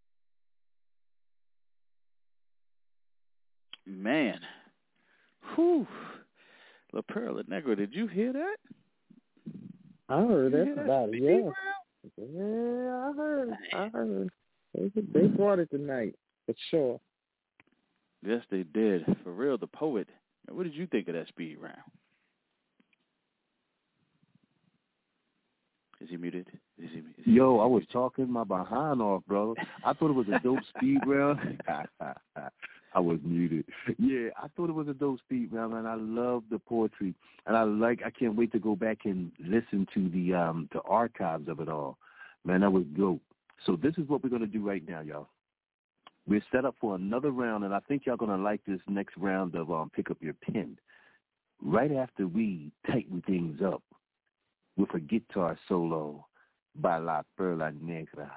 Man. Whew. La Perla Negra, did you hear that? I heard that that about it, yeah. Yeah, I heard. I heard. They, they brought it tonight, for sure. Yes, they did. For real, the poet. What did you think of that speed round? Is he muted? Is he, is he, Yo, is he I was muted? talking my behind off, brother. I thought it was a dope speed round. I was muted. Yeah, I thought it was a dope speed round, and I love the poetry. And I like. I can't wait to go back and listen to the um the archives of it all. Man, that was dope. So this is what we're gonna do right now, y'all. We're set up for another round, and I think y'all gonna like this next round of um pick up your pen. Right after we tighten things up with a guitar solo by La Perla Negra.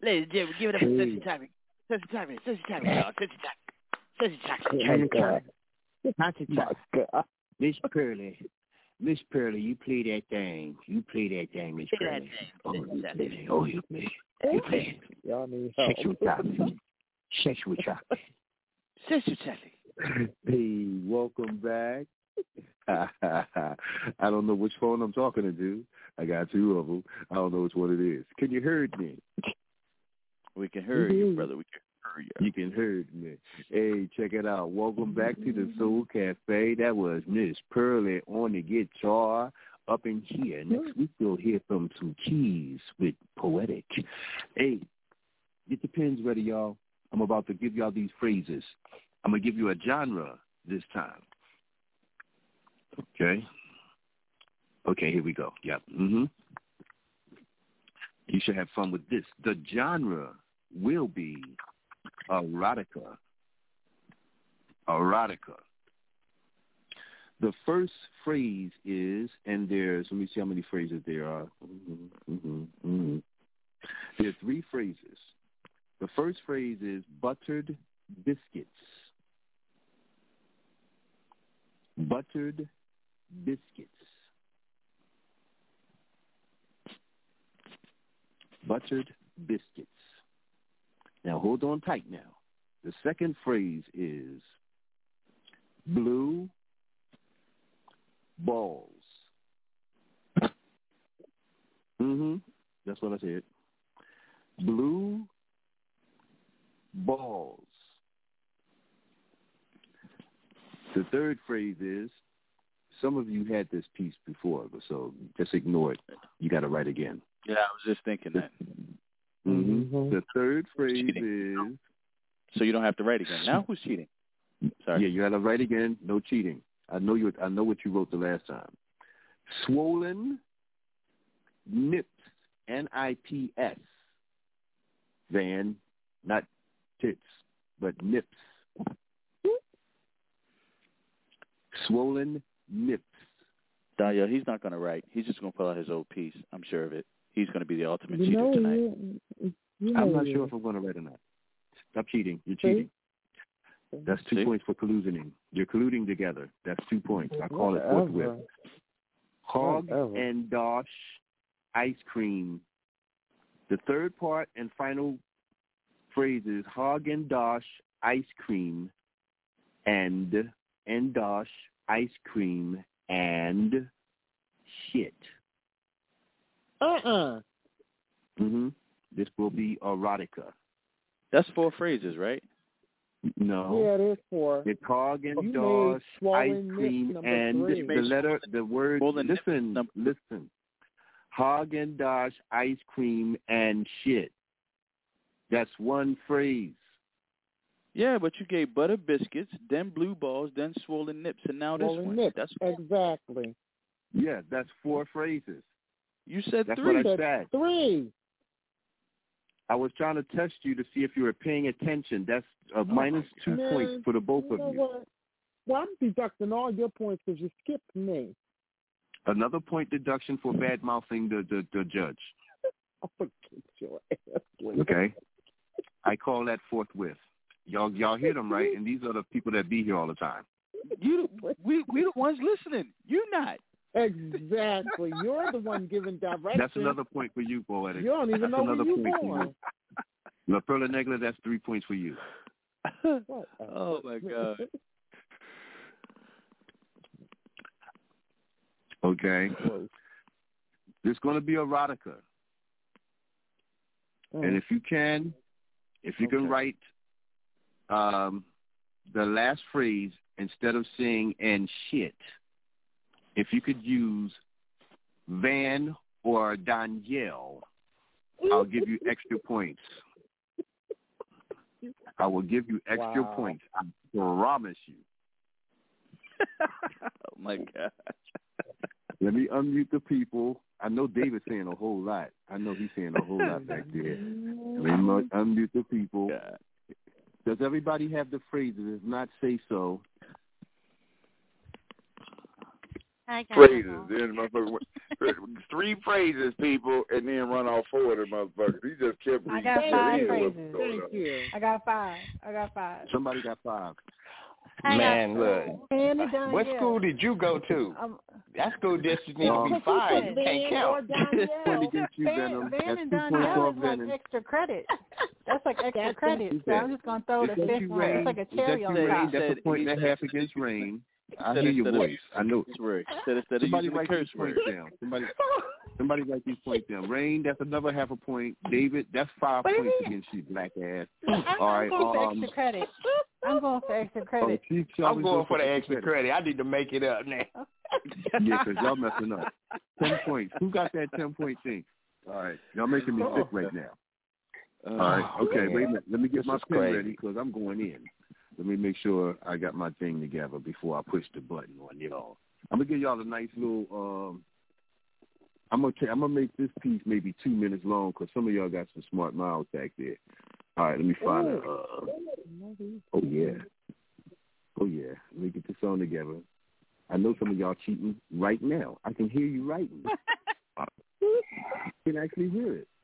Ladies and gentlemen, give it up for Sissy Chocolate. Sissy Chocolate. Sissy Chocolate, y'all. Sissy Chocolate. Sissy Chocolate. Sissy Chocolate. Miss Pearly. Miss Pearly, you play that thing. You play that thing, Miss Pearly. Oh, you play it. Oh, you play it. You play it. Y'all need help. Sexual chocolate. Sexual chocolate. Sexual chocolate. Hey, welcome back. I don't know which phone I'm talking to. I got two of them. I don't know which one it is. Can you hear me? We can hear mm-hmm. you, brother. We can hear you. You can hear me. Hey, check it out. Welcome back to the Soul Cafe. That was Miss Pearly on the guitar up in here. Next week we'll hear from some keys with Poetic. Hey, get the pens ready, y'all. I'm about to give y'all these phrases. I'm going to give you a genre this time. Okay? Okay, here we go. Yep. Mm-hmm. You should have fun with this. The genre will be erotica. Erotica. The first phrase is, and there's, let me see how many phrases there are. Mm-hmm, mm-hmm, mm-hmm. There are three phrases. The first phrase is buttered biscuits. Buttered biscuits. Buttered biscuits. Now, hold on tight now. The second phrase is blue balls. Mm-hmm. That's what I said. Blue balls. The third phrase is, some of you had this piece before, so just ignore it. You got to write again. Yeah, I was just thinking that. Mm-hmm. Mm-hmm. The third phrase is... So you don't have to write again. Now who's cheating? Sorry. Yeah, you got to write again. No cheating. I know you. I know what you wrote the last time. Swollen nips. N I P S. Van, not tits, but nips. Swollen nips. Daniel, he's not going to write. He's just going to pull out his old piece. I'm sure of it. He's going to be the ultimate you cheater know, tonight. You, you know I'm not you. sure if I'm going to write or not. Stop cheating. You're cheating. See? That's two See? points for colluding. You're colluding together. That's two points. I call it forthwith. Hog Whatever. and Dosh ice cream. The third part and final phrase is Hog and Dosh ice cream and and Dosh ice cream and shit. Uh-uh. Mm-hmm. This will be erotica. That's four phrases, right? No. Yeah, it is four. It's Hog and Dosh ice cream and three. the letter, the word, listen, listen. Hog and Dosh ice cream and shit. That's one phrase. Yeah, but you gave butter biscuits, then blue balls, then swollen nips, and now swollen this one. Nips. That's exactly. Yeah, that's four phrases. You said that's three. That's what I said. Three. I was trying to test you to see if you were paying attention. That's a minus oh, two man, points for the both you of you. What? Well, I'm deducting all your points because you skipped me. Another point deduction for bad mouthing the, the, the judge. I'll kick your ass. Okay. I call that forthwith. Y'all, y'all hear them, right? And these are the people that be here all the time. You, we, we the ones listening. You not. Exactly. You're the one giving direction. That's another point for you, Poetic. You don't even that's know where you're going. La Perla Negra, that's three points for you. Oh, my God. Okay. There's going to be erotica. Mm. And if you can, if you okay. can write um, the last phrase instead of saying and shit, if you could use Van or Danielle, I'll give you extra points. I will give you extra wow. points. I promise you. Oh, my God. Let me unmute the people. I know David's saying a whole lot. I know he's saying a whole lot back there. Let me unmute the people. God. Does everybody have the phrases? If not, say so. I got phrases. it. Then motherfucker went, three phrases, people, and then run off four of them motherfuckers. He just kept reading. I got five phrases. Thank you. I got five. I got five. Somebody got five. Man, look. What school did you go to? Um, that school district needs to be five. You can't count. Van, Van and Danielle is like extra credit. That's like extra credit. So I'm just gonna throw the fifth one. It's like a cherry on top. That's a point and a half against Rain. I hear your voice. I know. Somebody write these points down. Somebody, somebody write these points down. Rain, that's another half a point. David, that's five points against you, black ass. All right. I'm going for um, extra credit. I'm going for extra credit. Oh, I'm going for the extra credit. I need to make it up now. Yeah, because y'all messing up. Ten points. Who got that ten-point thing? All right. Y'all making me sick right now. All right. Okay, wait a minute. Let me get my pen ready because I'm going in. Let me make sure I got my thing together before I push the button on y'all. I'm gonna give y'all a nice little. Um, I'm gonna t- I'm gonna make this piece maybe two minutes long because some of y'all got some smart mouths back there. All right, let me find it. Uh, oh yeah, oh yeah. Let me get this song together. I know some of y'all cheating right now. I can hear you writing. I can actually hear it.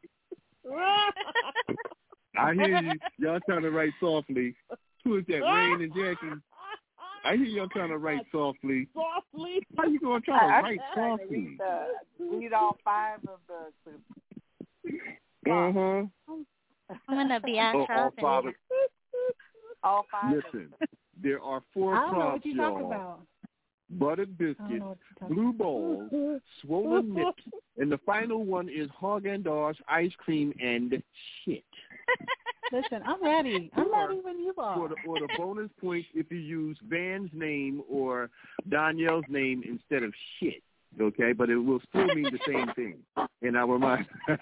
I hear you. Y'all trying to write softly. Who is that, Rain and Jackie? I hear y'all trying to write softly. Softly? How you going to try to I, write I softly? Read, uh, read all five of the... the uh-huh. I'm going to be out oh, all five. Of, all five. Listen, there are four I don't prompts, know what you're y'all. talking about. Buttered biscuit, blue balls, swollen nips, and the final one is Haagen-Dazs ice cream and shit. Listen, I'm ready. I'm or, ready when you are. Or the, or the bonus points if you use Van's name or Danielle's name instead of shit, okay? But it will still mean the same thing in our mind.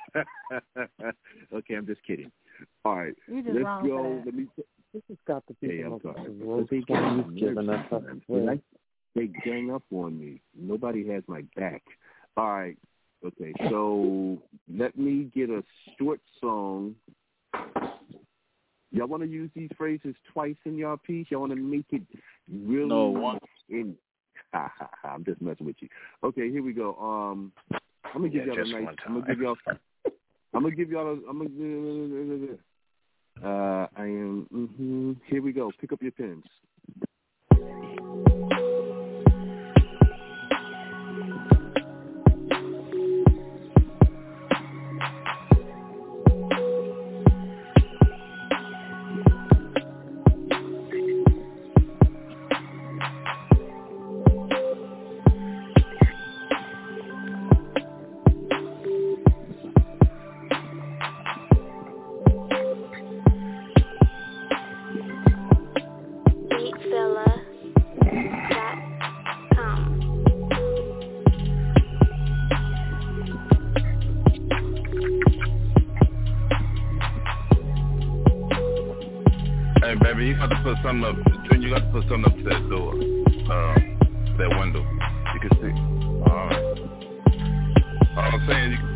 Okay, I'm just kidding. All right, just let's wrong go. for that. Let me. This has got to be Hey, I'm sorry. They giving us up. They, they gang up on me. Nobody has my back. All right. Okay, so let me get a short song. Y'all want to use these phrases twice in y'all piece? Y'all want to make it really no, once. in? Ha, ha, ha, I'm just messing with you. Okay, here we go. Um, I'm gonna give yeah, y'all a nice. I'm gonna give y'all. I'm gonna give y'all. A, I'm gonna. Uh, I am. Mm-hmm. Here we go. Pick up your pens. Baby, you got to put something up. Junior, you got to put something up to that door, uh, that window. You can see. All right. All I'm saying, you can.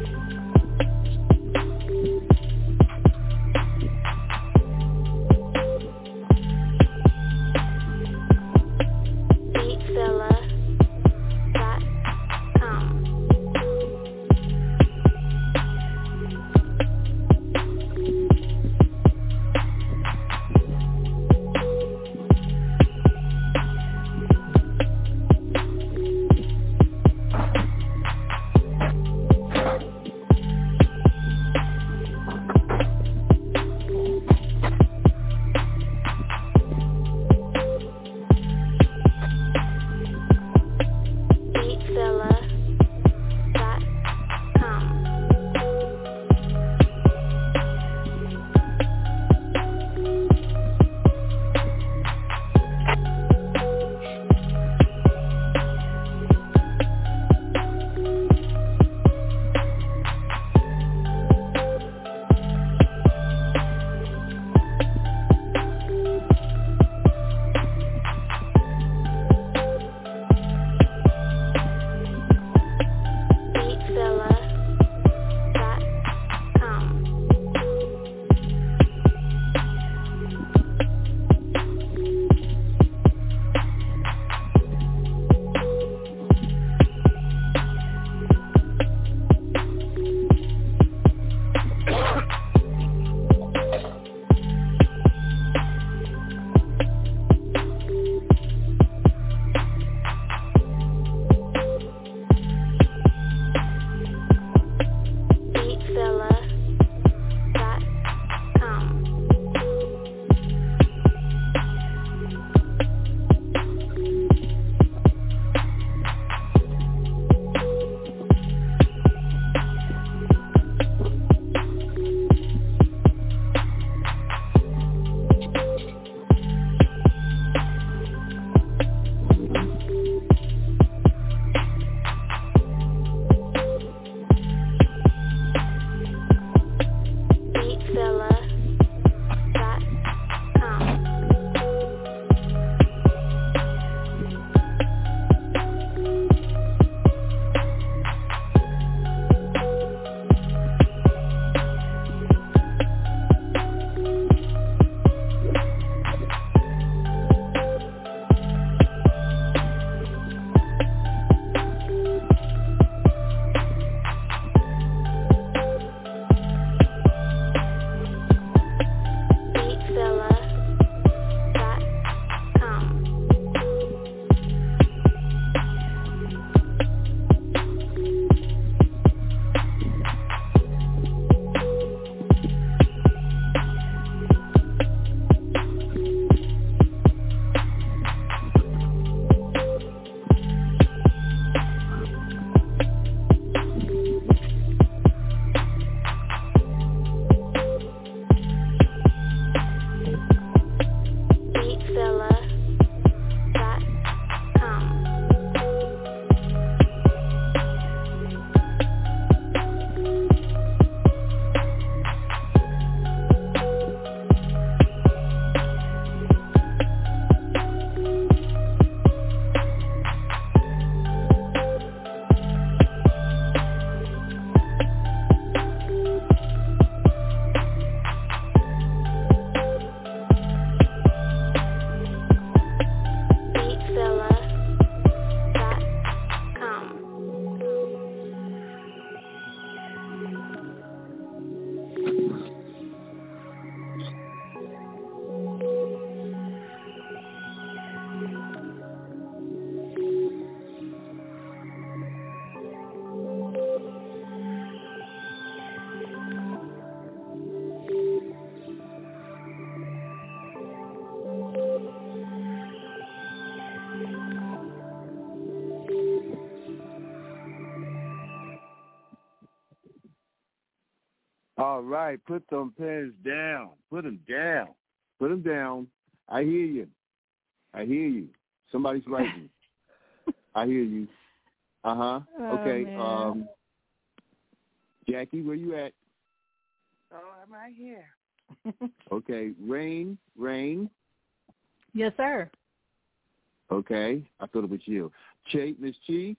All right, put them pens down. Put them down. Put them down. I hear you. I hear you. Somebody's writing. I hear you. Uh-huh. Oh, okay. man. Um, Jackie, where you at? Oh, I'm right here. Okay. Rain, Rain. Yes, sir. Okay. I thought it was you. Che, Miss Chi.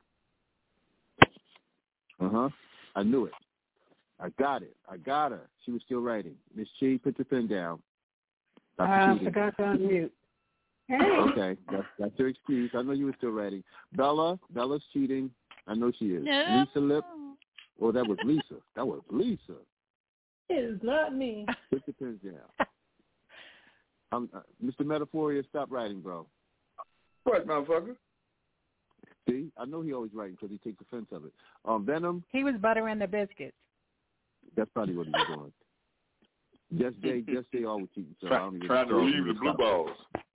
Uh-huh. I knew it. I got it. I got her. She was still writing. Miss Chi, put your pen down. Stop I cheating. forgot to unmute. Hey. Okay, that's, that's your excuse. I know you were still writing. Bella, Bella's cheating. I know she is. No. Lisa Lip. Oh, that was Lisa. That was Lisa. It is not me. Put your pens down. Um, uh, Mister Metaphoria, stop writing, bro. What, motherfucker? See, I know he always writing because he takes offense of it. Um, Venom. He was buttering the biscuits. That's probably what he was doing. Just Jay, just Jay always cheating. So I don't even Trying to know. relieve the blue balls.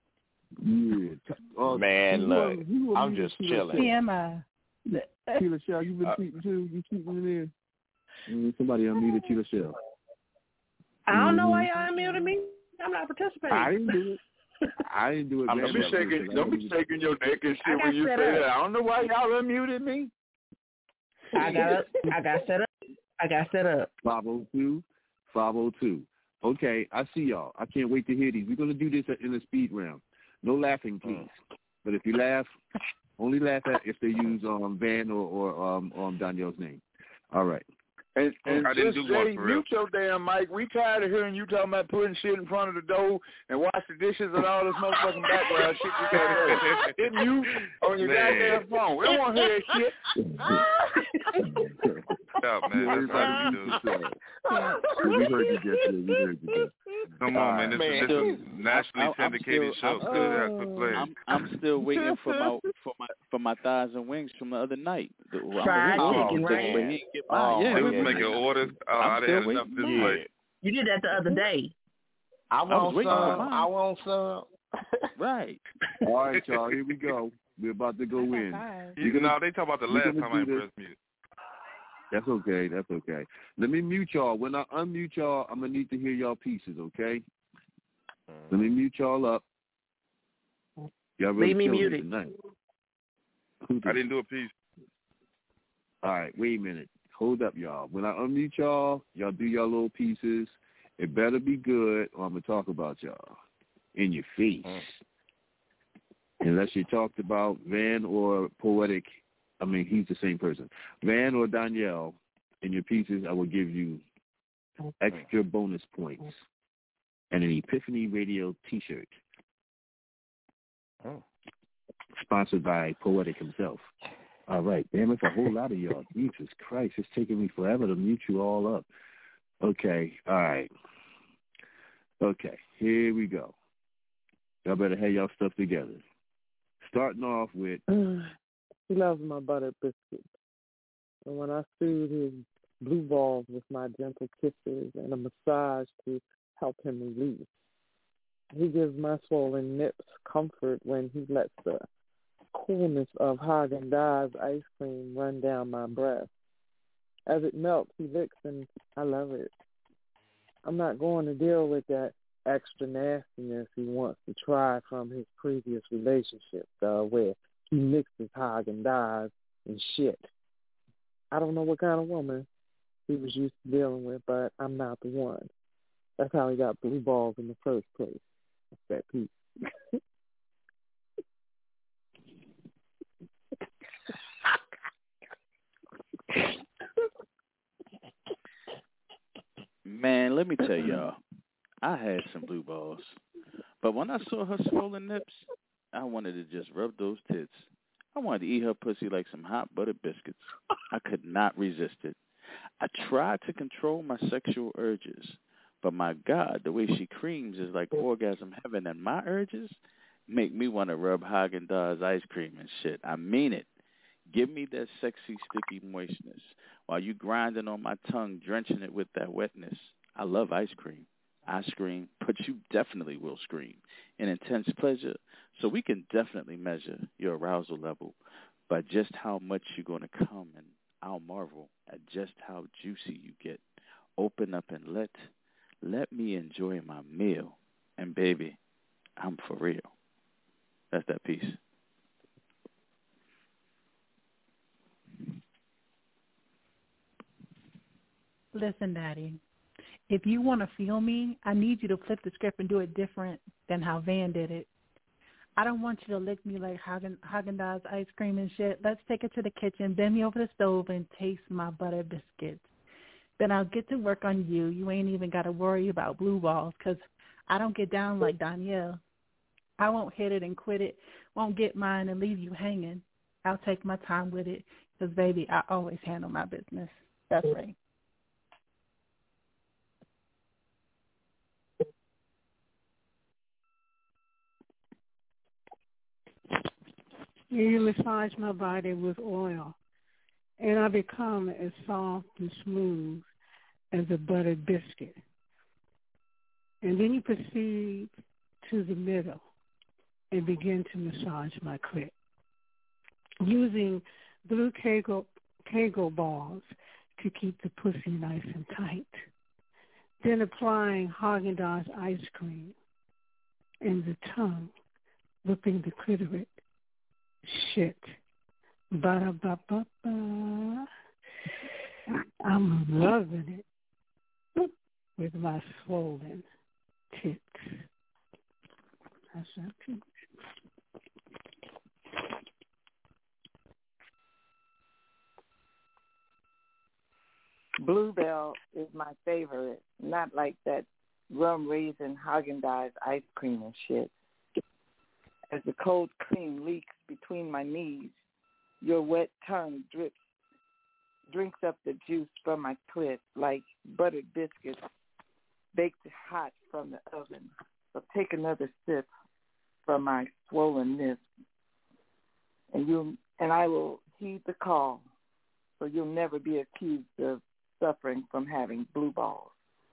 Yeah. Uh, Man, you look, are- you are I'm me, just Sheila chilling. T M I. Sheila Shell, you been Uh, cheating too? You cheating in there? Mm, somebody unmuted Sheila Shell. I don't know why Mhm. y'all unmuted me. I'm not participating. I didn't do it. I didn't do it. I'm man, don't be that shaking, way, 'cause I don't be didn't- shaking your neck and I shit got when you set say up. that. I don't know why y'all unmuted me. I got up. I got set up. I got set up. five oh two, five oh two. Okay, I see y'all. I can't wait to hear these. We're going to do this in a speed round. No laughing, please. But if you laugh, only laugh at if they use um, Van or, or um, um, Danielle's name. All right. And, and I didn't just do one Jay, for real. mute your damn mic. We tired of hearing you talking about putting shit in front of the door and wash the dishes and all this motherfucking background shit you got there. Hit mute on your Man. goddamn phone. We don't want to hear that shit. Stop, man. That's how you do it. We heard you just We heard you just Come on, man. This, Man. is, this is a nationally I'm- I'm syndicated still- show. I'm Cut it still- out. Quit playing. I'm I'm still waiting for my for my for my thighs and wings from the other night. The- I'm Fried waiting chicken, for it, right? but he ain't get Oh, mine. yeah, They my was we- making orders. Oh, I'm I still had enough this waiting. way. You did that the other day. I was want waiting for some. mine. I want some. Right. All right, y'all. Here we go. We're about to go in. You, gonna- no, they talk about the we're last gonna time I do this. pressed mute. That's okay. That's okay. Let me mute y'all. When I unmute y'all, I'm going to need to hear y'all pieces, okay? Let me mute y'all up. Y'all really Leave me killing muted. tonight. Who did? I didn't do a piece. All right, wait a minute. Hold up, y'all. When I unmute y'all, y'all do y'all little pieces. It better be good or I'm going to talk about y'all in your face. Unless you talked about Van or Poetic. I mean, he's the same person. Van or Danielle, in your pieces, I will give you extra bonus points and an Epiphany Radio T-shirt. Oh. Sponsored by Poetic himself. All right, damn, it's a whole lot of y'all. Jesus Christ, it's taking me forever to mute you all up. Okay, all right. Okay, here we go. Y'all better have y'all stuff together. Starting off with... He loves my butter biscuits. And when I soothe his blue balls with my gentle kisses and a massage to help him release, he gives my swollen nips comfort when he lets the coolness of Haagen-Dazs ice cream run down my breast. As it melts, he licks and I love it. I'm not going to deal with that extra nastiness he wants to try from his previous relationship, uh, where he mixes Haagen-Dazs and shit. I don't know what kind of woman he was used to dealing with, but I'm not the one. That's how he got blue balls in the first place. That's that piece. Man, let me tell y'all, I had some blue balls, but when I saw her swollen nips, I wanted to just rub those tits. I wanted to eat her pussy like some hot buttered biscuits. I could not resist it. I tried to control my sexual urges, but my God, the way she creams is like orgasm heaven, and my urges make me want to rub Haagen-Dazs ice cream and shit. I mean it. Give me that sexy, sticky moistness while you grinding on my tongue, drenching it with that wetness. I love ice cream. I scream, but you definitely will scream in intense pleasure. So we can definitely measure your arousal level by just how much you're going to come, and I'll marvel at just how juicy you get. open up and let let me enjoy my meal. And baby, I'm for real. That's that piece. Listen, Daddy, if you want to feel me, I need you to flip the script and do it different than how Van did it. I don't want you to lick me like Haagen, Haagen-Dazs ice cream and shit. Let's take it to the kitchen, bend me over the stove, and taste my butter biscuits. Then I'll get to work on you. You ain't even got to worry about blue balls because I don't get down like Danielle. I won't hit it and quit it, won't get mine and leave you hanging. I'll take my time with it because, baby, I always handle my business. That's right. You massage my body with oil, and I become as soft and smooth as a buttered biscuit. And then you proceed to the middle and begin to massage my clit, using blue Kegel, Kegel balls to keep the pussy nice and tight. Then applying Haagen-Dazs ice cream and the tongue, whipping the clitoris. Shit. Ba-da-ba-ba-ba. I'm loving it with my swollen tits. That's not too much. Bluebell is my favorite, not like that rum raisin Haagen-Dazs ice cream and shit. As the cold cream leaks between my knees, your wet tongue drips, drinks up the juice from my clit like buttered biscuits baked hot from the oven. So take another sip from my swollen nips, and you and I will heed the call, so you'll never be accused of suffering from having blue balls.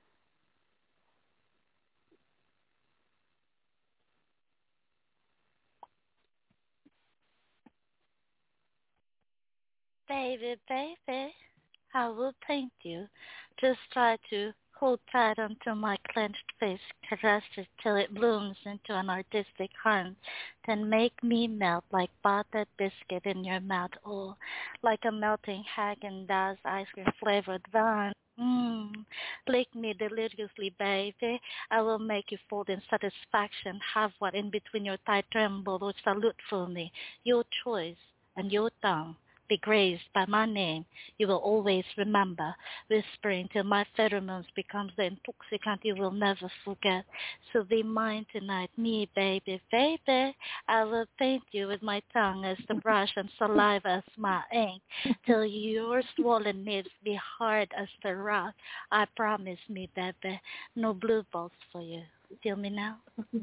Baby, baby, I will paint you. Just try to hold tight onto my clenched face, caress it till it blooms into an artistic hunt, then make me melt like buttered biscuit in your mouth, or like a melting Haagen-Dazs ice cream flavored van. Mmm, lick me deliciously, baby. I will make you fold in satisfaction, have what in between your thigh tremble or salute for me. Your choice and your tongue be graced by my name, you will always remember, whispering till my pheromones becomes the intoxicant you will never forget. So be mine tonight, me, baby, baby. I will paint you with my tongue as the brush and saliva as my ink, till your swollen lips be hard as the rock. I promise me, baby, no blue balls for you. Feel me now?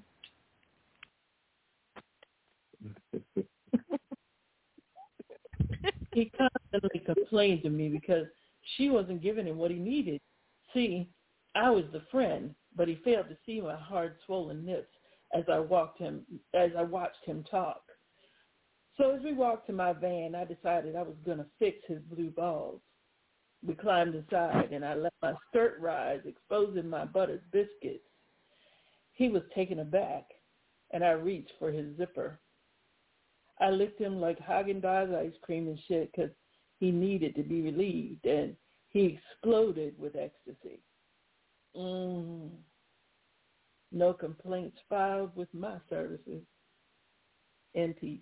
He constantly complained to me because she wasn't giving him what he needed. See, I was the friend, but he failed to see my hard, swollen nips as I walked him, as I watched him talk. So as we walked to my van, I decided I was going to fix his blue balls. We climbed inside, and I let my skirt rise, exposing my buttered biscuits. He was taken aback, and I reached for his zipper. I licked him like Haagen-Dazs ice cream and shit because he needed to be relieved, and he exploded with ecstasy. Mm. No complaints filed with my services. In peace.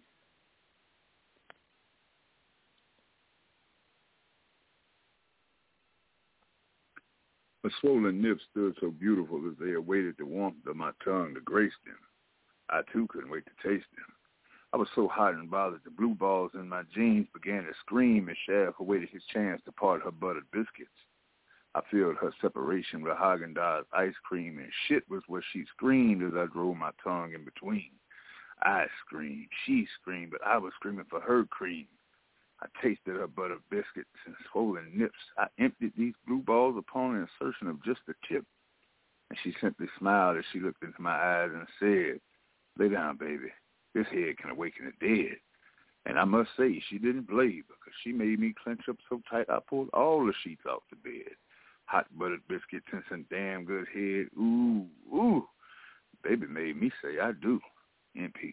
The swollen nips stood so beautiful as they awaited the warmth of my tongue to grace them. I, too, couldn't wait to taste them. I was so hot and bothered the blue balls in my jeans began to scream as Shaft awaited his chance to part her buttered biscuits. I filled her separation with Haagen-Dazs ice cream, and shit was what she screamed as I drove my tongue in between. I screamed, she screamed, but I was screaming for her cream. I tasted her buttered biscuits and swollen nips. I emptied these blue balls upon an insertion of just the tip, and she simply smiled as she looked into my eyes and said, "Lay down, baby. This head can awaken the dead." And I must say, she didn't play because she made me clench up so tight I pulled all the sheets off the bed. hot buttered biscuits and some damn good head. Ooh, ooh. Baby made me say I do. In peace.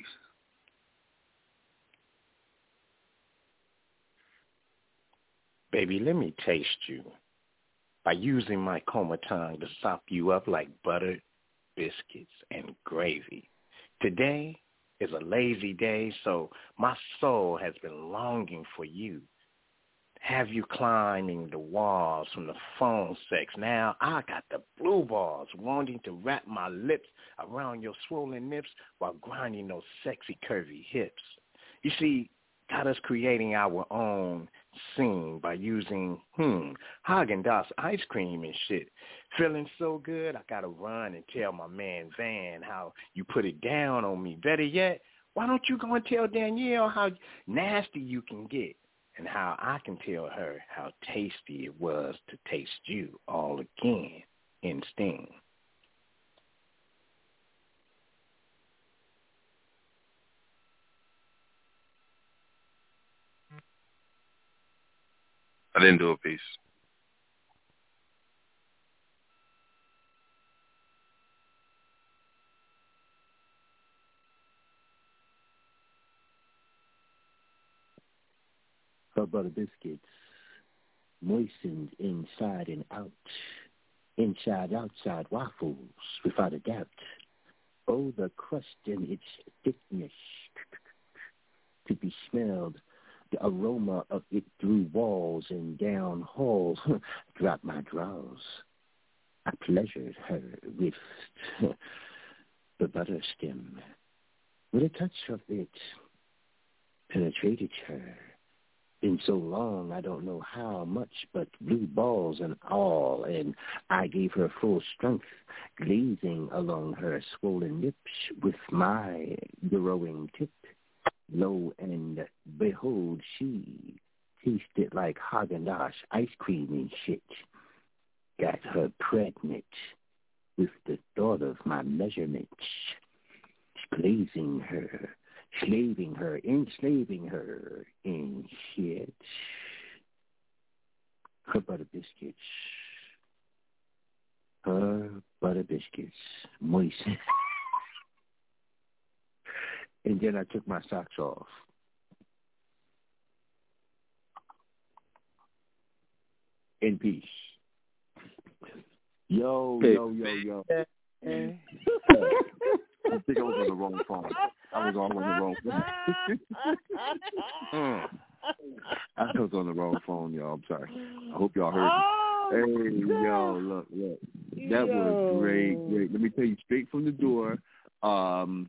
Baby, let me taste you by using my coma tongue to sop you up like buttered biscuits and gravy. Today is a lazy day, so my soul has been longing for you. Have you climbing the walls from the phone sex. Now I got the blue balls wanting to wrap my lips around your swollen nips while grinding those sexy curvy hips. You see, got us creating our own scene by using, hmm, Haagen-Dazs ice cream and shit. Feeling so good, I gotta run and tell my man Van how you put it down on me. Better yet, why don't you go and tell Danielle how nasty you can get and how I can tell her how tasty it was to taste you all again in Sting. I didn't do a piece. Her butter biscuits, moistened inside and out, inside outside waffles, without a doubt. Oh, the crust and its thickness to be smelled, the aroma of it through walls and down halls. Drop my drawers. I pleasured her with the butter stem. With a touch of it, penetrated her. Been so long, I don't know how much, but blue balls and all, and I gave her full strength, glazing along her swollen lips with my growing tip. Lo and behold, she tasted like Haagen-Dazs ice cream and shit. Got her pregnant with the thought of my measurements, glazing her, slaving her, enslaving her in shit. Her butter biscuits, her butter biscuits, moist. And then I took my socks off. In peace. Yo, Hey, yo, yo, yo. Hey. I think I was on the wrong phone. I was on the wrong phone. I was on the wrong phone, y'all. I'm sorry. I hope y'all heard oh, me. Hey, yo, look, look. That yo. was great, great. Let me tell you straight from the door. Um,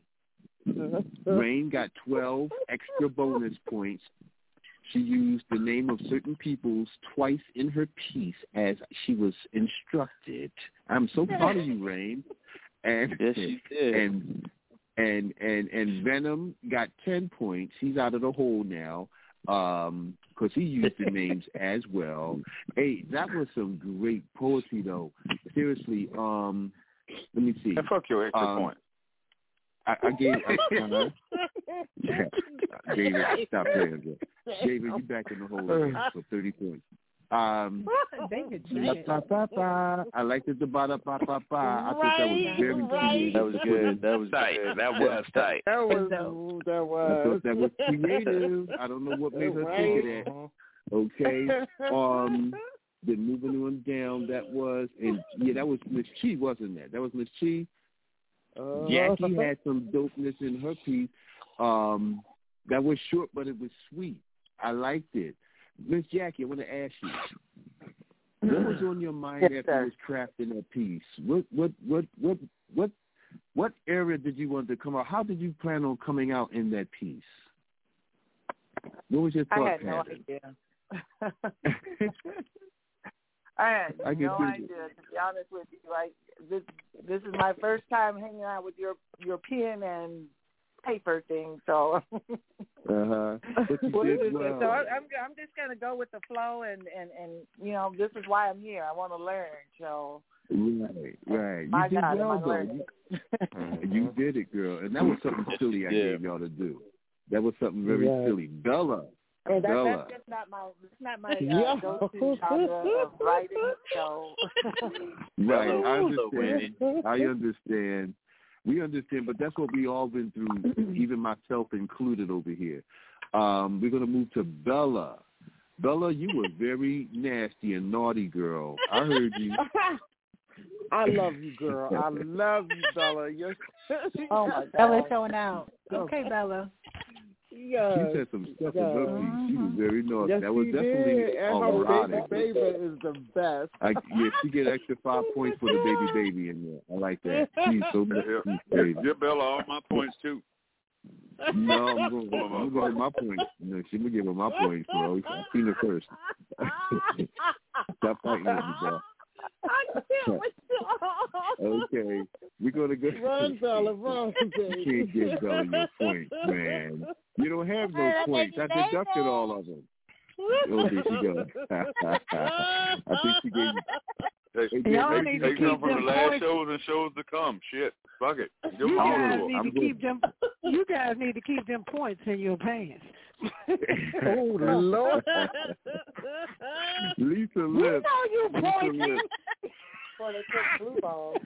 Rain got twelve extra bonus points. She used the name of certain peoples twice in her piece as she was instructed. I'm so proud of you, Rain. And yes, she did. And and and and Venom got ten points. He's out of the hole now um, because he used the names as well. Hey, that was some great poetry, though. Seriously. Um, let me see. And fuck your extra um, point. I, I gave. I, uh, yeah, David, stop playing. Bro. David, you back in the hole again for thirty points. Um, David, ba, ba, ba. I liked it. The ba ba ba ba. I thought that was very right. That was good. That was tight. That was tight. That was that was. I thought that was creative. I don't know what made her think of that. Okay. Um. Then moving on down, that was and yeah, that was Miss Chi, wasn't that? That was Miss Chi. Uh, Jackie had some dopeness in her piece. Um, that was short, but it was sweet. I liked it. Miss Jackie, I want to ask you, what was on your mind yes, after you was crafting that piece? What, what, what, what, what, what area did you want to come out? How did you plan on coming out in that piece? What was your thought I had pattern? no idea. I had I no idea, to be honest with you. Like this, this is my first time hanging out with your your pen and paper thing. So, uh huh. But you did well. So I'm I'm just gonna go with the flow, and, and, and you know this is why I'm here. I want to learn. So. Right, right. You my did God, well though. You, you did it, girl, and that was something silly I yeah. gave y'all to do. That was something very right. silly. Bella, And that, Bella. that's just not my, it's not my uh, go-to genre of writing. So, right, I understand. I understand. We understand, but that's what we all been through, even myself included over here. Um, we're gonna move to Bella. Bella, you were very nasty and naughty, girl. I heard you. I love you, girl. I love you, Bella. You're oh my God. Bella's showing out. Okay, Bella. Yes. She said some stuff yes. in her piece. She was very naughty. Yes, that was she definitely did. And her erotic. baby baby is the best. I, yeah, she get extra five points for the baby baby in there. I like that. She's so good. Give Bella all my points too. No, I'm going. I'm going to my points. No, she gonna give her my points, bro. I've seen her first. Stop fighting with me, bro. I can't with you. Okay, we're gonna go. Run, Bella, run, baby. You can't give Bella your points, man. You don't have no points. I deducted all of them. Oh, there she goes. I think she gave you. They, Y'all they, need they to come keep from them the last points. shows and shows to come. Shit, fuck it. Give You them all guys to need her. to keep them. You guys need to keep them points in your pants. Oh Lord, Lisa We Lips. know you Lisa pointing. Lips. for the quick blue balls.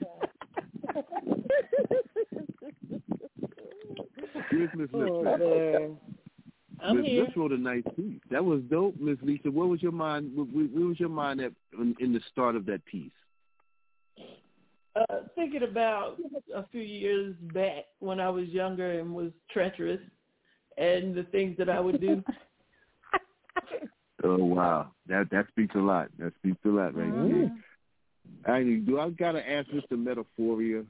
Here's Miss Lips. oh, man. man. I'm Miss here. Lips wrote a nice piece. That was dope, Miss Lisa. What was your mind? What, what was your mind at in, in the start of that piece? Uh, thinking about a few years back when I was younger and was treacherous, and the things that I would do. Oh wow, that that speaks a lot. That speaks a lot right Mm-hmm. there. I do. I gotta ask Mister Metaphoria.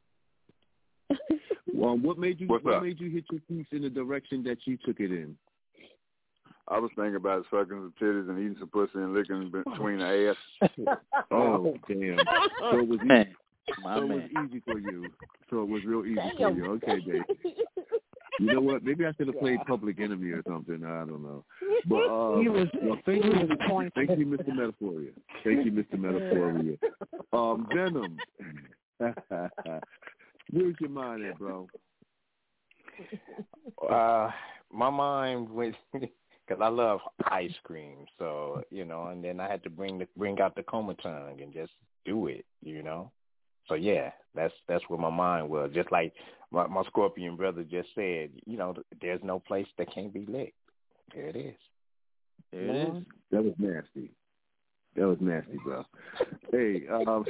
Well, what made you? What's what up? made you hit your piece in the direction that you took it in? I was thinking about sucking some titties and eating some pussy and licking between the ass. Oh damn! So it was easy. Man, my so it was man. easy for you. So it was real easy for Damn. you. Okay, Dave. You know what? Maybe I should have played Public Enemy or something. I don't know. But uh, He was- well, thank he you, was pointing. thank you, Mister Metaphoria. Thank you, Mister Metaphoria. Um, Venom. Where's your mind at, bro? Uh, my mind went because I love ice cream, so you know, and then I had to bring the bring out the Comatong and just do it, you know. So yeah, that's that's where my mind was. Just like my, my Scorpion brother just said, you know, there's no place that can't be licked. There it is. There it is. That was nasty. That was nasty, bro. Hey, um,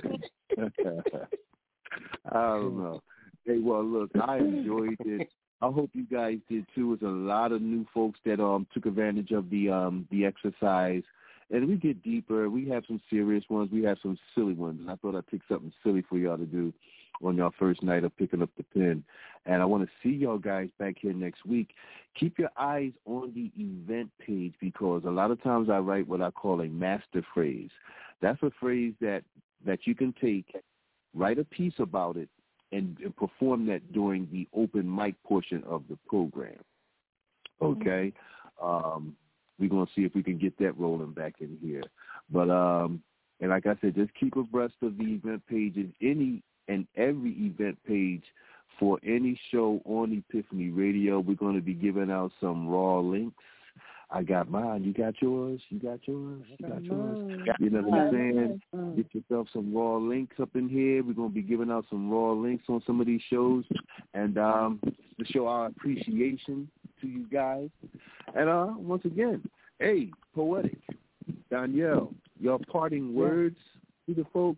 I don't know. Hey, well, look, I enjoyed it. I hope you guys did too. There's a lot of new folks that um took advantage of the um the exercise. And we get deeper. We have some serious ones. We have some silly ones. And I thought I'd pick something silly for y'all to do on your first night of picking up the pen. And I want to see y'all guys back here next week. Keep your eyes on the event page because a lot of times I write what I call a master phrase. That's a phrase that, that you can take, write a piece about it, and, and perform that during the open mic portion of the program. Okay? Mm-hmm. Um We're going to see if we can get that rolling back in here. But, um, and like I said, just keep abreast of the event pages, any and every event page for any show on Epiphany Radio. We're going to be giving out some raw links. I got mine. You got yours? You got yours? You got yours? You know what I'm saying? Get yourself some raw links up in here. We're going to be giving out some raw links on some of these shows and um, to show our appreciation to you guys. And uh, once again, hey, Poetic, Danielle, your parting words to the folks?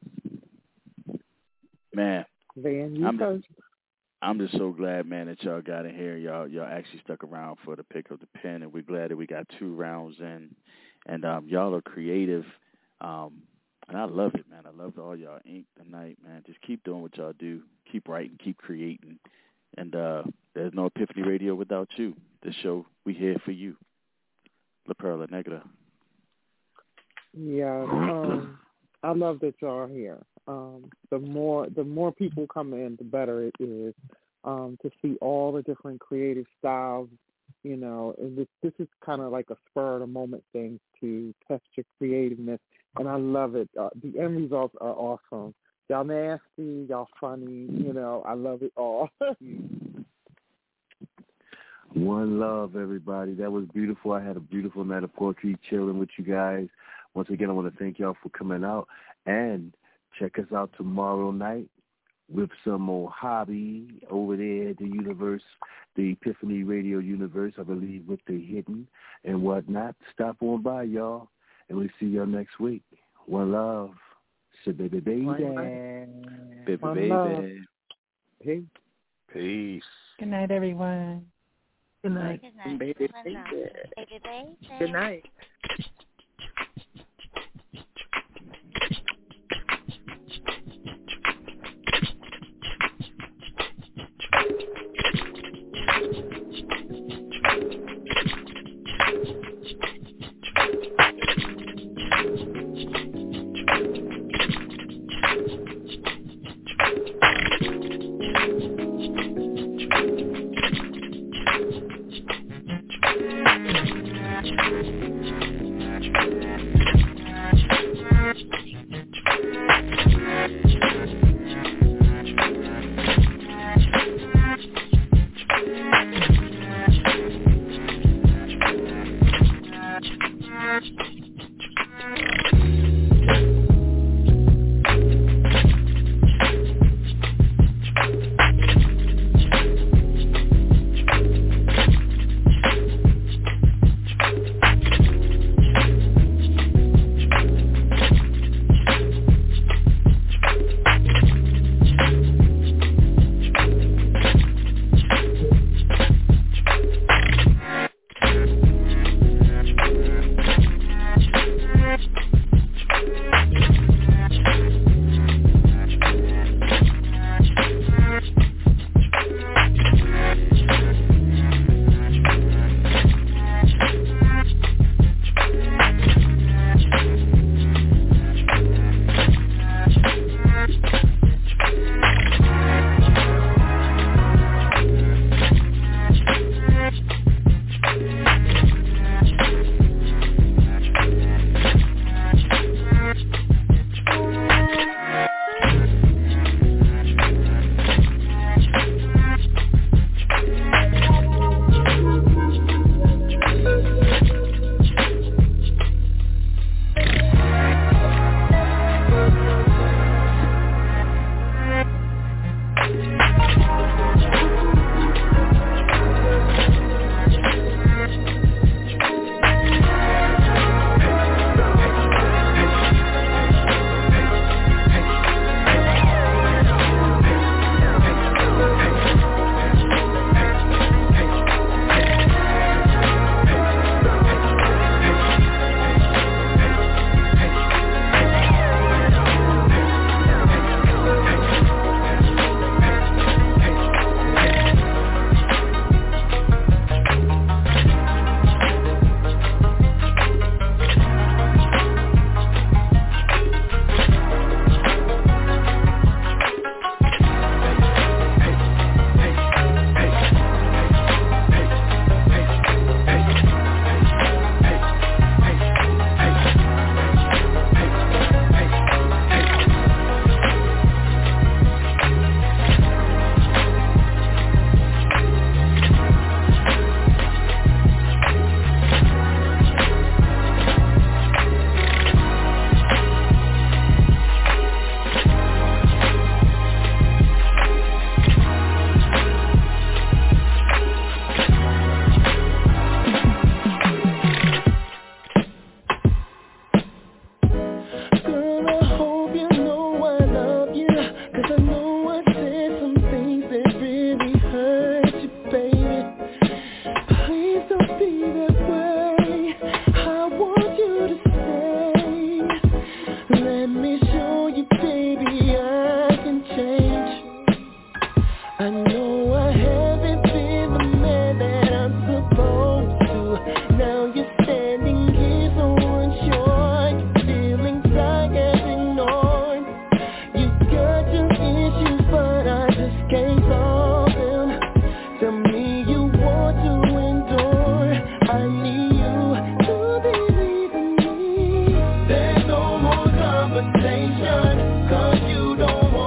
Man, Van, you I'm, first. I'm just so glad, man, that y'all got in here. Y'all y'all actually stuck around for the pick of the pen, and we're glad that we got two rounds in. And um, y'all are creative, um, and I love it, man. I love all y'all ink tonight, man. Just keep doing what y'all do. Keep writing, keep creating. And uh, there's no Epiphany Radio without you. This show, we here for you. La Perla Negra. Yeah, um, I love that y'all are here. Um, the more the more people come in, the better it is um, to see all the different creative styles. You know, and this, this is kind of like a spur of the moment thing to test your creativeness, and I love it. Uh, the end results are awesome. Y'all nasty, y'all funny. You know, I love it all. One love, everybody. That was beautiful. I had a beautiful night of poetry chilling with you guys. Once again, I want to thank y'all for coming out. And check us out tomorrow night with some more hobby over there at the universe, the Epiphany Radio Universe, I believe, with the hidden and whatnot. Stop on by, y'all, and we'll see y'all next week. One love. So, baby, baby. Baby, One baby. love. Hey. Peace. Good night, everyone. Good night. Good night. Baby, Good baby. night. Baby, baby. Good night.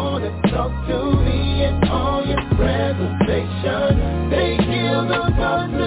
They kill the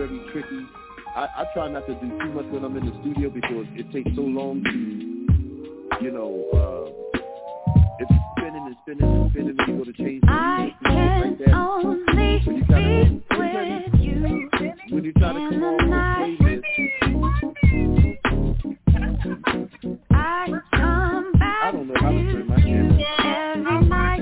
very tricky. I, I try not to do too much when I'm in the studio because it takes so long to, you know, uh, it's spinning and spinning and spinning when you go to change the music, like that. So you gotta, when you, when you try to come off with playlist, I don't know how to turn my camera. Every night,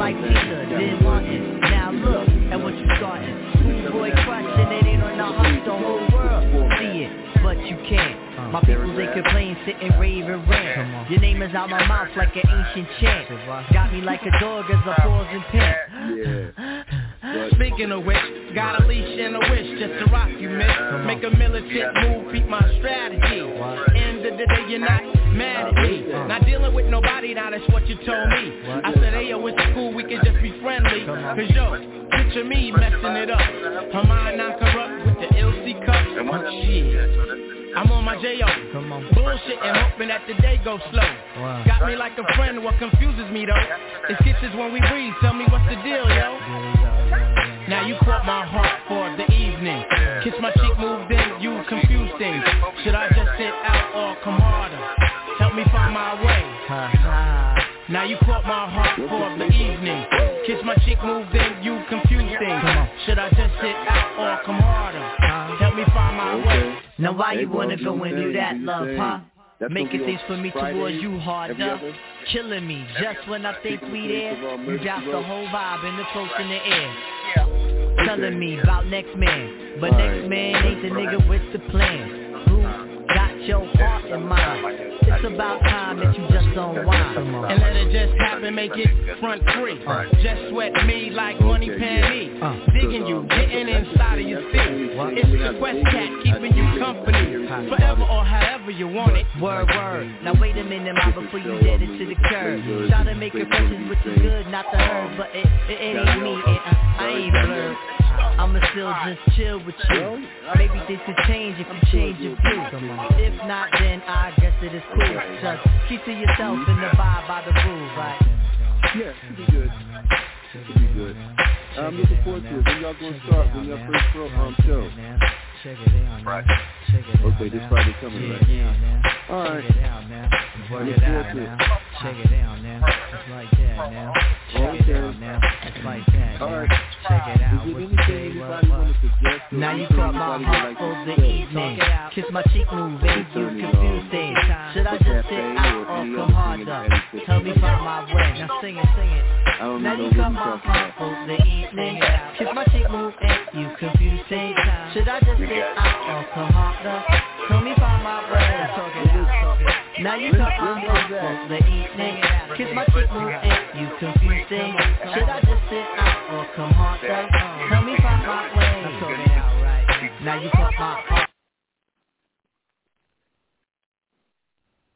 like Tina, didn't want it. Now look at what you starting. Schoolboy crushing, it ain't on the hush, the whole world see it, but you can't. My people, they complain, sit and rave and rant. Your name is out my mouth like an ancient chant. Got me like a dog as a pause and pant. Yeah. Speaking of which, got a leash and a wish just to rock you, miss. Make a militant move, beat my strategy. End of the day, you're not mad at me. Not dealing with nobody, now that's what you told me. I said, hey, yo, it's cool, we can just be friendly. Cause yo, picture me messing it up. Her mind not corrupt with the L C cups. Shit. I'm on my J O, bullshit and hoping that the day goes slow. Wow. Got me like a friend, what confuses me though, it's kisses when we breathe, tell me what's the deal, yo. Now you caught my heart for the evening. Kiss my cheek, moved in, you confuse things. Should I just sit out or come harder? Help me find my way. Now you caught my heart for the evening. Kiss my cheek, moved in, you confuse things. Should I just sit out or come harder? Help me find my way. Now why you wanna go and do that, love, huh? Making things for me towards you harder. Killing me just when I think we there. You got the whole vibe and the throats in the air. Telling me about next man, but next man ain't the nigga with the plan. Who got your heart in mind? It's about time that you just don't whine. And let it just happen, make it front free. uh, Just sweat me like money paying me. uh, Digging you, getting inside of your feet. It's the Quest Cat keeping you company forever or however you want it. Word, word. Now wait a minute, ma, before you dead it to the curb. Try to make impressions with the good, not the hers. But it, it, it ain't me, it, I, I ain't blurred. I'ma still just chill with you. Maybe things could change if you change your view. If not, then I guess it is cool. Just keep to yourself and abide by the rules, right? Yeah, it'll be good. It'll be good. I'm looking forward to it. When y'all gonna start? When y'all first pro um, show? Check it out, right. Okay, this Friday coming, right? All right. Check it out now. Work it out now. Check it out now. It's like that now. Check it out now. It's like that. All right. Check it out. Is there anything anybody want to suggest? Now you caught my heart for the evening. Kiss my cheek, move in, you confused things. Should I just sit out or come harder? Tell me find my way. Now sing it, sing it. Now you caught my heart for the evening. Kiss my cheek, move in, you confused things. Should I just sit out or come harder? Tell me find my way. Now you caught my heart for the evening. Kiss my cheek, move in, you confused things. Should I just sit out or come harder? Tell me find my way. Now you caught my heart